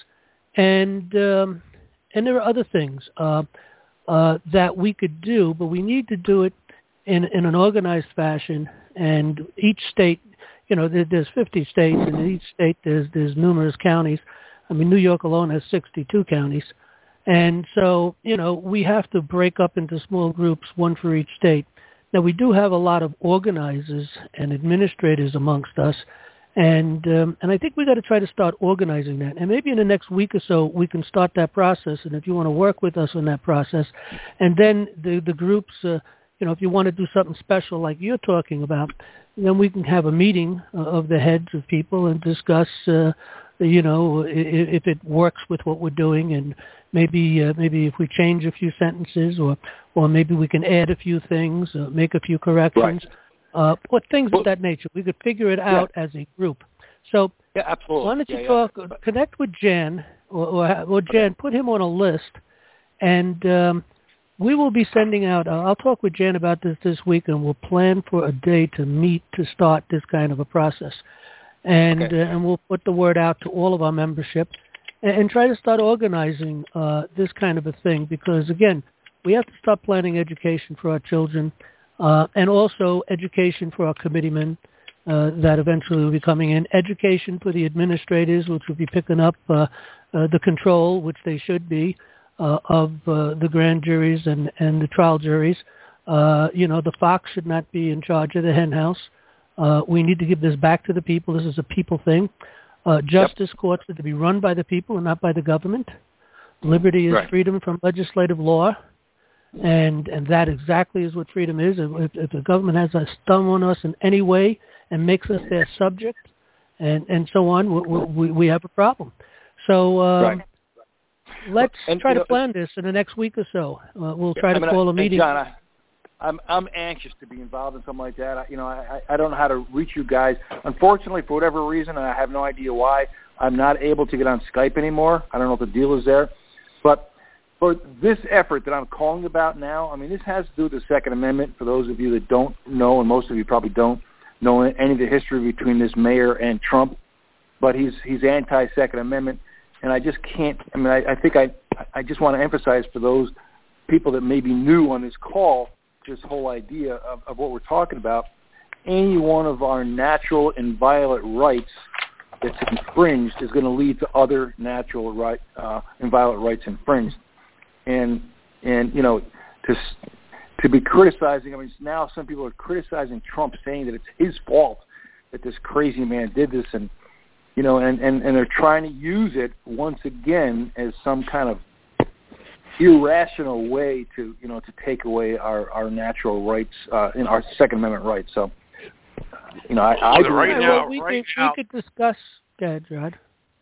and um, and there are other things uh, uh, that we could do, but we need to do it in in an organized fashion. And each state, you know, there, there's fifty states, and in each state there's there's numerous counties. I mean, New York alone has sixty-two counties. And so, you know, we have to break up into small groups, one for each state. Now, we do have a lot of organizers and administrators amongst us, and um, and I think we got to try to start organizing that. And maybe in the next week or so, we can start that process. And if you want to work with us on that process, and then the, the groups, uh, you know, if you want to do something special like you're talking about, then we can have a meeting uh, of the heads of people and discuss, uh, you know, if, if it works with what we're doing, and maybe uh, maybe if we change a few sentences, or or maybe we can add a few things, uh, make a few corrections, right. uh, or things well, of that nature. We could figure it out yeah. as a group. So yeah, absolutely. why don't you yeah, talk, yeah. connect with Jan, or, or, or Jan, put him on a list, and um, we will be sending out, uh, I'll talk with Jan about this this week, and we'll plan for a day to meet to start this kind of a process. And okay. uh, and we'll put the word out to all of our membership and, and try to start organizing uh, this kind of a thing, because, again, we have to start planning education for our children uh, and also education for our committeemen uh, that eventually will be coming in, education for the administrators, which will be picking up uh, uh, the control, which they should be, uh, of uh, the grand juries and, and the trial juries. Uh, you know, the fox should not be in charge of the hen house. Uh, we need to give this back to the people. This is a people thing. Uh, justice yep. courts are to be run by the people and not by the government. Liberty is right. freedom from legislative law, and and that exactly is what freedom is. If, if the government has a thumb on us in any way and makes us their subject, and, and so on, we, we, we have a problem. So um, right. let's and, try you to know, plan this in the next week or so. Uh, we'll try I to mean, call I, a meeting. John, I, I'm I'm anxious to be involved in something like that. I, you know, I I don't know how to reach you guys. Unfortunately, for whatever reason, and I have no idea why, I'm not able to get on Skype anymore. I don't know what the deal is there. But for this effort that I'm calling about now, I mean, this has to do with the Second Amendment. For those of you that don't know, and most of you probably don't know any of the history between this mayor and Trump, but he's he's anti-Second Amendment, and I just can't. I mean, I, I think I I just want to emphasize for those people that may be new on this call, this whole idea of, of what we're talking about, any one of our natural inviolate rights that's infringed is going to lead to other natural right, uh, inviolate rights infringed. And, and you know, to to be criticizing, I mean, now some people are criticizing Trump, saying that it's his fault that this crazy man did this. And, you know, and, and, and they're trying to use it once again as some kind of irrational way to, you know, to take away our, our natural rights, uh, in our Second Amendment rights. So, you know, I, I well, right now, well, we, right could, now, we could discuss. Go ahead, Rod.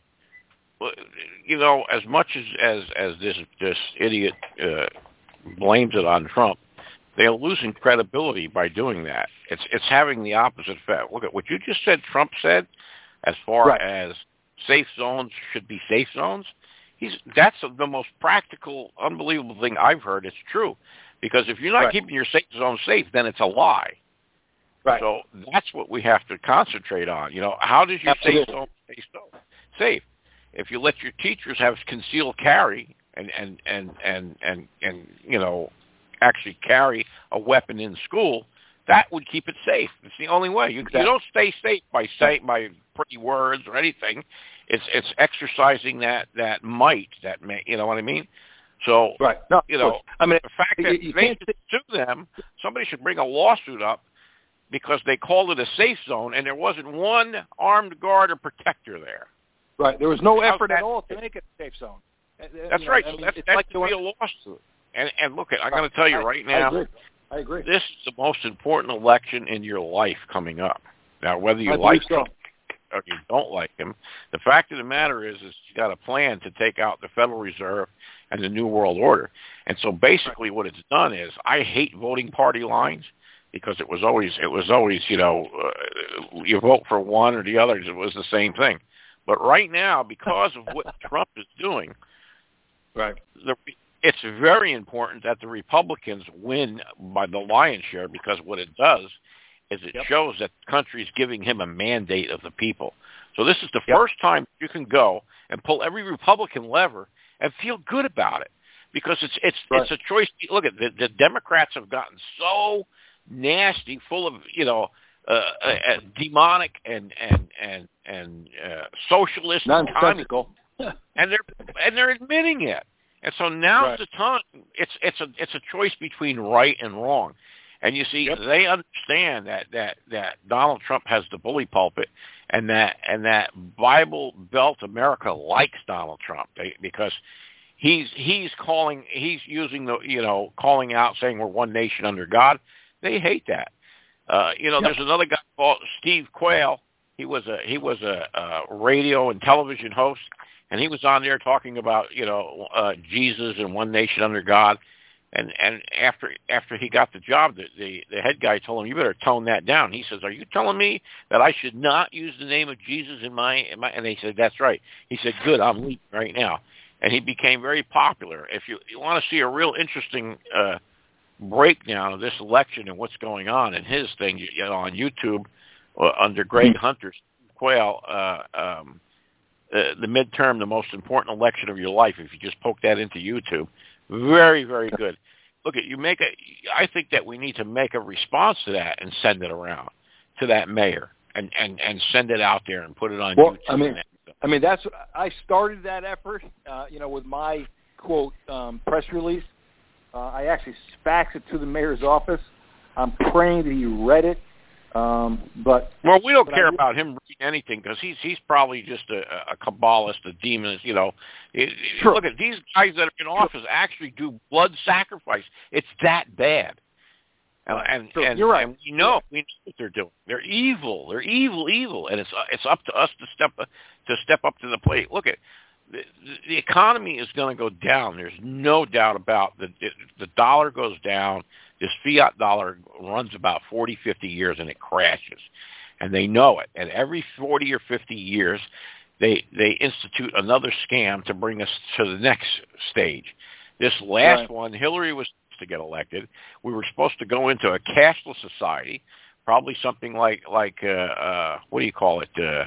Well, you know, as much as as, as this this idiot uh, blames it on Trump, they're losing credibility by doing that. It's it's having the opposite effect. Look at what you just said. Trump said, as far right. as safe zones should be safe zones. He's that's the most practical, unbelievable thing I've heard. It's true, because if you're not right. keeping your safe zone safe, then it's a lie. Right. So that's what we have to concentrate on. You know, how does your Absolutely. safe zone stay safe? If you let your teachers have concealed carry and and and and and, and you know, actually carry a weapon in school, that would keep it safe. It's the only way. You, exactly. you don't stay safe by saying by pretty words or anything. It's it's exercising that, that might that may, you know what I mean. So right. no, you know, I mean, the fact you, that you they can't should sue them, somebody should bring a lawsuit up because they called it a safe zone and there wasn't one armed guard or protector there. Right. There was no How's effort that? at all to make it a safe zone. That's you know, right. I So mean, that's it's that's like to be a lawsuit. And and look, I'm going to tell you I, right I now, agree. I agree. this is the most important election in your life coming up. Now, whether you I like so. Trump or you don't like him, the fact of the matter is, is he's got a plan to take out the Federal Reserve and the New World Order. And so basically, what it's done is, I hate voting party lines because it was always it was always you know uh, you vote for one or the other, it was the same thing. But right now, because of what Trump is doing, right, the, it's very important that the Republicans win by the lion's share, because what it does is it yep. shows that the country is giving him a mandate of the people. So this is the yep. first time you can go and pull every Republican lever and feel good about it, because it's it's right. it's a choice. Look at the, the Democrats have gotten so nasty, full of you know. Uh, uh, uh, demonic and and and and uh, socialist, nonsensical, and they're and they're admitting it. And so now's right. the time. It's it's a it's a choice between right and wrong. And you see, yep. they understand that, that, that Donald Trump has the bully pulpit, and that and that Bible Belt America likes Donald Trump they, because he's he's calling he's using the you know calling out, saying we're one nation under God. They hate that. Uh, you know, yep. There's another guy called Steve Quayle. He was a he was a, a radio and television host, and he was on there talking about you know uh, Jesus and one nation under God. And and after after he got the job, the, the the head guy told him, "You better tone that down." He says, "Are you telling me that I should not use the name of Jesus in my in my?" And they said, "That's right." He said, "Good, I'm leaving right now." And he became very popular. If you, you want to see a real interesting uh, breakdown of this election and what's going on in his thing, you, you know, on YouTube uh, under Greg Hunter's Quayle, uh, um, uh, the midterm, the most important election of your life. If you just poke that into YouTube, very, very good. Look at you make a. I think that we need to make a response to that and send it around to that mayor and and and send it out there and put it on well, YouTube. I mean, I mean that's I started that effort. Uh, you know, with my quote um, press release. Uh, I actually faxed it to the mayor's office. I'm praying that he read it. Um, but well, we don't but care I, about him reading anything because he's he's probably just a, a Kabbalist, a demonist. You know, it, sure. Look at these guys that are in office actually do blood sacrifice. It's that bad, and and, sure. and, You're right. and we know we know what they're doing. They're evil. They're evil, evil, and it's it's up to us to step to step up to the plate. Look at. The, the economy is going to go down. There's no doubt about the the dollar goes down. This fiat dollar runs about forty, fifty years and it crashes. And they know it. And every forty or fifty years, they they institute another scam to bring us to the next stage. This last right. one, Hillary was to get elected. We were supposed to go into a cashless society, probably something like, like uh, uh, what do you call it, uh,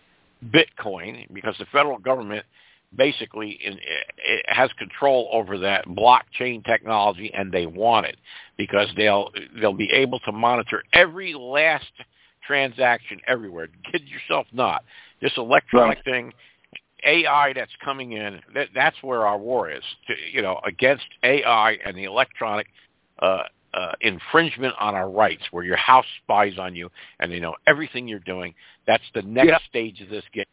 Bitcoin, because the federal government basically in, it has control over that blockchain technology, and they want it because they'll they'll be able to monitor every last transaction everywhere. Kid yourself not. This electronic right. thing, A I that's coming in, that, that's where our war is, to, you know, against A I and the electronic uh, uh, infringement on our rights, where your house spies on you and they know everything you're doing. That's the next yep. stage of this game.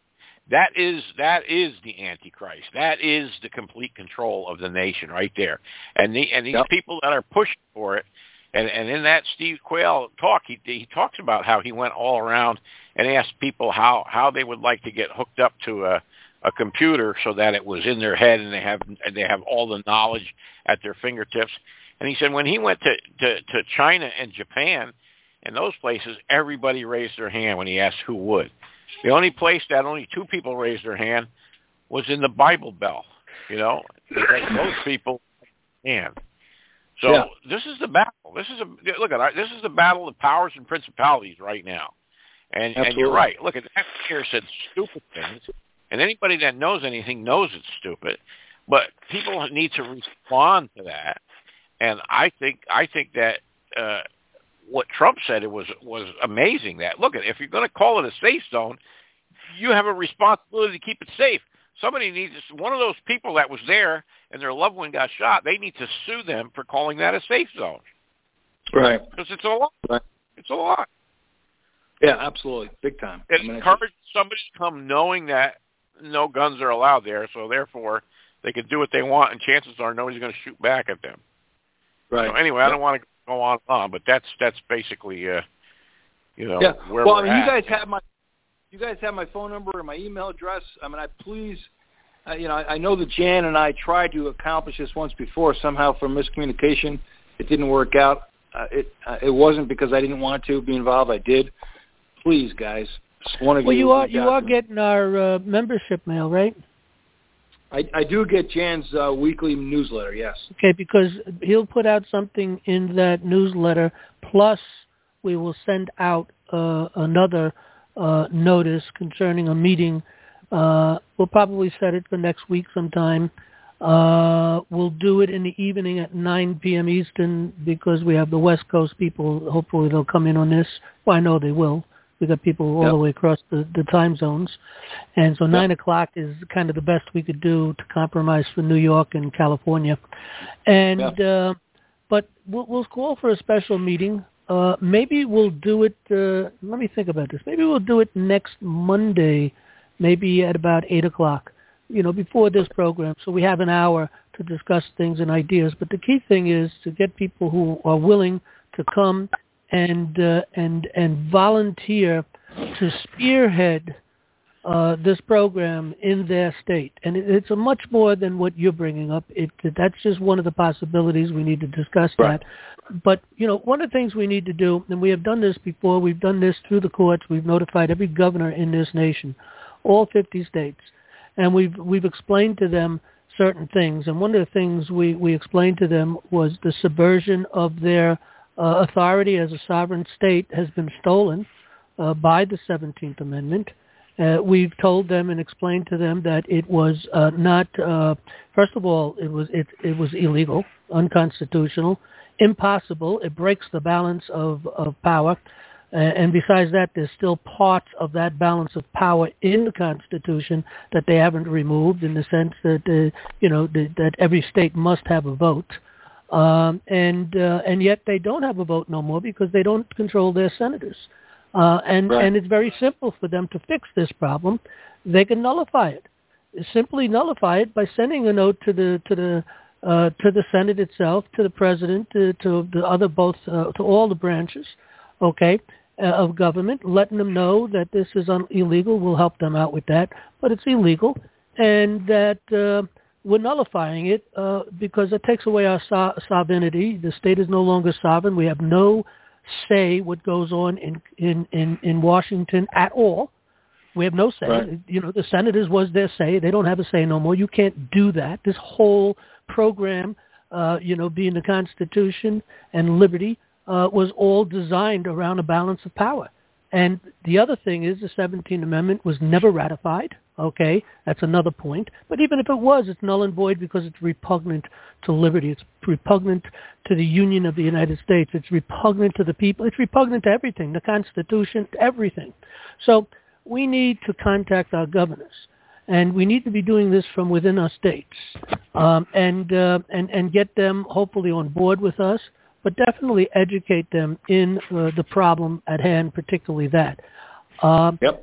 That is that is the Antichrist. That is the complete control of the nation right there. And the and these yep. people that are pushing for it, and, and in that Steve Quayle talk, he he talks about how he went all around and asked people how, how they would like to get hooked up to a, a computer so that it was in their head and they have and they have all the knowledge at their fingertips. And he said when he went to, to, to China and Japan, in those places, everybody raised their hand when he asked who would. The only place that only two people raised their hand was in the Bible Belt, you know, because most people can. So yeah. this is the battle. This is a look at this is the battle of powers and principalities right now. And Absolutely. and you're right. Look at that here said stupid things, and anybody that knows anything knows it's stupid. But people need to respond to that. And I think I think that. Uh, What Trump said it was was amazing. That look at if you're going to call it a safe zone, you have a responsibility to keep it safe. Somebody needs one of those people that was there and their loved one got shot. They need to sue them for calling that a safe zone. Right. Because it's a lot. Right. It's a lot. Yeah, absolutely, big time. It I mean, encourages somebody to come knowing that no guns are allowed there, so therefore they can do what they want, and chances are nobody's going to shoot back at them. Right. So anyway, I don't want to go on and on, but that's that's basically uh, you know yeah. where well, we're I mean, at. you guys have my you guys have my phone number and my email address. I mean, I please, uh, you know, I, I know that Jan and I tried to accomplish this once before. Somehow, from miscommunication, it didn't work out. Uh, it uh, it wasn't because I didn't want to be involved. I did. Please, guys, just one of well, you. Well, you are you are getting our uh, membership mail, right? I, I do get Jan's uh, weekly newsletter, yes. Okay, because he'll put out something in that newsletter, plus we will send out uh, another uh, notice concerning a meeting. Uh, we'll probably set it for next week sometime. Uh, we'll do it in the evening at nine p.m. Eastern because we have the West Coast people. Hopefully they'll come in on this. Well, I know they will. We've got people all yep. the way across the, the time zones. And so yep. nine o'clock is kind of the best we could do to compromise for New York and California. And yep. uh, But we'll, we'll call for a special meeting. Uh, maybe we'll do it, uh, let me think about this. Maybe we'll do it next Monday, maybe at about eight o'clock, you know, before this program. So we have an hour to discuss things and ideas. But the key thing is to get people who are willing to come and uh, and and volunteer to spearhead uh, this program in their state. And it, it's a much more than what you're bringing up. It, that's just one of the possibilities. We need to discuss right. that. But, you know, one of the things we need to do, and we have done this before, we've done this through the courts, we've notified every governor in this nation, all fifty states, and we've we've explained to them certain things. And one of the things we, we explained to them was the subversion of their Uh, authority as a sovereign state has been stolen uh, by the seventeenth Amendment. Uh, we've told them and explained to them that it was uh, not, uh, first of all, it was it, it was illegal, unconstitutional, impossible. It breaks the balance of, of power. Uh, and besides that, there's still parts of that balance of power in the Constitution that they haven't removed, in the sense that, uh, you know, the, that every state must have a vote. Um, and uh, and yet they don't have a vote no more because they don't control their senators. Uh, and, right. and it's very simple for them to fix this problem. They can nullify it. Simply nullify it by sending a note to the to the uh, to the Senate itself, to the President, to, to the other both uh, to all the branches, okay, uh, of government, letting them know that this is un- illegal. We'll help them out with that, but it's illegal, and that. Uh, We're nullifying it uh, because it takes away our so- sovereignty. The state is no longer sovereign. We have no say what goes on in, in, in, in Washington at all. We have no say. Right. You know, the senators was their say. They don't have a say no more. You can't do that. This whole program, uh, you know, being the Constitution and liberty, uh, was all designed around a balance of power. And the other thing is the seventeenth Amendment was never ratified. Okay, that's another point. But even if it was, it's null and void because it's repugnant to liberty. It's repugnant to the Union of the United States. It's repugnant to the people. It's repugnant to everything, the Constitution, everything. So we need to contact our governors, and we need to be doing this from within our states, um, and, uh, and, and get them hopefully on board with us, but definitely educate them in uh, the problem at hand, particularly that. Um, yep.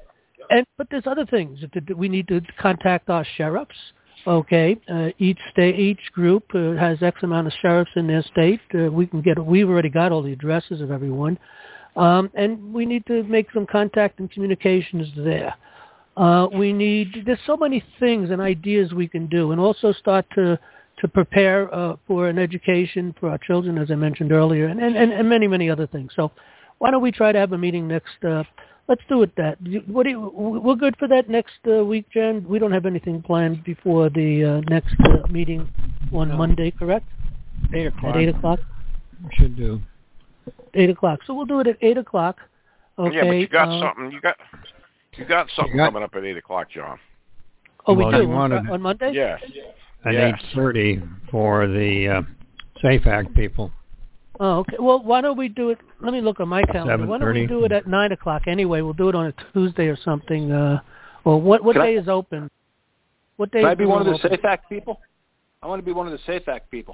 and but there's other things that we need to contact our sheriffs. Okay, uh, each state, each group uh, has X amount of sheriffs in their state. Uh, we can get. We've already got all the addresses of everyone, um, and we need to make some contact and communications there. Uh, we need. There's so many things and ideas we can do, and also start to to prepare uh, for an education for our children, as I mentioned earlier, and, and, and many many other things. So, why don't we try to have a meeting next? Uh, Let's do it that. What do you, we're good for that next uh, week, Jen? We don't have anything planned before the uh, next uh, meeting on no. Monday, correct? Eight o'clock. At eight o'clock? We should do. Eight o'clock. So we'll do it at eight o'clock. Okay. Yeah, but you got uh, something. You got you got something you got, coming up at eight o'clock, John. Oh, we well, do? On, on Monday? Yes. At yes. eight thirty for the uh, Safe Act people. Oh, okay. Well, why don't we do it? Let me look on my calendar. Why don't we do it at nine o'clock anyway? We'll do it on a Tuesday or something. Uh, or what? What Can day I, is open? What day? Can is I be one of the open? Safe Act people? I want to be one of the Safe Act people.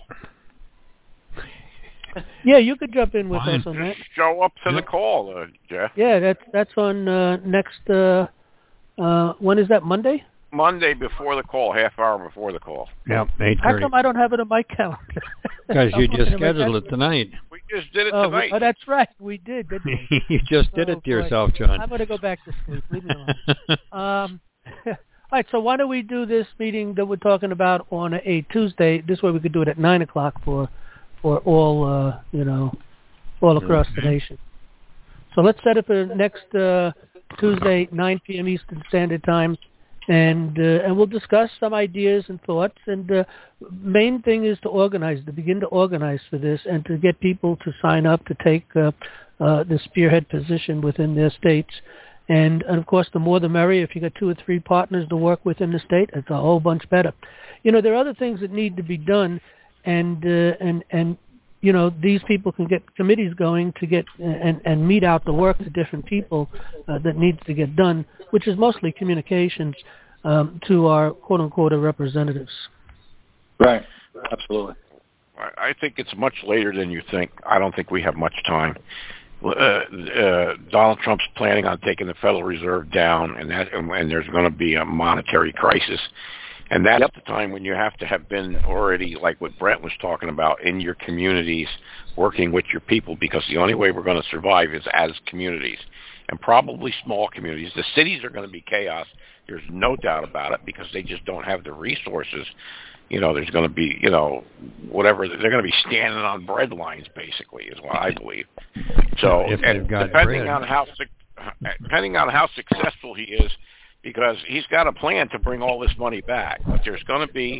Yeah, you could jump in with Fine. us on that. Just show up to yep. the call, uh, Jeff. Yeah, that's that's on uh, next. Uh, uh, when is that? Monday? Monday before the call, half hour before the call. Yep, eight How thirty. come I don't have it on my calendar? Because you just scheduled it tonight. We just did it oh, tonight. Oh, that's right. We did, didn't we? You just did oh, it to boy. yourself, John. I'm going to go back to sleep. Leave me alone. um, all right, so why don't we do this meeting that we're talking about on a Tuesday? This way we could do it at nine o'clock for for all, uh, you know, all across the nation. So let's set it for next uh, Tuesday, nine p.m. Eastern Standard Time. And uh, and we'll discuss some ideas and thoughts. And the uh, main thing is to organize, to begin to organize for this, and to get people to sign up to take uh, uh, the spearhead position within their states. And, and of course, the more the merrier. If you got two or three partners to work with in the state, it's a whole bunch better. You know, there are other things that need to be done, and uh, and and you know, these people can get committees going to get and, and meet out the work to different people uh, that needs to get done, which is mostly communications um, to our quote-unquote representatives. Right. Absolutely. I think it's much later than you think. I don't think we have much time. Uh, uh, Donald Trump's planning on taking the Federal Reserve down, and that, and, and there's going to be a monetary crisis. And that's yep. the time when you have to have been already, like what Brent was talking about, in your communities, working with your people, because the only way we're going to survive is as communities, and probably small communities. The cities are going to be chaos. There's no doubt about it, because they just don't have the resources. You know, there's going to be, you know, whatever. They're going to be standing on bread lines, basically, is what I believe. So, if and got depending bread. on how depending on how successful he is, because he's got a plan to bring all this money back, but there's going to be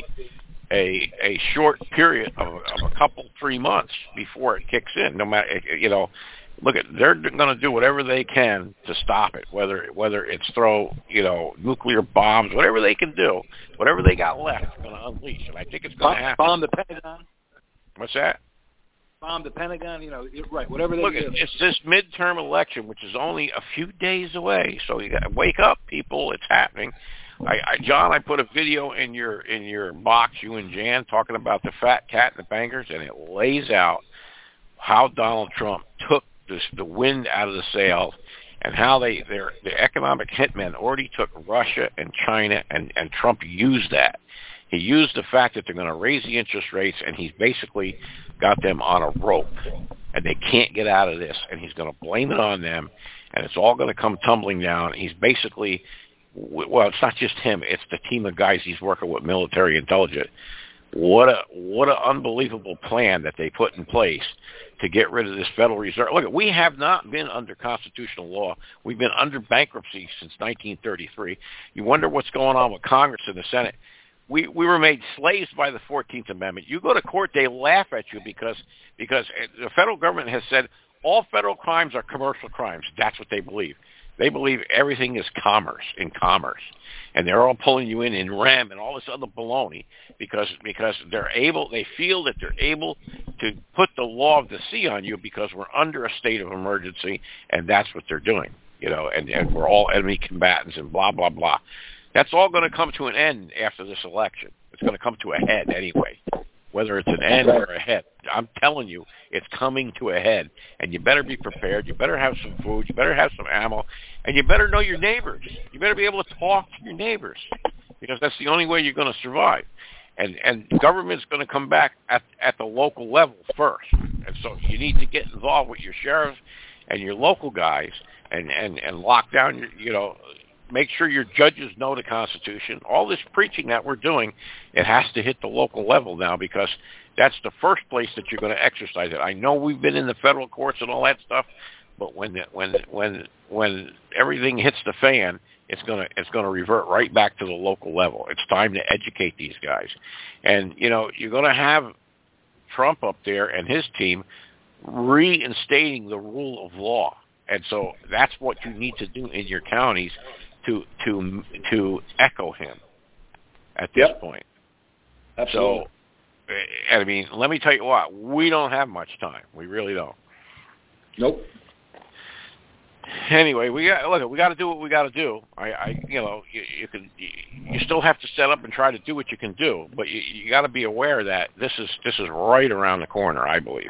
a a short period of, of a couple, three months before it kicks in. No matter, you know, look at they're going to do whatever they can to stop it. Whether whether it's throw, you know, nuclear bombs, whatever they can do, whatever they got left, they're going to unleash. And I think it's going to happen. Bomb the Pentagon. What's that? Bomb the Pentagon, you know, right, whatever they Look, do. It's this midterm election, which is only a few days away. So you got to wake up, people. It's happening. I, I, John, I put a video in your in your box, you and Jan, talking about the fat cat and the bankers, and it lays out how Donald Trump took this, the wind out of the sails, and how they their the economic hitmen already took Russia and China, and, and Trump used that. He used the fact that they're going to raise the interest rates, and he's basically got them on a rope, and they can't get out of this, and he's going to blame it on them, and it's all going to come tumbling down. He's basically, well, it's not just him, it's the team of guys he's working with, military intelligence. What a what an unbelievable plan that they put in place to get rid of this Federal Reserve. Look, we have not been under constitutional law. We've been under bankruptcy since nineteen thirty-three. You wonder what's going on with Congress and the Senate. We we were made slaves by the fourteenth Amendment. You go to court, they laugh at you because because the federal government has said all federal crimes are commercial crimes. That's what they believe. They believe everything is commerce, in commerce. And they're all pulling you in in R E M and all this other baloney because because they're able, they feel that they're able to put the law of the sea on you because we're under a state of emergency, and that's what they're doing. You know, and, and we're all enemy combatants and blah, blah, blah. That's all going to come to an end after this election. It's going to come to a head anyway. Whether it's an end or a head, I'm telling you, it's coming to a head, and you better be prepared. You better have some food. You better have some ammo, and you better know your neighbors. You better be able to talk to your neighbors, because that's the only way you're going to survive. And and government's going to come back at at the local level first, and so you need to get involved with your sheriffs and your local guys, and and and lock down your, you know, make sure your judges know the Constitution. All this preaching that we're doing, it has to hit the local level now, because that's the first place that you're going to exercise it. I know we've been in the federal courts and all that stuff, but when the, when when when everything hits the fan, it's gonna it's gonna revert right back to the local level. It's time to educate these guys, and you know you're gonna have Trump up there and his team reinstating the rule of law, and so that's what you need to do in your counties to to to echo him at this yep. point. Absolutely. So, I mean, let me tell you what, we don't have much time. We really don't. Nope. Anyway, we got look. We got to do what we got to do. I, I, you know, you, you can, you, you still have to set up and try to do what you can do, but you, you got to be aware that this is this is right around the corner, I believe.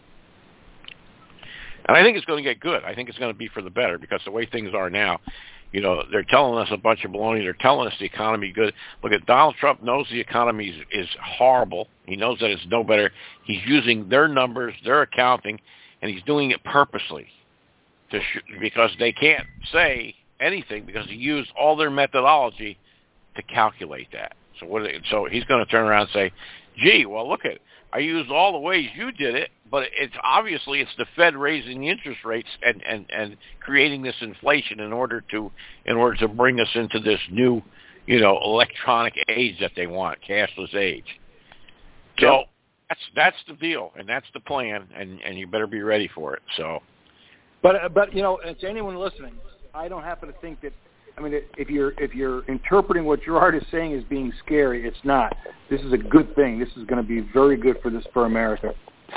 And I think it's going to get good. I think it's going to be for the better, because the way things are now, you know, they're telling us a bunch of baloney. They're telling us the economy good. Look at Donald Trump knows the economy is, is horrible. He knows that it's no better. He's using their numbers, their accounting, and he's doing it purposely. To sh- because they can't say anything, because he used all their methodology to calculate that. So what? They, so he's going to turn around and say, "Gee, well, look at I used all the ways you did it, but it's obviously it's the Fed raising the interest rates and, and, and creating this inflation in order to in order to bring us into this new, you know, electronic age that they want, cashless age." So yep. that's that's the deal, and that's the plan, and, and you better be ready for it. So. But but you know, to anyone listening, I don't happen to think that. I mean, if you're if you're interpreting what Gerard is saying as being scary, it's not. This is a good thing. This is going to be very good for this for America.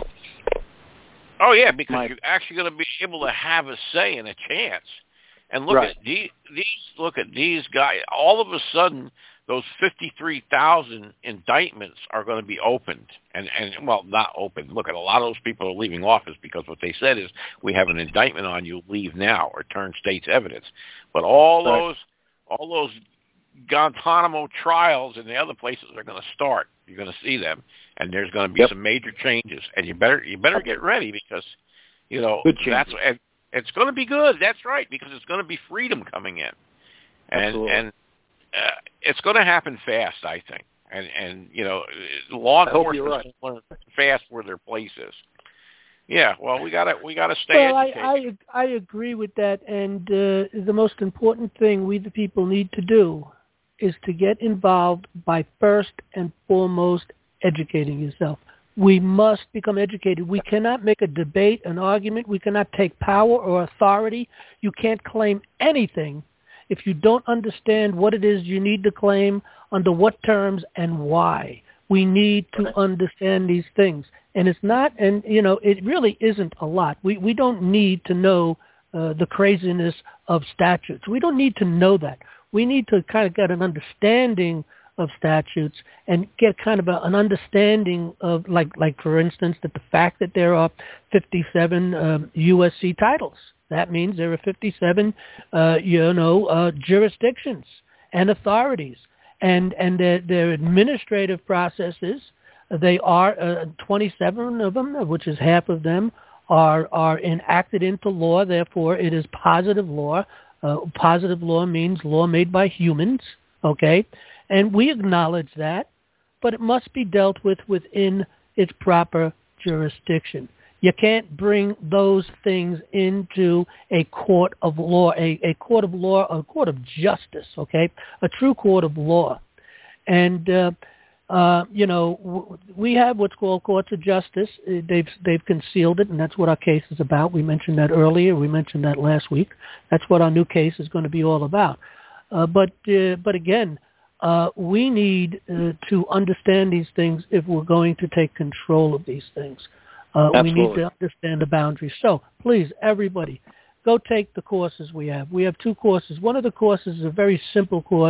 Oh yeah, because My, you're actually going to be able to have a say and a chance. And look right. at these, these. Look at these guys. All of a sudden, those fifty-three thousand indictments are going to be opened, and and well, not open. Look at a lot of those people are leaving office because what they said is, we have an indictment on you, leave now or turn state's evidence. But all right. those, all those Guantanamo trials and the other places are going to start. You're going to see them, and there's going to be yep. some major changes. And you better you better get ready, because you know good that's and it's going to be good. That's right, because it's going to be freedom coming in, and Absolutely. and. Uh, it's going to happen fast, I think, and and you know, law enforcement right. learn fast where their place is. Yeah, well, we gotta we gotta stay well, educated. I, I I agree with that, and uh, the most important thing we the people need to do is to get involved by first and foremost educating yourself. We must become educated. We cannot make a debate, an argument. We cannot take power or authority. You can't claim anything if you don't understand what it is you need to claim, under what terms, and why. We need to understand these things. And it's not, and, you know, it really isn't a lot. We we don't need to know uh, the craziness of statutes. We don't need to know that. We need to kind of get an understanding of statutes and get kind of a, an understanding of, like, like for instance, that the fact that there are fifty-seven um, U S C titles. That means there are fifty-seven, uh, you know, uh, jurisdictions and authorities, and and their, their administrative processes. They are uh, twenty-seven of them, which is half of them, are are enacted into law. Therefore, it is positive law. Uh, positive law means law made by humans. Okay, and we acknowledge that, but it must be dealt with within its proper jurisdiction. You can't bring those things into a court of law, a, a court of law, a court of justice, okay, a true court of law. And, uh, uh, you know, w- we have what's called courts of justice. They've, they've concealed it, and that's what our case is about. We mentioned that earlier. We mentioned that last week. That's what our new case is going to be all about. Uh, but, uh, but again, uh, we need uh, to understand these things if we're going to take control of these things. Uh, we need to understand the boundaries. So please, everybody, go take the courses we have. We have two courses. One of the courses is a very simple course.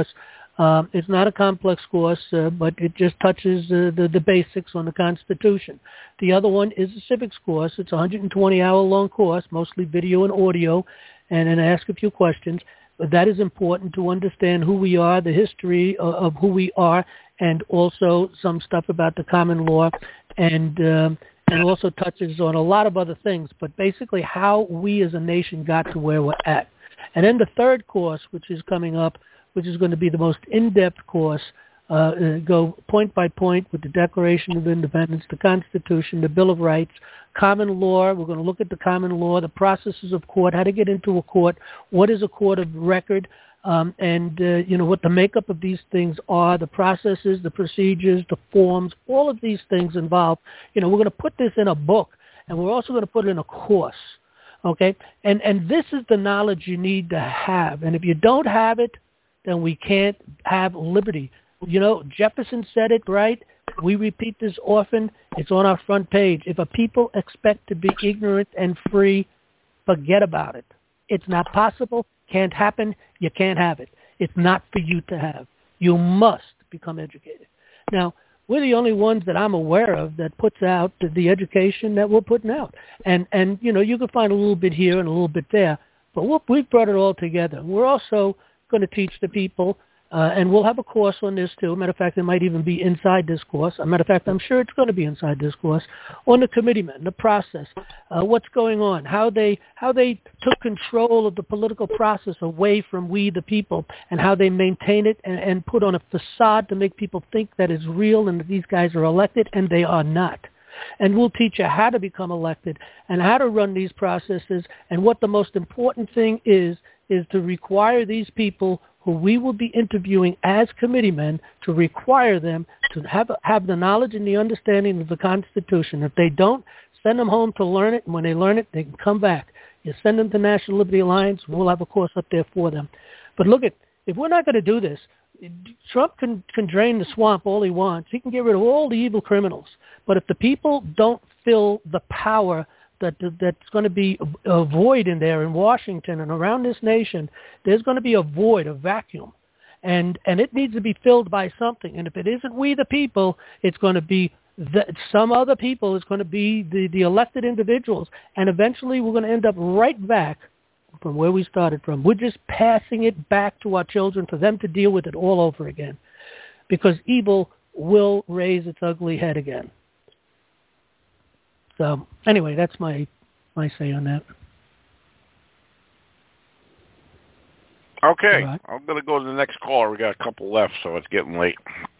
Um, it's not a complex course, uh, but it just touches uh, the, the basics on the Constitution. The other one is a civics course. It's a one hundred twenty hour long course, mostly video and audio, and then ask a few questions. But that is important to understand who we are, the history of, of who we are, and also some stuff about the common law, and um, and also touches on a lot of other things, but basically how we as a nation got to where we're at. And then the third course, which is coming up, which is going to be the most in-depth course, uh, uh, go point by point with the Declaration of Independence, the Constitution, the Bill of Rights, common law. We're going to look at the common law, the processes of court, how to get into a court, what is a court of record, um, and, uh, you know, what the makeup of these things are, the processes, the procedures, the forms, all of these things involved. You know, we're going to put this in a book, and we're also going to put it in a course. Okay? And and this is the knowledge you need to have. And if you don't have it, then we can't have liberty. You know, Jefferson said it, right? We repeat this often. It's on our front page. If a people expect to be ignorant and free, forget about it. It's not possible, can't happen, you can't have it. It's not for you to have. You must become educated. Now, we're the only ones that I'm aware of that puts out the education that we're putting out. And, and you know, you can find a little bit here and a little bit there, but we'll, we've brought it all together. We're also going to teach the people, uh, and we'll have a course on this too. Matter of fact, it might even be inside this course. As a matter of fact, I'm sure it's going to be inside this course, on the committeemen, the process, uh, what's going on, how they how they took control of the political process away from we the people, and how they maintain it and, and put on a facade to make people think that it's real and that these guys are elected, and they are not. And we'll teach you how to become elected and how to run these processes, and what the most important thing is, is to require these people who we will be interviewing as committeemen, to require them to have have the knowledge and the understanding of the Constitution. If they don't, send them home to learn it, and when they learn it, they can come back. You send them to National Liberty Alliance, and we'll have a course up there for them. But look, at if we're not going to do this, Trump can, can drain the swamp all he wants. He can get rid of all the evil criminals. But if the people don't fill the power that that's going to be a void in there in Washington and around this nation, there's going to be a void, a vacuum. And and it needs to be filled by something. And if it isn't we the people, it's going to be the, some other people. It's going to be the, the elected individuals. And eventually we're going to end up right back from where we started from. We're just passing it back to our children for them to deal with it all over again. Because evil will raise its ugly head again. So anyway, that's my my say on that. Okay, right. I'm going to go to the next caller. We got a couple left, so it's getting late.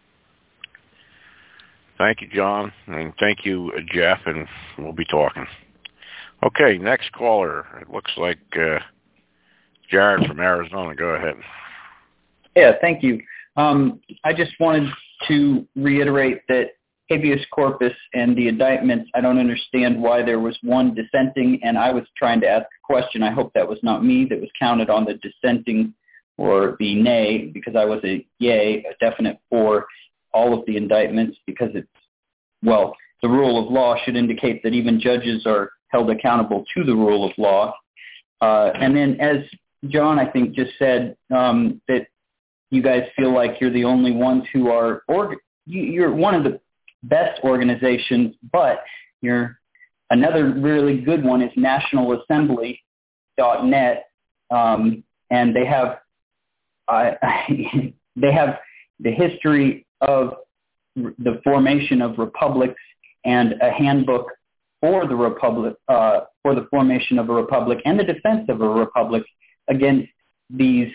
Thank you, John, and thank you, Jeff, and we'll be talking. Okay, next caller. It looks like uh, Jared from Arizona. Go ahead. Yeah, thank you. Um, I just wanted to reiterate that habeas corpus and the indictments, I don't understand why there was one dissenting, and I was trying to ask a question. I hope that was not me that was counted on the dissenting or the nay, because I was a yay, a definite for all of the indictments, because it's, well, the rule of law should indicate that even judges are held accountable to the rule of law. Uh, and then as John, I think, just said, um, that you guys feel like you're the only ones who are, or you're one of the best organizations, but you're another really good one is national assembly dot net, um, and they have uh, they have the history of the formation of republics and a handbook for the republic uh, for the formation of a republic and the defense of a republic against these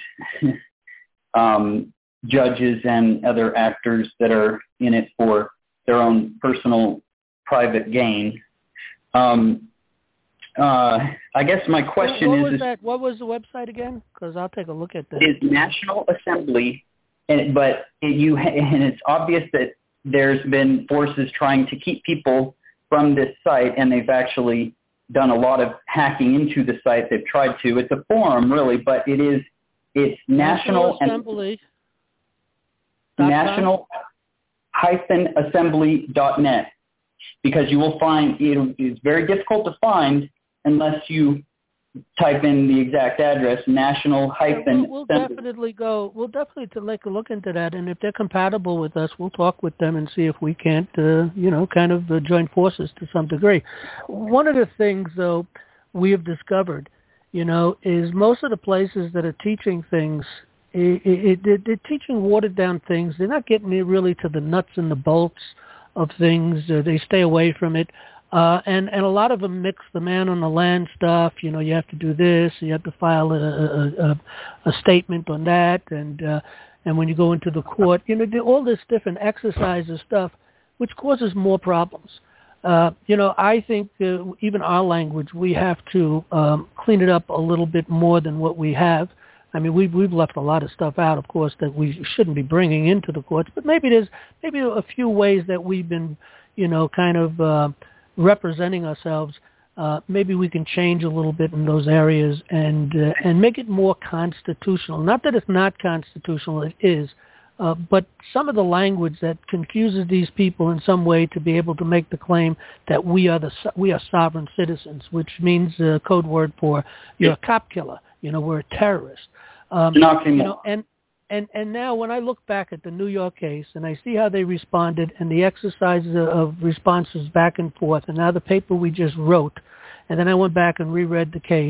um, judges and other actors that are in it for their own personal private gain. Um, uh, I guess my question what, what is, was is that? What was the website again? Because I'll take a look at that. Is National Assembly, and but it, you and it's obvious that there's been forces trying to keep people from this site, and they've actually done a lot of hacking into the site. They've tried to. It's a forum, really, but it is it's National, National Assembly. National hyphen assembly dot net, because you will find it, it's very difficult to find unless you type in the exact address, national hyphen. Yeah, we'll, we'll definitely go. We'll definitely to take a look into that, and if they're compatible with us, we'll talk with them and see if we can't, uh, you know, kind of uh, join forces to some degree. One of the things, though, we have discovered, you know, is most of the places that are teaching things, it, it, it, they're teaching watered down things. They're not getting really to the nuts and the bolts of things. Uh, they stay away from it. Uh, and, and a lot of them mix the man on the land stuff. You know, you have to do this. You have to file a, a, a, a statement on that. And uh, and when you go into the court, you know, all this different exercises stuff, which causes more problems. Uh, you know, I think uh, even our language, we have to um, clean it up a little bit more than what we have. I mean, we've, we've left a lot of stuff out, of course, that we shouldn't be bringing into the courts. But maybe there's maybe a few ways that we've been, you know, kind of uh, representing ourselves. Uh, maybe we can change a little bit in those areas and uh, and make it more constitutional. Not that it's not constitutional, it is. Uh, but some of the language that confuses these people in some way to be able to make the claim that we are the we are sovereign citizens, which means a code word for you're a cop killer. You know, we're a terrorist. Um, you know, and and and now when I look back at the New York case and I see how they responded and the exercises of responses back and forth, and now the paper we just wrote, and then I went back and reread the case,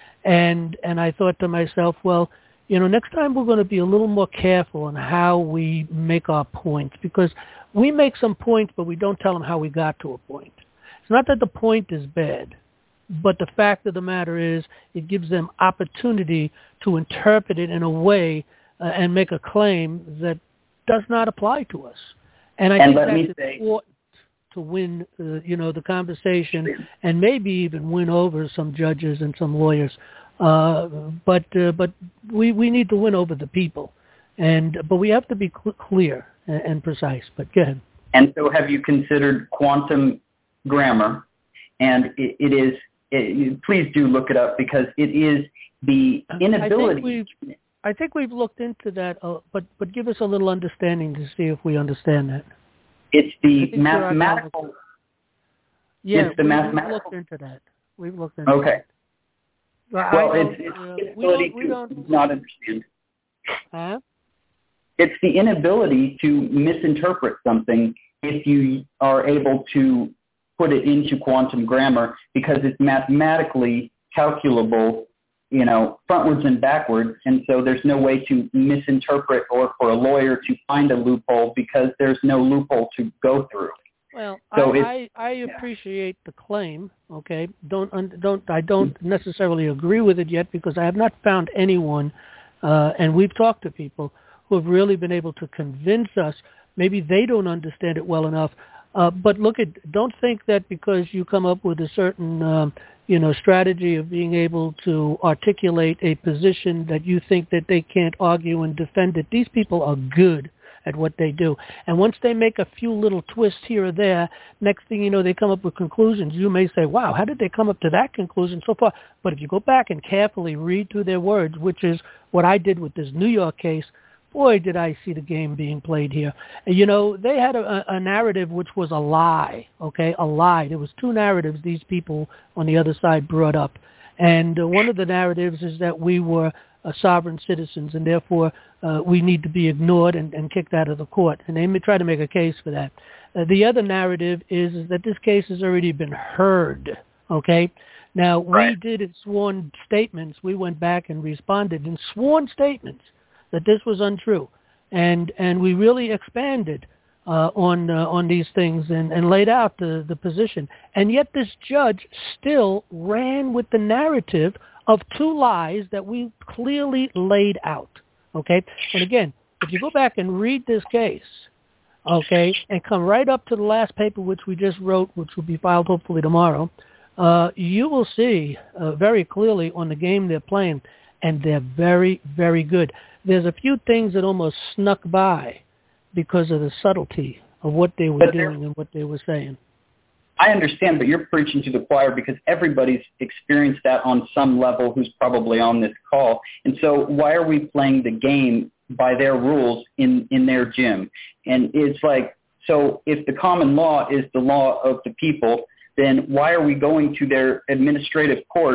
and and I thought to myself, well, you know, next time we're going to be a little more careful on how we make our points, because we make some points, but we don't tell them how we got to a point. It's not that the point is bad, but the fact of the matter is it gives them opportunity to interpret it in a way uh, and make a claim that does not apply to us. And I and think that's say, important to win, uh, you know, the conversation and maybe even win over some judges and some lawyers. Uh, but uh, but we, we need to win over the people, and but we have to be cl- clear and, and precise. But go ahead. And so, have you considered quantum grammar? And it, it is. It, please do look it up, because it is the inability. I think we've, I think we've looked into that, uh, but but give us a little understanding to see if we understand that. It's the mathematical. Yeah, it's the we, mathematical. we've looked into that. We've looked into okay. that. Well, well it's, it's uh, the inability we don't, we to don't, not understand. Huh? It's the inability to misinterpret something if you are able to put it into quantum grammar, because it's mathematically calculable, you know, frontwards and backwards. And so there's no way to misinterpret or for a lawyer to find a loophole, because there's no loophole to go through. Well, so I, I, I appreciate the claim. Okay, don't don't I don't necessarily agree with it yet, because I have not found anyone, uh, and we've talked to people who have really been able to convince us. Maybe they don't understand it well enough. Uh, but look at, don't think that because you come up with a certain, um, you know, strategy of being able to articulate a position that you think that they can't argue and defend it. These people are good at what they do. And once they make a few little twists here or there, next thing you know, they come up with conclusions. You may say, wow, how did they come up to that conclusion so far? But if you go back and carefully read through their words, which is what I did with this New York case, boy, did I see the game being played here. And, you know, they had a, a narrative which was a lie, okay, a lie. There was two narratives these people on the other side brought up. And uh, one of the narratives is that we were uh, sovereign citizens, and therefore uh, we need to be ignored and, and kicked out of the court. And they may try to make a case for that. Uh, the other narrative is, is that this case has already been heard, okay? Now, right. we did in sworn statements. We went back and responded in sworn statements that this was untrue, and and we really expanded uh, on uh, on these things and, and laid out the, the position. And yet this judge still ran with the narrative of two lies that we clearly laid out, okay? And again, if you go back and read this case, okay, and come right up to the last paper which we just wrote, which will be filed hopefully tomorrow, uh, you will see uh, very clearly on the game they're playing, and they're very, very good. There's a few things that almost snuck by because of the subtlety of what they were but doing and what they were saying. I understand, but you're preaching to the choir, because everybody's experienced that on some level who's probably on this call. And so why are we playing the game by their rules in, in their gym? And it's like, so if the common law is the law of the people, then why are we going to their administrative courts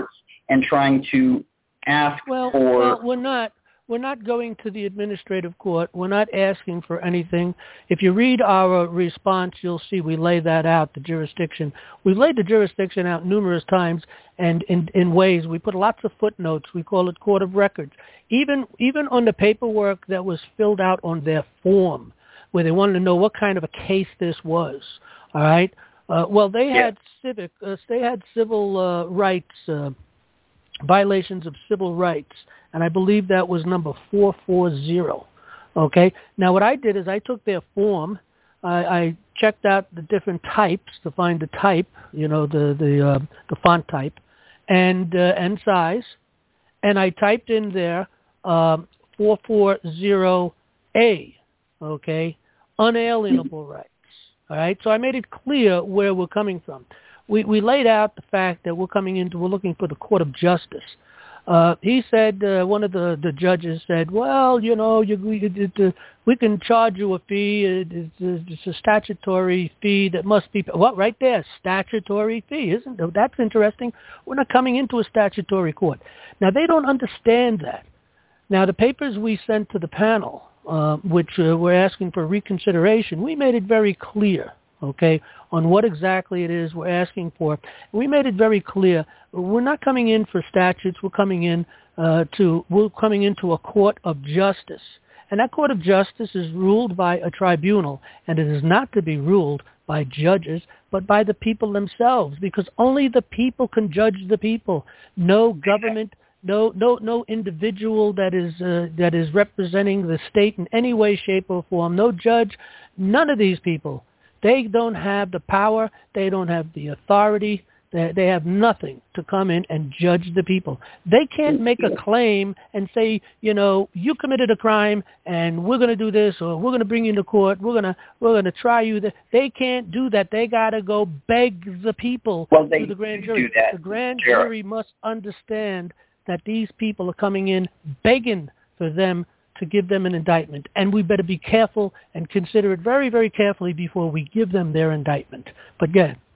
and trying to ask well, for... Well, we're not. We're not going to the administrative court. We're not asking for anything. If you read our response, you'll see we lay that out, the jurisdiction. We've laid the jurisdiction out numerous times and in, in ways. We put lots of footnotes. We call it court of records. Even, even on the paperwork that was filled out on their form, where they wanted to know what kind of a case this was, all right? Uh, well, they yeah. had civic, uh, they had civil uh, rights, uh, violations of civil rights, and I believe that was number four forty. Okay? Now, what I did is I took their form, I, I checked out the different types to find the type, you know, the the, uh, the font type, and uh, and size, and I typed in there um, four forty A, okay, unalienable rights. All right? So I made it clear where we're coming from. We, we laid out the fact that we're coming into, we're looking for the court of justice. Uh, he said, uh, one of the, the judges said, well, you know, you, we, it, it, we can charge you a fee. It, it, it's a statutory fee that must be, well, right there, statutory fee, isn't it? That's interesting. We're not coming into a statutory court. Now, they don't understand that. Now, the papers we sent to the panel, uh, which uh, we're asking for reconsideration, we made it very clear, okay, on what exactly it is we're asking for. We made it very clear. We're not coming in for statutes. We're coming in uh, to we're coming into a court of justice, and that court of justice is ruled by a tribunal, and it is not to be ruled by judges, but by the people themselves, because only the people can judge the people. No government, no no no individual that is uh, that is representing the state in any way, shape, or form. No judge. None of these people. They don't have the power. They don't have the authority. They, they have nothing to come in and judge the people. They can't make a claim and say, you know, you committed a crime and we're going to do this, or we're going to bring you into court. We're going to we're going to try you. They can't do that. They got to go beg the people well, they to the grand jury. Do that. The grand Sure. jury must understand that these people are coming in begging for them to give them an indictment, and we better be careful and consider it very, very carefully before we give them their indictment. But go ahead.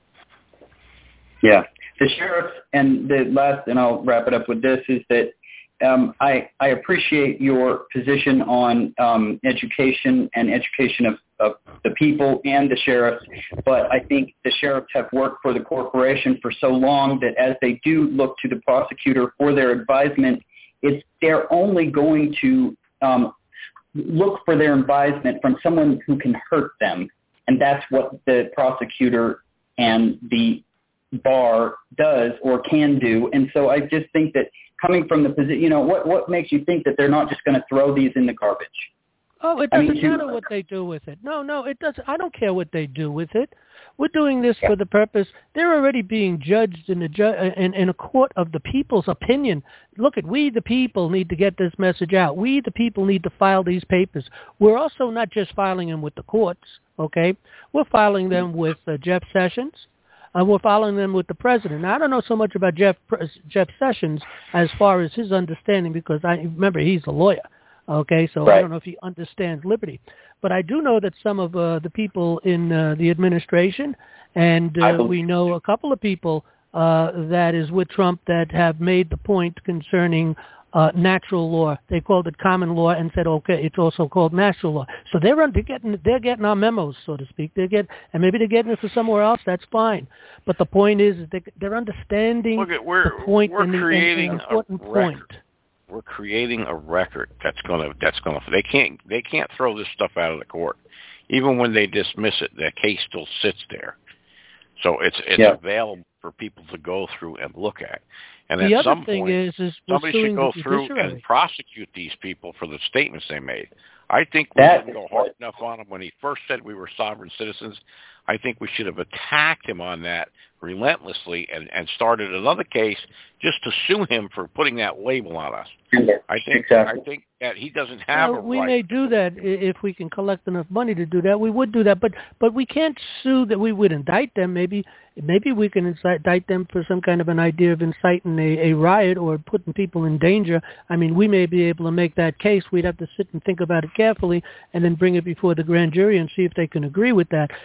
Yeah. The sheriff, and the last, and I'll wrap it up with this, is that um, I, I appreciate your position on um, education and education of, of the people and the sheriffs, but I think the sheriffs have worked for the corporation for so long that as they do look to the prosecutor for their advisement, it's they're only going to um, look for their advisement from someone who can hurt them, and that's what the prosecutor and the bar does or can do. And so I just think that coming from the position, you know, what what makes you think that they're not just going to throw these in the garbage? Oh, it doesn't I mean, matter what they do with it. No, no, it doesn't. I don't care what they do with it. We're doing this yeah. for the purpose. They're already being judged in a ju- in, in a court of the people's opinion. Look, at we the people need to get this message out. We the people need to file these papers. We're also not just filing them with the courts. Okay, we're filing them with uh, Jeff Sessions. Uh, we're following them with the president. Now, I don't know so much about Jeff Jeff Sessions as far as his understanding, because I remember he's a lawyer. Okay, so right. I don't know if he understands liberty. But I do know that some of uh, the people in uh, the administration, and uh, we know a couple of people uh, that is with Trump that have made the point concerning uh, natural law. They called it common law and said, okay, it's also called natural law. So they're they're getting they're getting our memos, so to speak. They get and maybe they're getting it from somewhere else. That's fine. But the point is, is they, they're understanding Look at, we're, the point we're and the, creating and the important a record. point. We're creating a record that's gonna that's gonna they can't they can't throw this stuff out of the court. Even when they dismiss it, the case still sits there. So it's it's yeah. available for people to go through and look at. And the at other some thing point, is, is somebody should go through and prosecute these people for the statements they made. I think we that didn't go hard enough on him when he first said we were sovereign citizens. I think we should have attacked him on that relentlessly and, and started another case just to sue him for putting that label on us. I think exactly. I think that he doesn't have well, a we right. may do that if we can collect enough money to do that. We would do that, but but we can't sue that. We would indict them. Maybe maybe we can incite, indict them for some kind of an idea of inciting a, a riot or putting people in danger. I mean, we may be able to make that case. We'd have to sit and think about it carefully, and then bring it before the grand jury and see if they can agree with that, and bring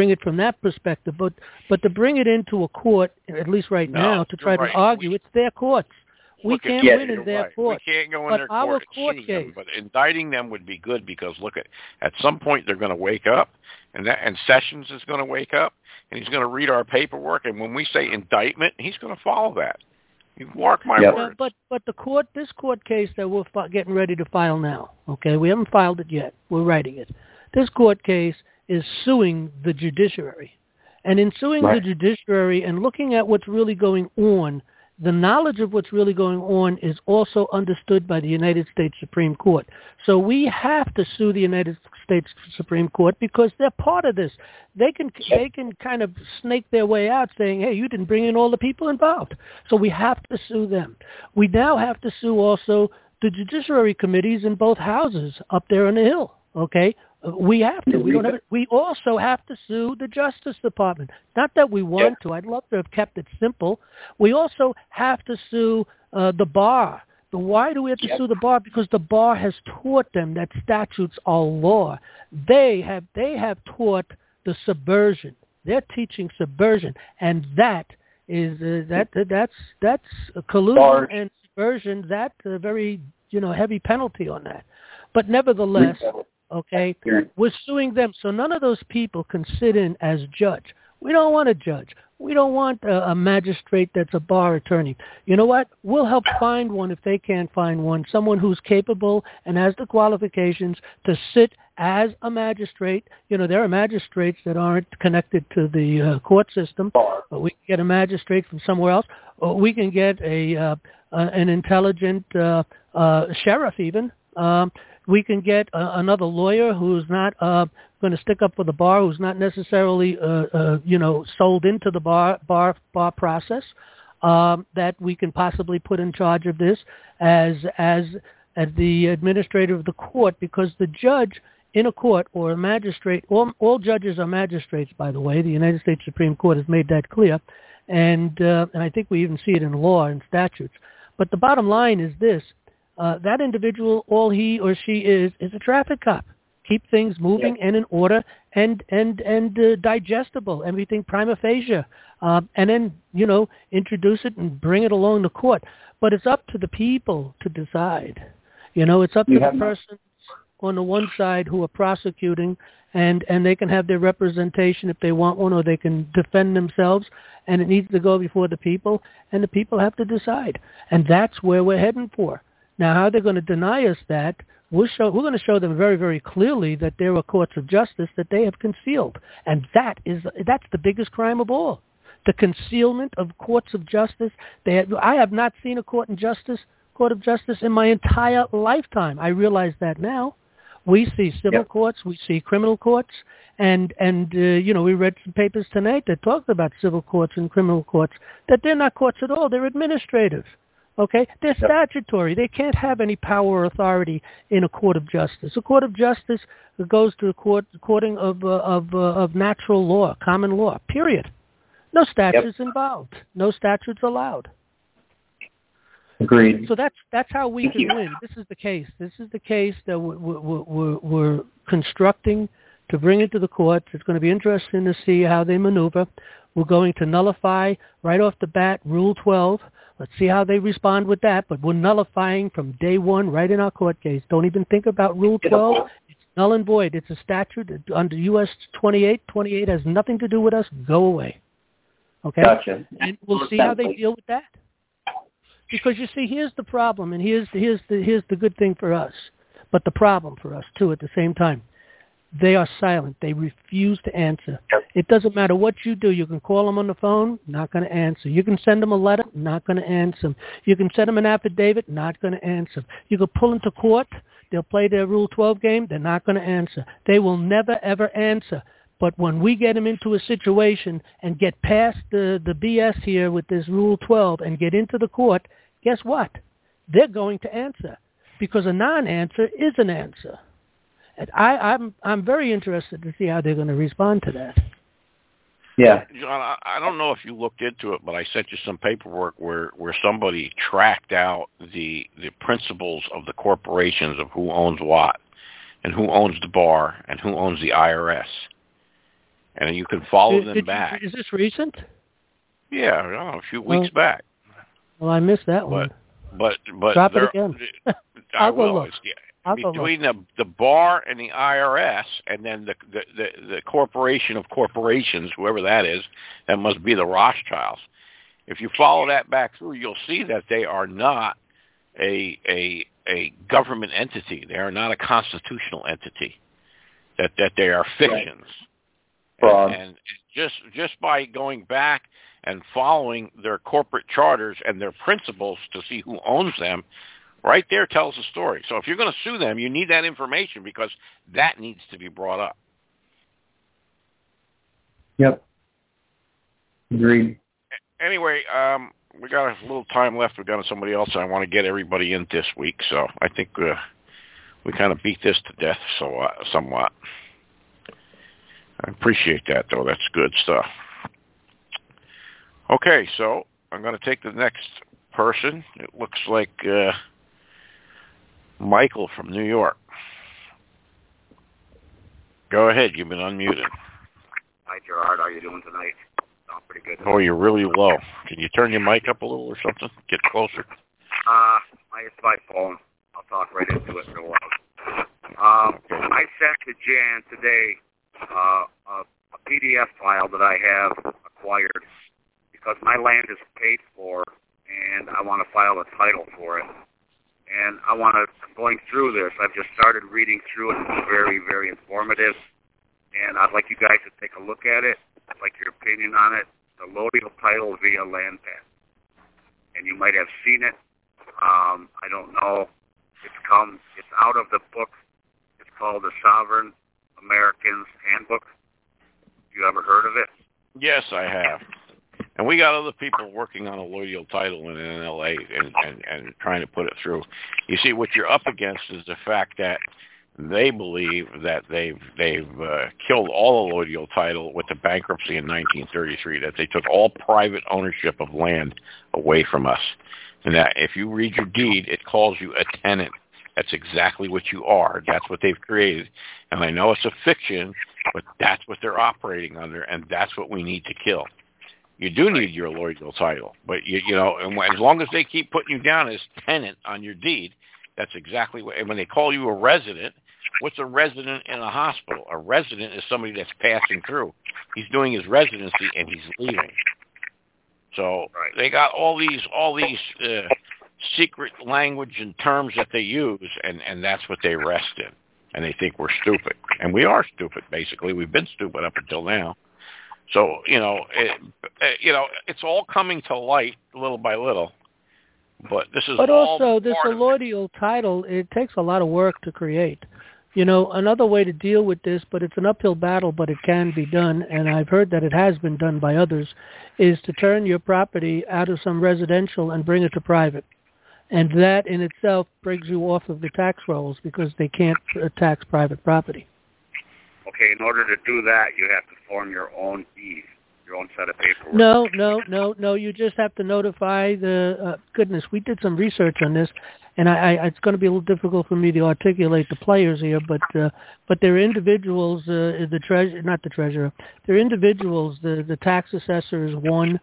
bring it from that perspective. But but to bring it into a court, at least right no, now, to try right. to argue, we, it's their courts. We look can't at, win in their right. court. We can't go in but their our court, court and case, them, but indicting them would be good because look at at some point they're going to wake up, and that and Sessions is going to wake up, and he's going to read our paperwork, and when we say indictment, he's going to follow that. You mark my yep. words. Yeah, but but the court, this court case that we're fi- getting ready to file now, okay, we haven't filed it yet. We're writing it. This court case is suing the judiciary, and in suing right. the judiciary and looking at what's really going on, the knowledge of what's really going on is also understood by the United States Supreme Court. So we have to sue the United States Supreme Court because they're part of this. They can they can kind of snake their way out saying, hey, you didn't bring in all the people involved. So we have to sue them. We now have to sue also the judiciary committees in both houses up there on the Hill, okay? We have to. We don't have. We also have to sue the Justice Department. Not that we want to. I'd love to have kept it simple. We also have to sue uh, the bar. The, why do we have to yep. sue the bar? Because the bar has taught them that statutes are law. They have. They have taught the subversion. They're teaching subversion, and that is uh, that that's that's a collusion Bars. and subversion. That's a very you know heavy penalty on that. But nevertheless. Okay, we're suing them, so none of those people can sit in as judge. We don't want a judge. We don't want a, a magistrate that's a bar attorney. You know what? We'll help find one if they can't find one, someone who's capable and has the qualifications to sit as a magistrate. You know, there are magistrates that aren't connected to the uh, court system. But we can get a magistrate from somewhere else, or we can get a uh, uh, an intelligent uh, uh, sheriff even. Um, We can get uh, another lawyer who's not uh, going to stick up for the bar, who's not necessarily, uh, uh, you know, sold into the bar bar bar process. Um, that we can possibly put in charge of this as as as the administrator of the court, because the judge in a court or a magistrate, all, all judges are magistrates, by the way. The United States Supreme Court has made that clear, and uh, and I think we even see it in law and statutes. But the bottom line is this. Uh, that individual, all he or she is, is a traffic cop. Keep things moving yeah. and in order and and and uh, digestible, everything prima facie, uh, and then you know introduce it and bring it along the court. But it's up to the people to decide. You know, it's up you to the person on the one side who are prosecuting, and and they can have their representation if they want one, or they can defend themselves. And it needs to go before the people, and the people have to decide. And that's where we're heading for. Now, how they're going to deny us that, we'll show, we're going to show them very, very clearly that there are courts of justice that they have concealed. And that is, that's the biggest crime of all, the concealment of courts of justice. They have, I have not seen a court of justice, court of justice in my entire lifetime. I realize that now. We see civil yep. courts, we see criminal courts, and, and uh, you know, we read some papers tonight that talked about civil courts and criminal courts, that they're not courts at all, they're administrative. Okay, they're yep. statutory. They can't have any power or authority in a court of justice. A court of justice goes to a court, courting of uh, of uh, of natural law, common law. Period. No statutes yep. involved. No statutes allowed. Agreed. So that's that's how we can win. This is the case. This is the case that we're, we're, we're, we're constructing to bring it to the courts. It's going to be interesting to see how they maneuver. We're going to nullify right off the bat Rule twelve. Let's see how they respond with that, but we're nullifying from day one right in our court case. Don't even think about Rule twelve. It's null and void. It's a statute under U S twenty-eight. twenty-eight has nothing to do with us. Go away. Okay? Gotcha. And we'll see how they deal with that. Because, you see, here's the problem, and here's the, here's the, here's the good thing for us, but the problem for us, too, at the same time. They are silent. They refuse to answer. It doesn't matter what you do. You can call them on the phone, not going to answer. You can send them a letter, not going to answer. You can send them an affidavit, not going to answer. You can pull them to court. They'll play their Rule twelve game. They're not going to answer. They will never, ever answer. But when we get them into a situation and get past the, the B S here with this Rule twelve and get into the court, guess what? They're going to answer, because a non-answer is an answer. And I, I'm I'm very interested to see how they're going to respond to that. Yeah, John, I don't know if you looked into it, but I sent you some paperwork where, where somebody tracked out the the principles of the corporations of who owns what, and who owns the bar, and who owns the I R S. and you can follow did, them did back. You, is this recent? Yeah, oh, a few weeks oh. back. Well, I missed that but, one. But but Drop it again. I I'll will. go look. It's, I'll go between look. the the bar and the I R S, and then the, the the the corporation of corporations, whoever that is, that must be the Rothschilds. If you follow that back through, you'll see that they are not a a a government entity. They are not a constitutional entity. That that they are fictions. Right. And, and just just by going back and following their corporate charters and their principles to see who owns them, right there tells the story. So if you're going to sue them, you need that information because that needs to be brought up. Yep. Agreed. Anyway, um, we got a little time left. We've got somebody else I want to get everybody in this week, so I think uh, we kind of beat this to death so uh, somewhat. I appreciate that, though. That's good stuff. Okay, so I'm going to take the next person. It looks like uh, Michael from New York. Go ahead. You've been unmuted. Hi, Gerard. How are you doing tonight? Sound pretty good. Oh, you're really low. Can you turn your mic up a little or something? Get closer. Uh, it's my phone. I'll talk right into it real loud. Um, okay. I sent to Jan today uh, a, a P D F file that I have acquired because my land is paid for, and I want to file a title for it. And I want to, going through this, I've just started reading through it. It's very, very informative. And I'd like you guys to take a look at it. I'd like your opinion on it. The Lodial title via land pass. And you might have seen it. Um, I don't know. It's come, it's out of the book. It's called the Sovereign Americans Handbook. You ever heard of it? Yes, I have. And we got other people working on a Lodial title in N L A and, and, and trying to put it through. You see, what you're up against is the fact that they believe that they've they've uh, killed all the Lodial title with the bankruptcy in nineteen thirty-three, that they took all private ownership of land away from us. And that if you read your deed, it calls you a tenant. That's exactly what you are. That's what they've created. And I know it's a fiction, but that's what they're operating under, and that's what we need to kill. You do need your Lodial title, but you you know, and as long as they keep putting you down as tenant on your deed, that's exactly what. And when they call you a resident, what's a resident in a hospital? A resident is somebody that's passing through. He's doing his residency and he's leaving. So right. They got all these all these uh, secret language and terms that they use, and and that's what they rest in. And they think we're stupid, and we are stupid. Basically, we've been stupid up until now. So, you know, it, you know, it's all coming to light little by little, but this is But all also, this part of allodial title, it takes a lot of work to create. You know, another way to deal with this, but it's an uphill battle, but it can be done, and I've heard that it has been done by others, is to turn your property out of some residential and bring it to private. And that in itself brings you off of the tax rolls because they can't tax private property. Okay, in order to do that, you have to form your own deed, your own set of paperwork. No, no, no, no. You just have to notify the, uh, goodness, we did some research on this, and I, I, it's going to be a little difficult for me to articulate the players here, but uh, but they're individuals, uh, the treasurer, not the treasurer, they're individuals. The, the tax assessor is one.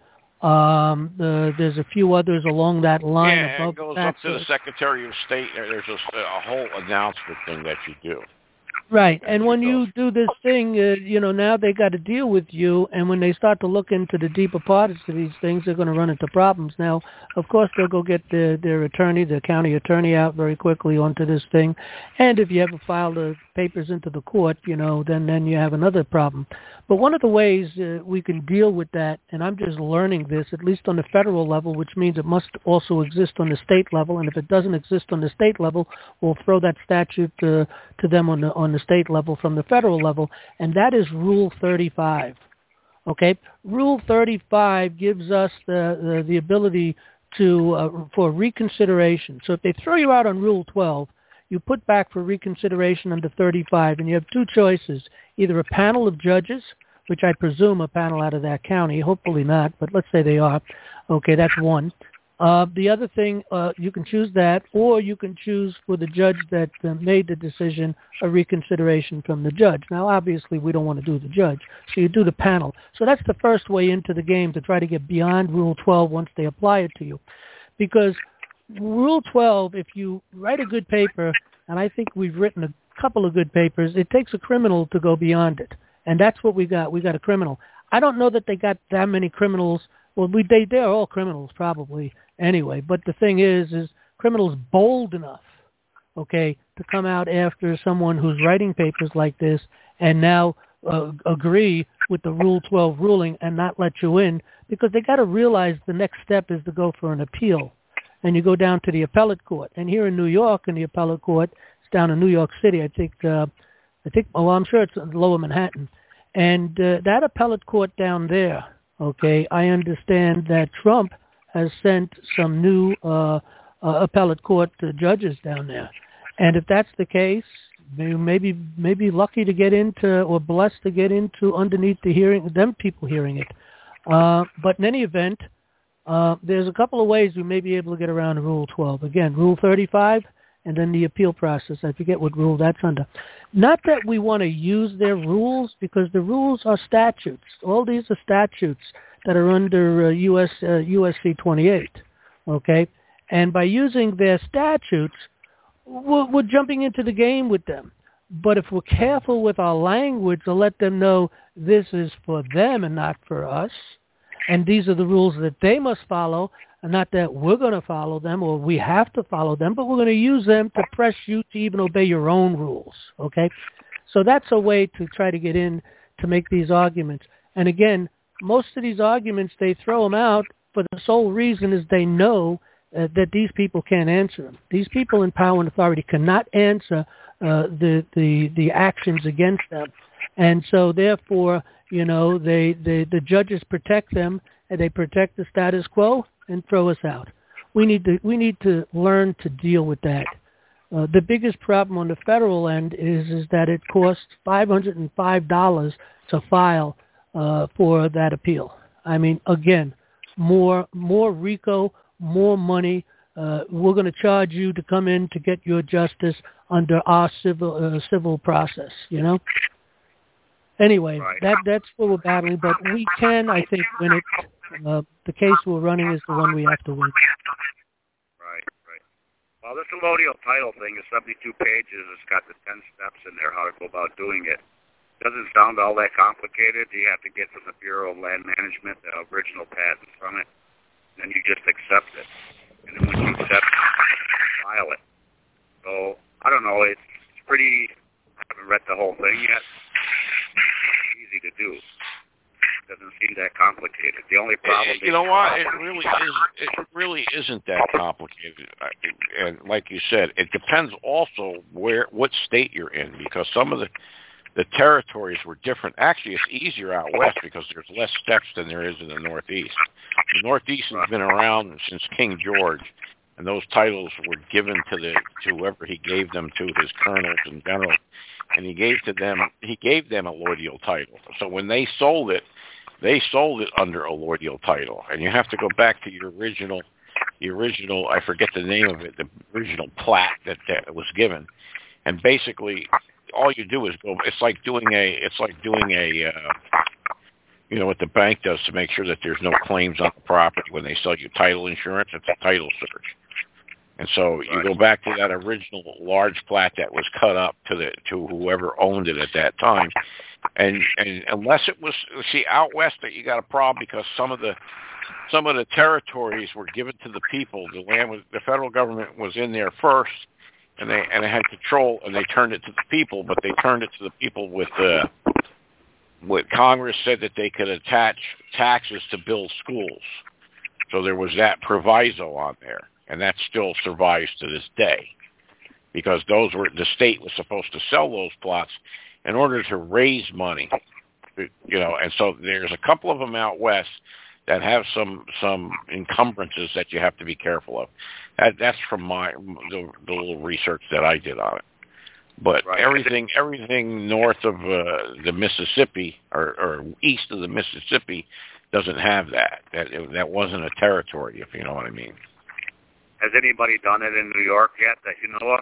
Um, the, there's a few others along that line. Yeah, above it goes taxes. up to the Secretary of State. There's a, a whole announcement thing that you do. Right, and when you do this thing, uh, you know, now they got to deal with you, and when they start to look into the deeper parts of these things, they're going to run into problems. Now, of course, they'll go get their, their attorney, their county attorney out very quickly onto this thing, and if you ever file the papers into the court, you know, then, then you have another problem. But one of the ways uh, we can deal with that, and I'm just learning this, at least on the federal level, which means it must also exist on the state level, and if it doesn't exist on the state level, we'll throw that statute uh, to them on the on the state level from the federal level, and that is Rule thirty-five. Okay, Rule thirty-five gives us the the, the ability to uh, for reconsideration. So if they throw you out on Rule twelve, you put back for reconsideration under thirty-five, and you have two choices: either a panel of judges, which I presume a panel out of that county, hopefully not, but let's say they are. Okay, that's one. Uh, the other thing, uh, you can choose that, or you can choose for the judge that uh, made the decision a reconsideration from the judge. Now, obviously, we don't want to do the judge, so you do the panel. So that's the first way into the game to try to get beyond Rule twelve once they apply it to you. Because Rule twelve, if you write a good paper, and I think we've written a couple of good papers, it takes a criminal to go beyond it. And that's what we got. We got a criminal. I don't know that they got that many criminals. Well, we, they, they're all criminals probably anyway. But the thing is, is criminals bold enough, okay, to come out after someone who's writing papers like this and now uh, agree with the Rule twelve ruling and not let you in, because they got to realize the next step is to go for an appeal. And you go down to the appellate court. And here in New York, in the appellate court, it's down in New York City, I think, uh, I think, well, I'm sure it's Lower Manhattan. And uh, that appellate court down there, okay, I understand that Trump has sent some new uh, uh, appellate court uh, judges down there. And if that's the case, maybe maybe lucky to get into or blessed to get into underneath the hearing, them people hearing it. Uh, but in any event, uh, there's a couple of ways we may be able to get around Rule twelve. Again, Rule thirty-five, and then the appeal process. I forget what rule that's under. Not that we want to use their rules, because the rules are statutes. All these are statutes that are under uh, U S uh, U S C twenty-eight, okay? And by using their statutes, we're, we're jumping into the game with them. But if we're careful with our language to let them know this is for them and not for us, and these are the rules that they must follow, and not that we're going to follow them or we have to follow them, but we're going to use them to press you to even obey your own rules, okay? So that's a way to try to get in to make these arguments. And again, most of these arguments, they throw them out for the sole reason is they know uh, that these people can't answer them. These people in power and authority cannot answer uh, the, the, the actions against them. And so therefore, you know, they, they the judges protect them, and they protect the status quo and throw us out. We need to we need to learn to deal with that. Uh, the biggest problem on the federal end is is that it costs five hundred five dollars to file uh, for that appeal. I mean, again, more more RICO, more money. Uh, we're going to charge you to come in to get your justice under our civil uh, civil process. You know. Anyway, right. that that's what we're battling, but we can, I think, win it. Uh, the case we're running is the one we have to win. Right, right. Well, this allodial title thing is seventy-two pages. It's got the ten steps in there, how to go about doing it. Doesn't sound all that complicated. You have to get from the Bureau of Land Management the original patent from it, and then you just accept it. And then when you accept it, you file it. So, I don't know. It's pretty... I haven't read the whole thing yet. Easy to do. Doesn't seem that complicated. The only problem, you know what, it really is. It really isn't that complicated. And like you said, it depends also where, what state you're in, because some of the the territories were different. Actually, it's easier out west because there's less steps than there is in the Northeast. The Northeast has been around since King George, and those titles were given to the to whoever he gave them to, his colonels and generals. And he gave to them, he gave them a allodial title. So when they sold it, they sold it under a allodial title. And you have to go back to your original, the original, I forget the name of it, the original plat that, that was given. And basically, all you do is go, it's like doing a, it's like doing a, uh, you know, what the bank does to make sure that there's no claims on the property when they sell you title insurance. It's a title search. And so you go back to that original large plat that was cut up to the to whoever owned it at that time, and and unless it was, see, out west that you got a problem because some of the some of the territories were given to the people. The land was, the federal government was in there first, and they and they had control, and they turned it to the people, but they turned it to the people with uh, what Congress said that they could attach taxes to build schools. So there was that proviso on there. And that still survives to this day, because those were the state was supposed to sell those plots in order to raise money, you know. And so there's a couple of them out west that have some some encumbrances that you have to be careful of. That, that's from my the, the little research that I did on it. But right. everything everything north of uh, the Mississippi or, or east of the Mississippi doesn't have that. That that wasn't a territory, if you know what I mean. Has anybody done it in New York yet that you know of?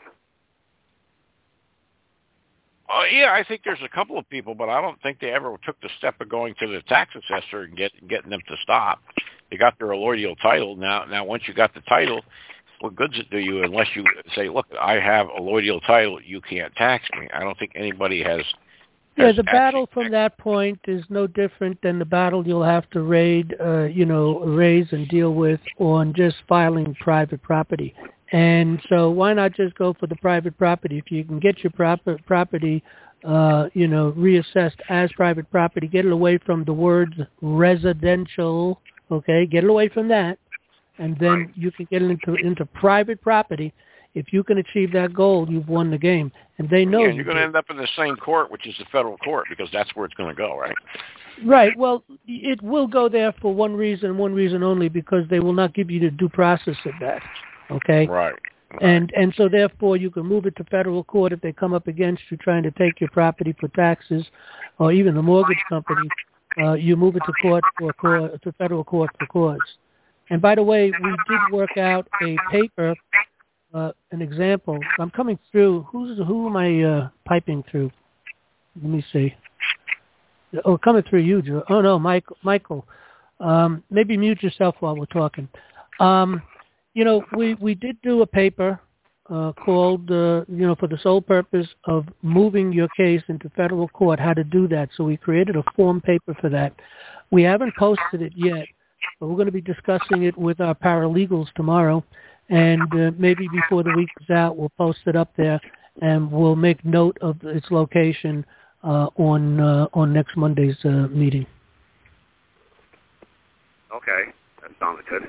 Oh, yeah, I think there's a couple of people, but I don't think they ever took the step of going to the tax assessor and get, getting them to stop. They got their allodial title. Now, now, once you got the title, what good's it do you unless you say, look, I have allodial title, you can't tax me. I don't think anybody has... Yeah, has the battle actually, from that point is no different than the battle you'll have to raid, uh, you know, raise and deal with on just filing private property. And so why not just go for the private property? If you can get your proper property, uh, you know, reassessed as private property, get it away from the words residential, okay? Get it away from that, and then Right. you can get it into, into private property. If you can achieve that goal, you've won the game. And they know yeah, you you're going to do. end up in the same court, which is the federal court, because that's where it's going to go, right? Right. Well, it will go there for one reason, one reason only, because they will not give you the due process of that. Okay. Right. right. And and so therefore you can move it to federal court if they come up against you trying to take your property for taxes, or even the mortgage company. Uh, you move it to court for court to federal court for cause. And by the way, we did work out a paper, uh, an example. I'm coming through. Who's who am I uh, piping through? Let me see. Oh, coming through you, Joe. Oh no, Michael. Michael, um, maybe mute yourself while we're talking. Um, you know, we, we did do a paper uh, called, uh, you know, for the sole purpose of moving your case into federal court, how to do that. So we created a form paper for that. We haven't posted it yet, but we're going to be discussing it with our paralegals tomorrow. And uh, maybe before the week is out, we'll post it up there, and we'll make note of its location uh, on uh, on next Monday's uh, meeting. Okay, that sounds good.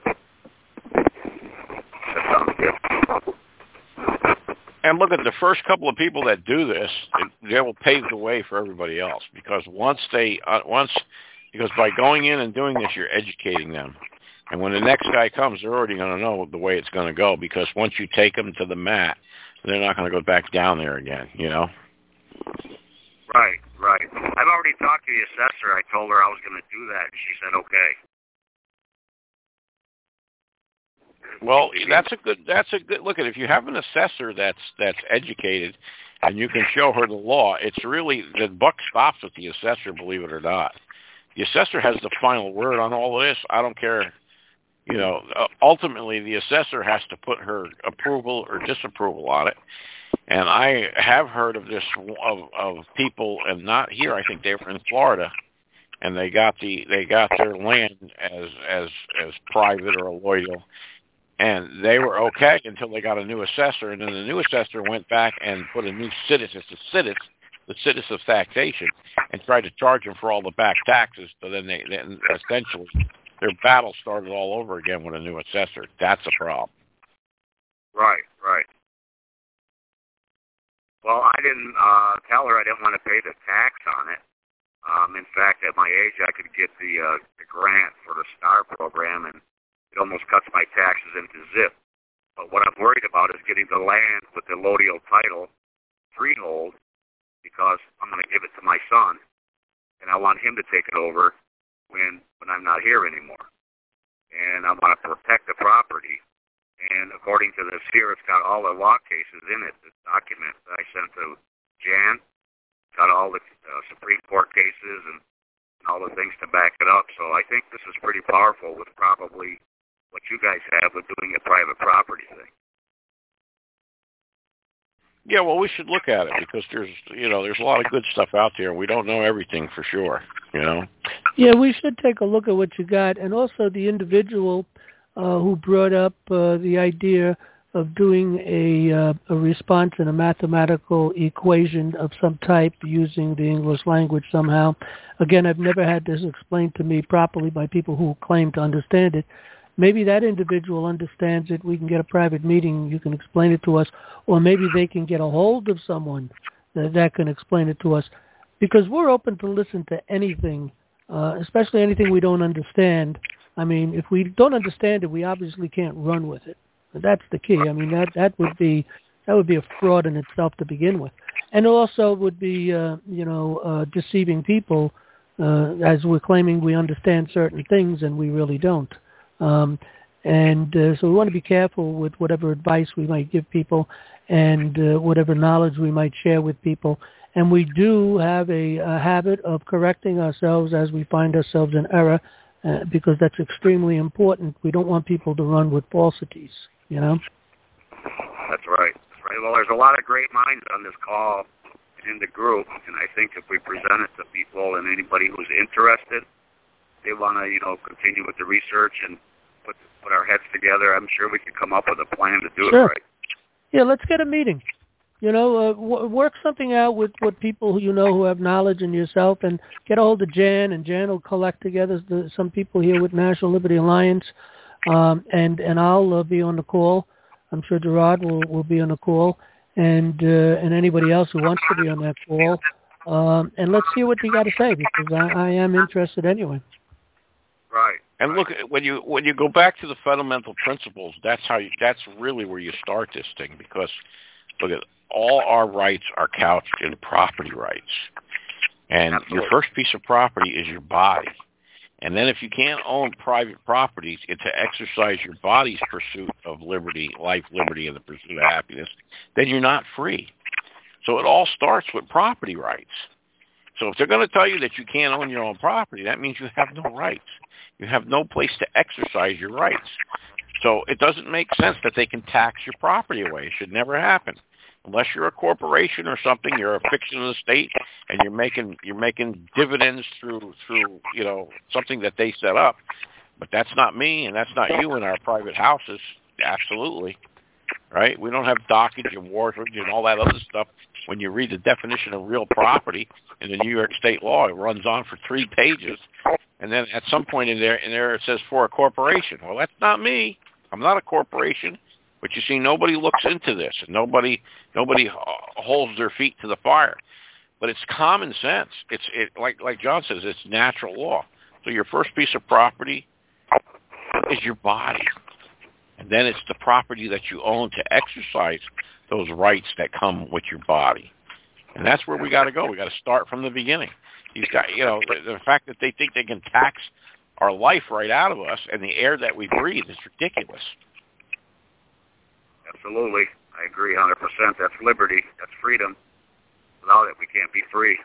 That sounds good. And look at the first couple of people that do this, they will pave the way for everybody else, because once they uh, once because by going in and doing this, you're educating them. And when the next guy comes, they're already going to know the way it's going to go, because once you take them to the mat, they're not going to go back down there again, you know? Right, right. I've already talked to the assessor. I told her I was going to do that, and she said okay. Well, that's a good. That's a good look at. If you have an assessor that's that's educated, and you can show her the law, it's really the buck stops with the assessor. Believe it or not, the assessor has the final word on all of this. I don't care. You know, ultimately the assessor has to put her approval or disapproval on it. And I have heard of this of of people, and not here. I think they were in Florida, and they got the they got their land as as as private or allodial. And they were okay until they got a new assessor, and then the new assessor went back and put a new situs, it's a situs, the situs of taxation, and tried to charge them for all the back taxes. So then they, then essentially, their battle started all over again with a new assessor. That's a problem. Right, right. Well, I didn't uh, tell her I didn't want to pay the tax on it. Um, in fact, at my age, I could get the, uh, the grant for the STAR program, and it almost cuts my taxes into zip. But what I'm worried about is getting the land with the allodial title freehold, because I'm going to give it to my son, and I want him to take it over when when I'm not here anymore. And I want to protect the property. And according to this here, it's got all the law cases in it, this document that I sent to Jan. It's got all the uh, Supreme Court cases and, and all the things to back it up. So I think this is pretty powerful with probably what you guys have with doing a private property thing. Yeah, well, we should look at it, because there's, you know, there's a lot of good stuff out there. We don't know everything for sure, you know. Yeah, we should take a look at what you got, and also the individual uh, who brought up uh, the idea of doing a uh, a response in a mathematical equation of some type using the English language somehow. Again, I've never had this explained to me properly by people who claim to understand it. Maybe that individual understands it. We can get a private meeting. You can explain it to us. Or maybe they can get a hold of someone that, that can explain it to us. Because we're open to listen to anything, uh, especially anything we don't understand. I mean, if we don't understand it, we obviously can't run with it. That's the key. I mean, that, that would be that would be a fraud in itself to begin with. And also would be, uh, you know, uh, deceiving people uh, as we're claiming we understand certain things and we really don't. Um, and uh, so we want to be careful with whatever advice we might give people and uh, whatever knowledge we might share with people. And we do have a, a habit of correcting ourselves as we find ourselves in error, uh, because that's extremely important. We don't want people to run with falsities, you know? That's right. That's right. Well, there's a lot of great minds on this call in the group, and I think if we present it to people and anybody who's interested, they want to, you know, continue with the research and put put our heads together, I'm sure we can come up with a plan to do Sure. it right. Yeah, let's get a meeting. You know, uh, w- work something out with, with people who you know who have knowledge and yourself, and get a hold of Jan, and Jan will collect together the, some people here with National Liberty Alliance, um, and and I'll uh, be on the call. I'm sure Gerard will, will be on the call, and uh, and anybody else who wants to be on that call. Um, and let's see what you got to say, because I, I am interested anyway. Right. And look, when you when you go back to the fundamental principles, that's how you, that's really where you start this thing. Because look at all our rights are couched in property rights, and Absolutely. your first piece of property is your body. And then if you can't own private properties, it's to exercise your body's pursuit of liberty, life, liberty, and the pursuit of happiness, then you're not free. So it all starts with property rights. So if they're going to tell you that you can't own your own property, that means you have no rights. You have no place to exercise your rights. So it doesn't make sense that they can tax your property away. It should never happen. Unless you're a corporation or something, you're a fiction of the state, and you're making you're making dividends through through you know something that they set up. But that's not me, and that's not you in our private houses. Absolutely, right? We don't have dockage and mortgage and all that other stuff. When you read the definition of real property in the New York State law, it runs on for three pages, and then at some point in there in there it says for a corporation. Well, that's not me. I'm not a corporation. But you see, nobody looks into this, and nobody nobody holds their feet to the fire. But it's common sense. It's it like like John says, it's natural law. So your first piece of property is your body, and then it's the property that you own to exercise those rights that come with your body. And that's where we got to go. We got to start from the beginning. You've got, you know, the, the fact that they think they can tax our life right out of us and the air that we breathe is ridiculous. Absolutely. I agree one hundred percent. That's liberty. That's freedom. Without it, we can't be free.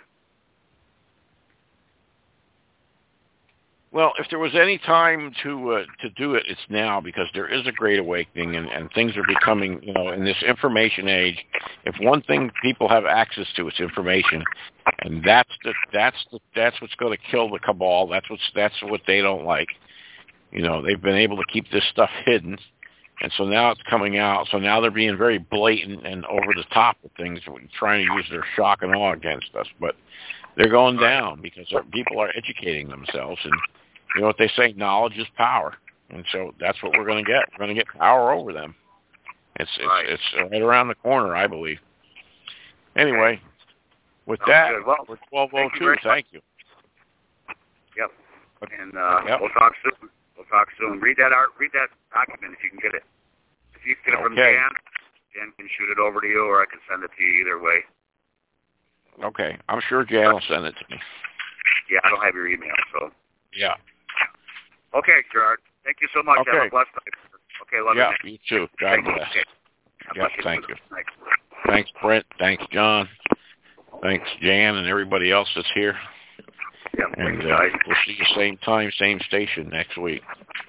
Well, if there was any time to uh, to do it, it's now, because there is a great awakening, and, and things are becoming, you know, in this information age, if one thing people have access to, it's information, and that's the that's the, that's what's going to kill the cabal. That's what's that's what they don't like. You know, they've been able to keep this stuff hidden. And so now it's coming out. So now they're being very blatant and over the top with things, trying to use their shock and awe against us. But they're going down because people are educating themselves. And you know what they say, knowledge is power. And so that's what we're going to get. We're going to get power over them. It's it's, right. it's right around the corner, I believe. Anyway, with Sounds that, good. Well, we're twelve oh two. Thank you. Yep. And uh, yep. we'll talk soon. We'll talk soon. Read that art. Read that document if you can get it. If you can get it from okay. Jan, Jan can shoot it over to you, or I can send it to you. Either way. Okay, I'm sure Jan will send it to me. Yeah, I don't have your email, so. Yeah. Okay, Gerard. Thank you so much. Okay. Have a blessed night. Okay, love yeah, you. you too. God bless. Okay. Yeah, thank you. Thanks, Brent. Thanks, John. Thanks, Jan, and everybody else that's here. Yeah, and uh, we'll see you same time, same station next week.